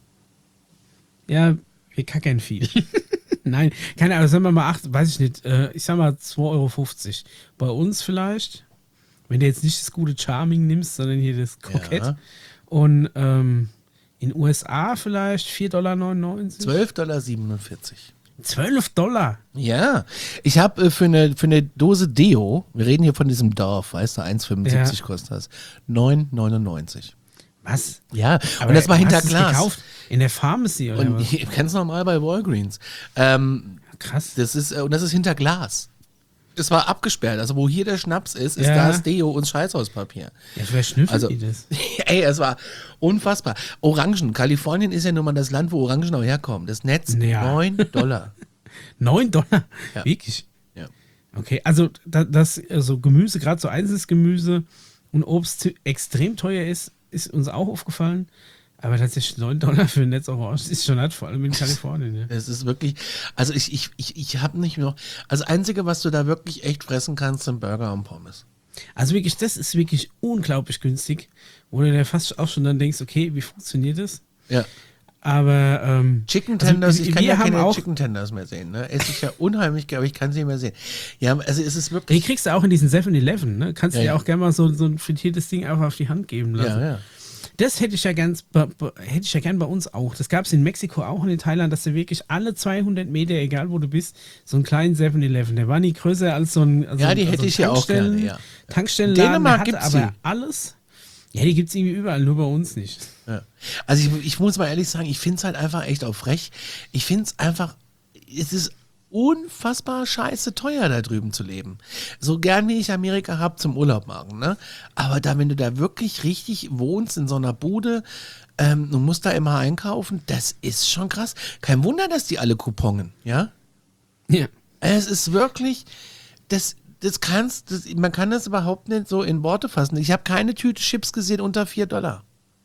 Ja, wir kackern viel. Nein, keine Ahnung, sagen wir mal acht, weiß ich nicht, äh, ich sag mal zwei Euro fünfzig. Bei uns vielleicht, wenn du jetzt nicht das gute Charming nimmst, sondern hier das Kokett. Ja. Und ähm, in U S A vielleicht vier Komma neunundneunzig Dollar. zwölf Komma siebenundvierzig Dollar. zwölf Dollar? Ja, ich habe äh, für, eine, für eine Dose Deo, wir reden hier von diesem Dorf, weißt du, eins Komma fünfundsiebzig Ja. kostet das, neun Komma neunundneunzig. Was? Ja, Aber und das war hinter hast du's Glas. gekauft? In der Pharmacy oder Und was? ganz normal bei Walgreens. Ähm, Krass. das ist, äh, und das ist hinter Glas. Das war abgesperrt. Also wo hier der Schnaps ist, ist Ja. das Deo und Scheißhauspapier. Ja, wer schnüffelt Also, die das? ey, es war unfassbar. Orangen. Kalifornien ist ja nun mal das Land, wo Orangen auch herkommen. Das Netz, Ja. neun Dollar. neun Dollar? Ja. Wirklich? Ja. Okay, also da, dass also Gemüse, gerade so einzelnes Gemüse und Obst zu- extrem teuer ist, ist uns auch aufgefallen. Aber tatsächlich neun Dollar für ein Netz Orange ist schon hart, vor allem in Kalifornien. Ja. Es ist wirklich, also ich, ich, ich, ich habe nicht noch, also das Einzige, was du da wirklich echt fressen kannst, sind Burger und Pommes. Also wirklich, das ist wirklich unglaublich günstig, wo du dir fast auch schon dann denkst, okay, wie funktioniert das? Ja. Aber ähm, Chicken also Tenders, wir- ich kann wir ja haben keine auch, Chicken Tenders mehr sehen. Ne? Esse ich ja unheimlich, aber ich kann sie nicht mehr sehen. Ja, also es ist die wirklich. kriegst du auch in diesen seven eleven, ne? Kannst Ja, du dir ja. auch gerne mal so, so ein frittiertes Ding einfach auf die Hand geben lassen. Ja, ja. Das hätte ich ja ganz, be- be- hätte ich ja gern bei uns auch. Das gab es in Mexiko auch und in Thailand, dass du wirklich alle zweihundert Meter, egal wo du bist, so einen kleinen seven eleven. Der war nie größer als so ein, also Ja, die also hätte ein ich ja auch Tankstellen- gerne, ja. Tankstellenladen, Dänemark der hatte gibt's aber die. alles. Ja, die gibt es irgendwie überall, nur bei uns nicht. Ja. Also ich, ich muss mal ehrlich sagen, ich finde es halt einfach echt auch frech. Ich finde es einfach, es ist unfassbar scheiße teuer, da drüben zu leben. So gern wie ich Amerika habe zum Urlaub machen, ne? Aber da, wenn du da wirklich richtig wohnst in so einer Bude, ähm, du musst da immer einkaufen, das ist schon krass. Kein Wunder, dass die alle couponen, ja? Ja. Es ist wirklich, das, das kannst, das, man kann das überhaupt nicht so in Worte fassen. Ich habe keine Tüte Chips gesehen unter vier Dollar.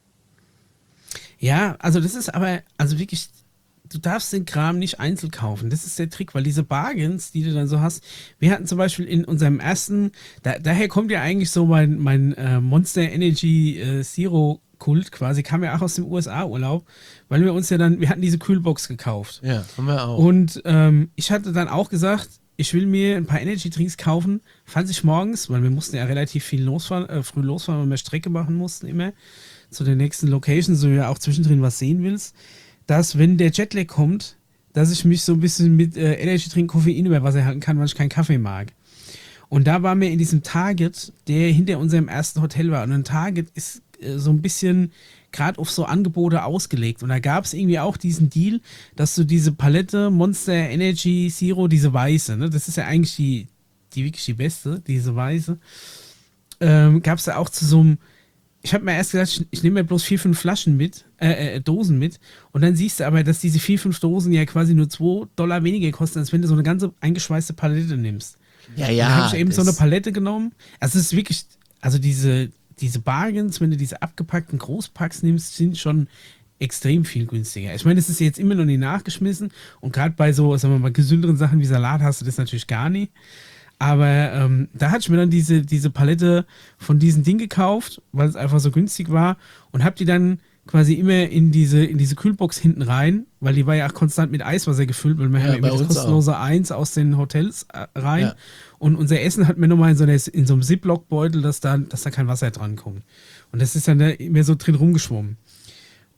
Ja, also das ist aber, also wirklich, du darfst den Kram nicht einzeln kaufen. Das ist der Trick, weil diese Bargains, die du dann so hast, wir hatten zum Beispiel in unserem ersten, da, daher kommt ja eigentlich so mein, mein äh, Monster Energy äh, Zero Kult quasi, kam ja auch aus dem U S A-Urlaub, weil wir uns ja dann, wir hatten diese Kühlbox gekauft. Ja, haben wir auch. Und ähm, ich hatte dann auch gesagt, ich will mir ein paar Energy Drinks kaufen, fand ich morgens, weil wir mussten ja relativ viel losfahren, äh, früh losfahren, weil wir Strecke machen mussten immer, zu der nächsten Location, so du ja auch zwischendrin was sehen willst, dass wenn der Jetlag kommt, dass ich mich so ein bisschen mit äh, Energy Drink Koffein über Wasser halten kann, weil ich keinen Kaffee mag. Und da waren wir in diesem Target, der hinter unserem ersten Hotel war. Und ein Target ist äh, so ein bisschen gerade auf so Angebote ausgelegt. Und da gab es irgendwie auch diesen Deal, dass du diese Palette Monster Energy Zero, diese weiße, ne, das ist ja eigentlich die, die wirklich die beste, diese weiße, ähm, gab es da auch zu so einem, ich habe mir erst gedacht, ich, ich nehme mir bloß vier, fünf Flaschen mit, äh, äh, Dosen mit. Und dann siehst du aber, dass diese vier, fünf Dosen ja quasi nur zwei Dollar weniger kosten, als wenn du so eine ganze eingeschweißte Palette nimmst. Ja, Ja, ja. dann habe ich eben so das- eine Palette genommen. Also es ist wirklich, also diese, diese Bargains, wenn du diese abgepackten Großpacks nimmst, sind schon extrem viel günstiger. Ich meine, es ist jetzt immer noch nicht nachgeschmissen und gerade bei so, sagen wir mal, gesünderen Sachen wie Salat hast du das natürlich gar nicht. Aber ähm, da hatte ich mir dann diese, diese Palette von diesem Ding gekauft, weil es einfach so günstig war und habe die dann quasi immer in diese, in diese Kühlbox hinten rein, weil die war ja auch konstant mit Eiswasser gefüllt, weil wir Ja, haben ja bei immer das uns kostenlose Eins aus den Hotels äh, rein. Ja. Und unser Essen hat mir nochmal in so, einer, in so einem Ziploc-Beutel, dass da, dass da kein Wasser dran kommt. Und das ist dann da immer so drin rumgeschwommen.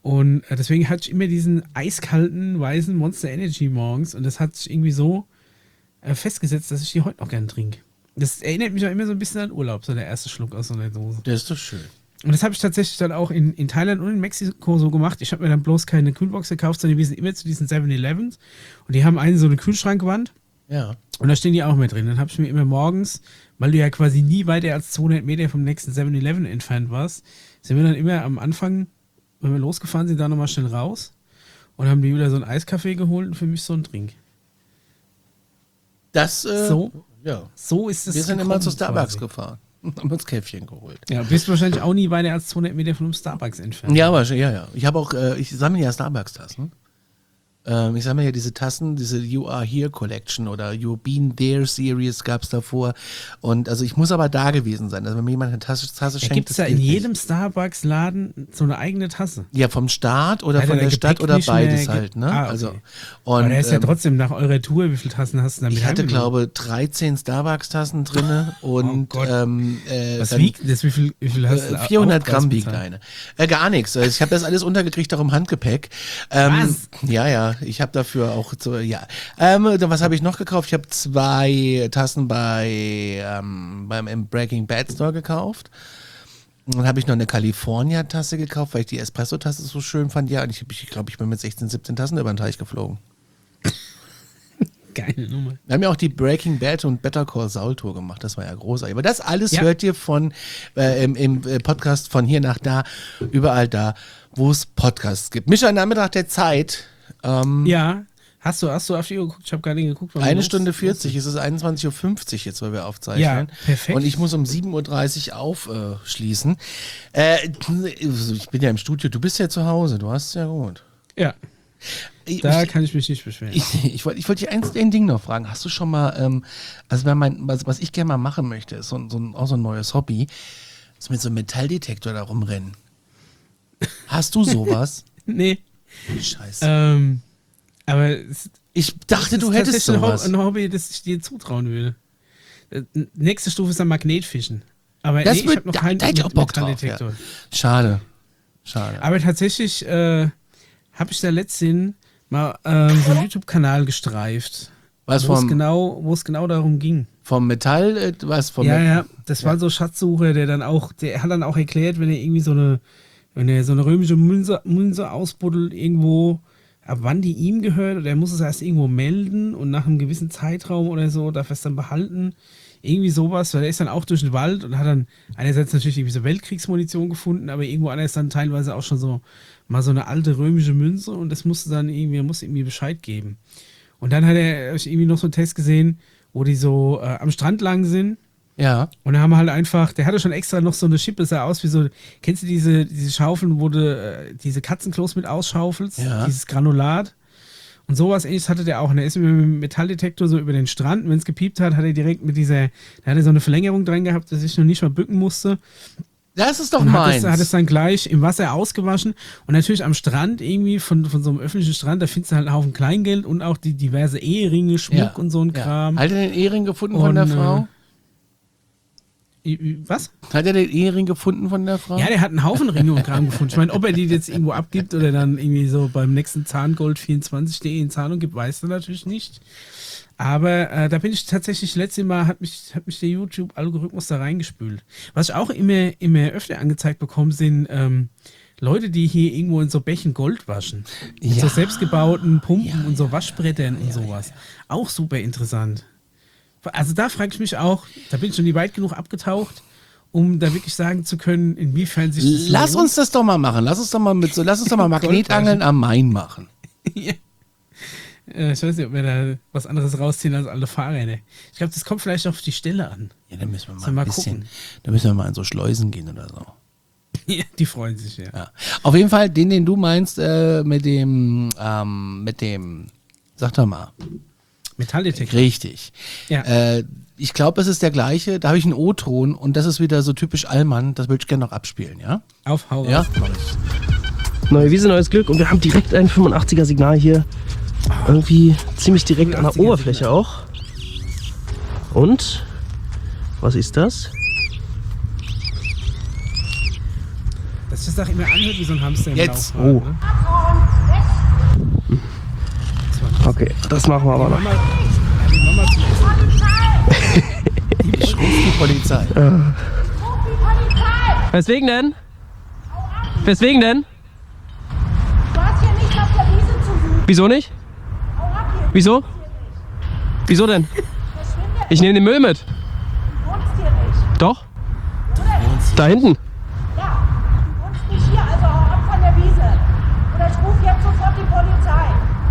Und äh, deswegen hatte ich immer diesen eiskalten, weißen Monster Energy morgens und das hat sich irgendwie so äh, festgesetzt, dass ich die heute noch gern trinke. Das erinnert mich auch immer so ein bisschen an Urlaub, so der erste Schluck aus so einer Dose. Das ist doch schön. Und das habe ich tatsächlich dann auch in, in Thailand und in Mexiko so gemacht. Ich habe mir dann bloß keine Kühlbox gekauft, sondern wir sind immer zu diesen seven elevens und die haben eine so eine Kühlschrankwand. Ja. Und da stehen die auch mit drin. Dann habe ich mir immer morgens, weil du ja quasi nie weiter als zweihundert Meter vom nächsten seven eleven entfernt warst, sind wir dann immer am Anfang, wenn wir losgefahren sind, da nochmal schnell raus und haben die wieder so einen Eiskaffee geholt und für mich so einen Drink. Das, äh, So? ja. So ist es. Wir sind immer gekommen zu Starbucks quasi. gefahren und haben uns Käffchen geholt. Ja, bist wahrscheinlich auch nie weiter als zweihundert Meter von einem Starbucks entfernt. Ja, aber ja, ja. Ich habe auch, äh, ich sammle ja Starbucks-Tassen. Ähm, ich sammle ja diese Tassen, diese You Are Here Collection oder You've Been There Series gab es davor. Und also ich muss aber da gewesen sein. Also wenn mir jemand eine Tasse, Tasse Da schenkt, gibt es das da in gilt jedem nicht. Starbucks-Laden so eine eigene Tasse. Ja, vom Staat oder Alter, von der der Stadt Gepäck oder nicht mehr beides ge- halt, ne? Ah, okay. Also, Aber und, der ist ja ähm, trotzdem nach eurer Tour, wie viele Tassen hast du damit ich hatte, heimgenommen? glaube dreizehn Starbucks-Tassen drinne und Oh Gott. ähm, äh, Was dann- wiegt das? Wie viel, wie viel hast du? Äh, vierhundert Aufpreis Gramm wiegt bezahlt? eine. Äh, gar nichts. Ich habe das alles untergekriegt, auch im Handgepäck. Ähm, Was? Ja, ja. Ich habe dafür auch so, ja. Ähm, dann was habe ich noch gekauft? Ich habe zwei Tassen bei ähm, beim im Breaking Bad Store gekauft. Und dann habe ich noch eine California-Tasse gekauft, weil ich die Espresso-Tasse so schön fand. Ja, und ich, ich glaube, ich bin mit sechzehn, siebzehn Tassen über den Teich geflogen. Geile Nummer. Wir haben ja auch die Breaking Bad und Better Call Saul Tour gemacht. Das war ja großartig. Aber das alles Ja. hört ihr von äh, im, im äh, Podcast von hier nach da, überall da, wo es Podcasts gibt. Micha, Nachmittag der Zeit. Ähm, Ja. Hast du, hast du auf die Uhr geguckt? Ich habe gar nicht geguckt. wann Eine los- Stunde los vierzig, es ist einundzwanzig Uhr fünfzig jetzt, weil wir aufzeichnen. Ja, perfekt. Und ich muss um sieben Uhr dreißig aufschließen. Äh, ich bin ja im Studio, du bist ja zu Hause, du hast es ja gut. Ja, Ich, da ich, kann ich mich nicht beschweren. ich, ich wollte ich wollt dich eins ein Ding noch fragen. Hast du schon mal, ähm, also wenn mein, was, was ich gerne mal machen möchte, ist so, ein- so ein, auch so ein neues Hobby, ist mit so einem Metalldetektor da rumrennen. Hast du sowas? nee. Scheiße. Ähm, aber es, ich dachte, das du ist hättest tatsächlich sowas. ein Hobby, das ich dir zutrauen würde. Äh, Nächste Stufe ist dann Magnetfischen. Aber Das nee, ich wird- habe noch da- keinen da hätte ich auch Bock drauf, Metalldetektor. Schade. Schade. Aber tatsächlich äh, habe ich da letztens mal ähm, so einen YouTube-Kanal gestreift, Was wo es vom, genau, wo es genau darum ging. vom Metall, äh, was vom Ja, Met- ja, das war so Schatzsucher, der dann auch, der hat dann auch erklärt, wenn er irgendwie so eine, wenn er so eine römische Münze, Münze ausbuddelt irgendwo, ab wann die ihm gehört, oder er muss es erst irgendwo melden und nach einem gewissen Zeitraum oder so darf er es dann behalten. Irgendwie sowas, weil er ist dann auch durch den Wald und hat dann einerseits natürlich irgendwie so Weltkriegsmunition gefunden, aber irgendwo anders dann teilweise auch schon so mal so eine alte römische Münze und das musste dann irgendwie, er musste irgendwie Bescheid geben. Und dann hat er irgendwie noch so einen Test gesehen, wo die so äh, am Strand lang sind. Ja. Und da haben wir halt einfach, der hatte schon extra noch so eine Schippe, sah aus wie so, kennst du diese, diese Schaufeln, wo du äh, diese Katzenklos mit ausschaufelst? Ja. Dieses Granulat. Und sowas ähnliches hatte der auch. Und er ist mit dem Metalldetektor so über den Strand. Und wenn es gepiept hat, hat er direkt mit dieser, da hat er so eine Verlängerung dran gehabt, dass ich noch nicht mal bücken musste. Das ist doch Und hat meins. es, hat es dann gleich im Wasser ausgewaschen. Und natürlich am Strand irgendwie, von, von so einem öffentlichen Strand, da findest du halt einen Haufen Kleingeld und auch die diverse Eheringe, Schmuck Ja. und so ein Ja. Kram. Hat er den Ehering gefunden von Und, der äh, Frau? Was? Hat er den Ehering gefunden von der Frau? Ja, der hat einen Haufen Ringe und Kram gefunden. Ich meine, ob er die jetzt irgendwo abgibt oder dann irgendwie so beim nächsten Zahngold vierundzwanzig punkt de in Zahlung gibt, weiß er natürlich nicht. Aber äh, da bin ich tatsächlich, letztes Mal hat mich, hat mich der YouTube-Algorithmus da reingespült. Was ich auch immer, immer öfter angezeigt bekomme, sind ähm, Leute, die hier irgendwo in so Bächen Gold waschen. Mit Ja. so selbstgebauten Pumpen Ja, und so ja, Waschbrettern und sowas. Auch super interessant. Also da frage ich mich auch, da bin ich schon nie weit genug abgetaucht, um da wirklich sagen zu können, inwiefern sich das Lass lohnt. uns das doch mal machen. Lass uns doch mal mit so, lass uns doch mal Magnetangeln am Main machen. Ja. Äh, Ich weiß nicht, ob wir da was anderes rausziehen als alle Fahrräder. Ich glaube, das kommt vielleicht auf die Stelle an. Ja, dann müssen wir mal Sollen ein wir mal bisschen, gucken? da müssen wir mal in so Schleusen gehen oder so. Ja, die freuen sich, ja. Ja. Auf jeden Fall, den, den du meinst, äh, mit dem, ähm, mit dem, sag doch mal, Metalldetektor. richtig. Ja. Äh, ich glaube, es ist der gleiche. Da habe ich einen O-Ton und das ist wieder so typisch Allmann. Das würde ich gerne noch abspielen, ja? Auf, hau Ja, raus. mach ich. Neue Wiese, neues Glück und wir haben direkt ein fünfundachtziger Signal hier. Irgendwie ziemlich direkt an der fünfundachtziger Oberfläche Signal. auch. Und was ist das? dass sich das auch immer anhört wie so ein Hamster im Jetzt. Laufrad, Oh. ne? Okay, das machen wir aber noch. Mama, ja, die Mama zum Essen. Ich rufe die Polizei. Weswegen denn? Weswegen denn? Du hast hier nicht auf der Wiese zu suchen. Wieso nicht? Wieso? Wieso denn? Ich nehme den Müll mit. Du wohnst hier nicht. Doch. Da hinten. Ja, du wohnst nicht hier, also hau ab von der Wiese. Oder ich rufe jetzt sofort die Polizei.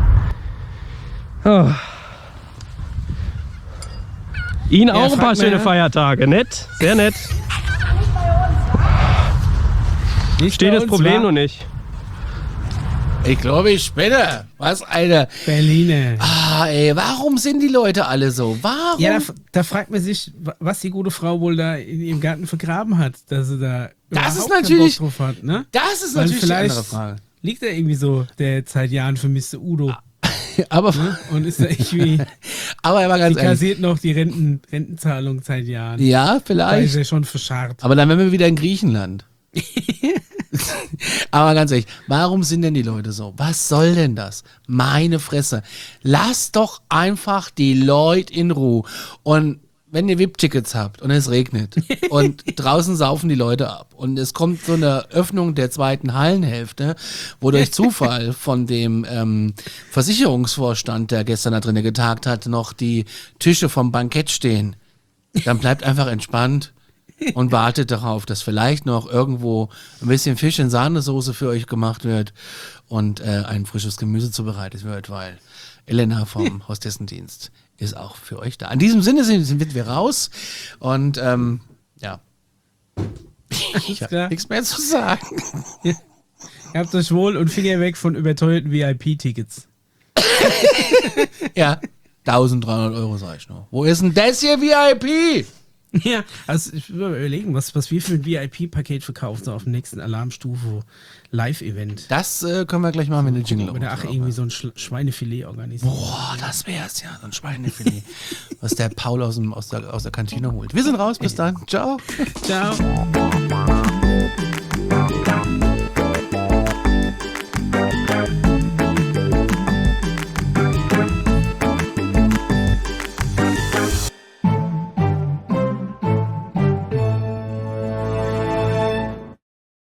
Oh. Ihnen auch ein frag paar mal, schöne ja. Feiertage. Nett, sehr nett. Nicht bei uns. Nicht Steht bei das uns, Problem wa? noch nicht. Ich glaube, ich spinne. Was eine. Berliner. Ah, ey, warum sind die Leute alle so? Warum? Ja, da, da fragt man sich, wa- was die gute Frau wohl da in ihrem Garten vergraben hat, dass sie da Das ist überhaupt keinen natürlich- Bock drauf hat, ne? das ist Weil natürlich die vielleicht andere Frage. liegt da irgendwie so der seit Jahren vermisste Udo Aber, ne? und ist da irgendwie, aber er war die ganz ehrlich. kassiert noch die Renten, Rentenzahlung seit Jahren. Ja, Da ist vielleicht. er schon verscharrt. Aber dann wären wir wieder in Griechenland. Aber ganz ehrlich, warum sind denn die Leute so? Was soll denn das? Meine Fresse. Lasst doch einfach die Leute in Ruhe. Und wenn ihr V I P-Tickets habt und es regnet und draußen saufen die Leute ab und es kommt so eine Öffnung der zweiten Hallenhälfte, wo durch Zufall von dem ähm, Versicherungsvorstand, der gestern da drinnen getagt hat, noch die Tische vom Bankett stehen, dann bleibt einfach entspannt und wartet darauf, dass vielleicht noch irgendwo ein bisschen Fisch in Sahnesoße für euch gemacht wird und äh, ein frisches Gemüse zubereitet wird, weil Elena vom Hostessendienst ist auch für euch da. In diesem Sinne sind, sind wir raus und ähm, ja, ich klar. habe nichts mehr zu sagen. Ihr habt euch wohl und Finger weg von überteuerten V I P-Tickets. Ja, eintausenddreihundert Euro sag ich noch. Wo ist denn das hier V I P? Ja, also ich will mal überlegen, was, was wir für ein V I P-Paket verkaufen so auf dem nächsten Alarmstufe Live-Event. Das äh, können wir gleich machen, wenn der Jingle Oder ach, aufhört. irgendwie so ein Sch Schweinefilet organisieren. Boah, das wär's ja, so ein Schweinefilet, was der Paul aus, dem, aus, der, aus der Kantine holt. Wir sind raus, bis dann. Ciao. Ciao.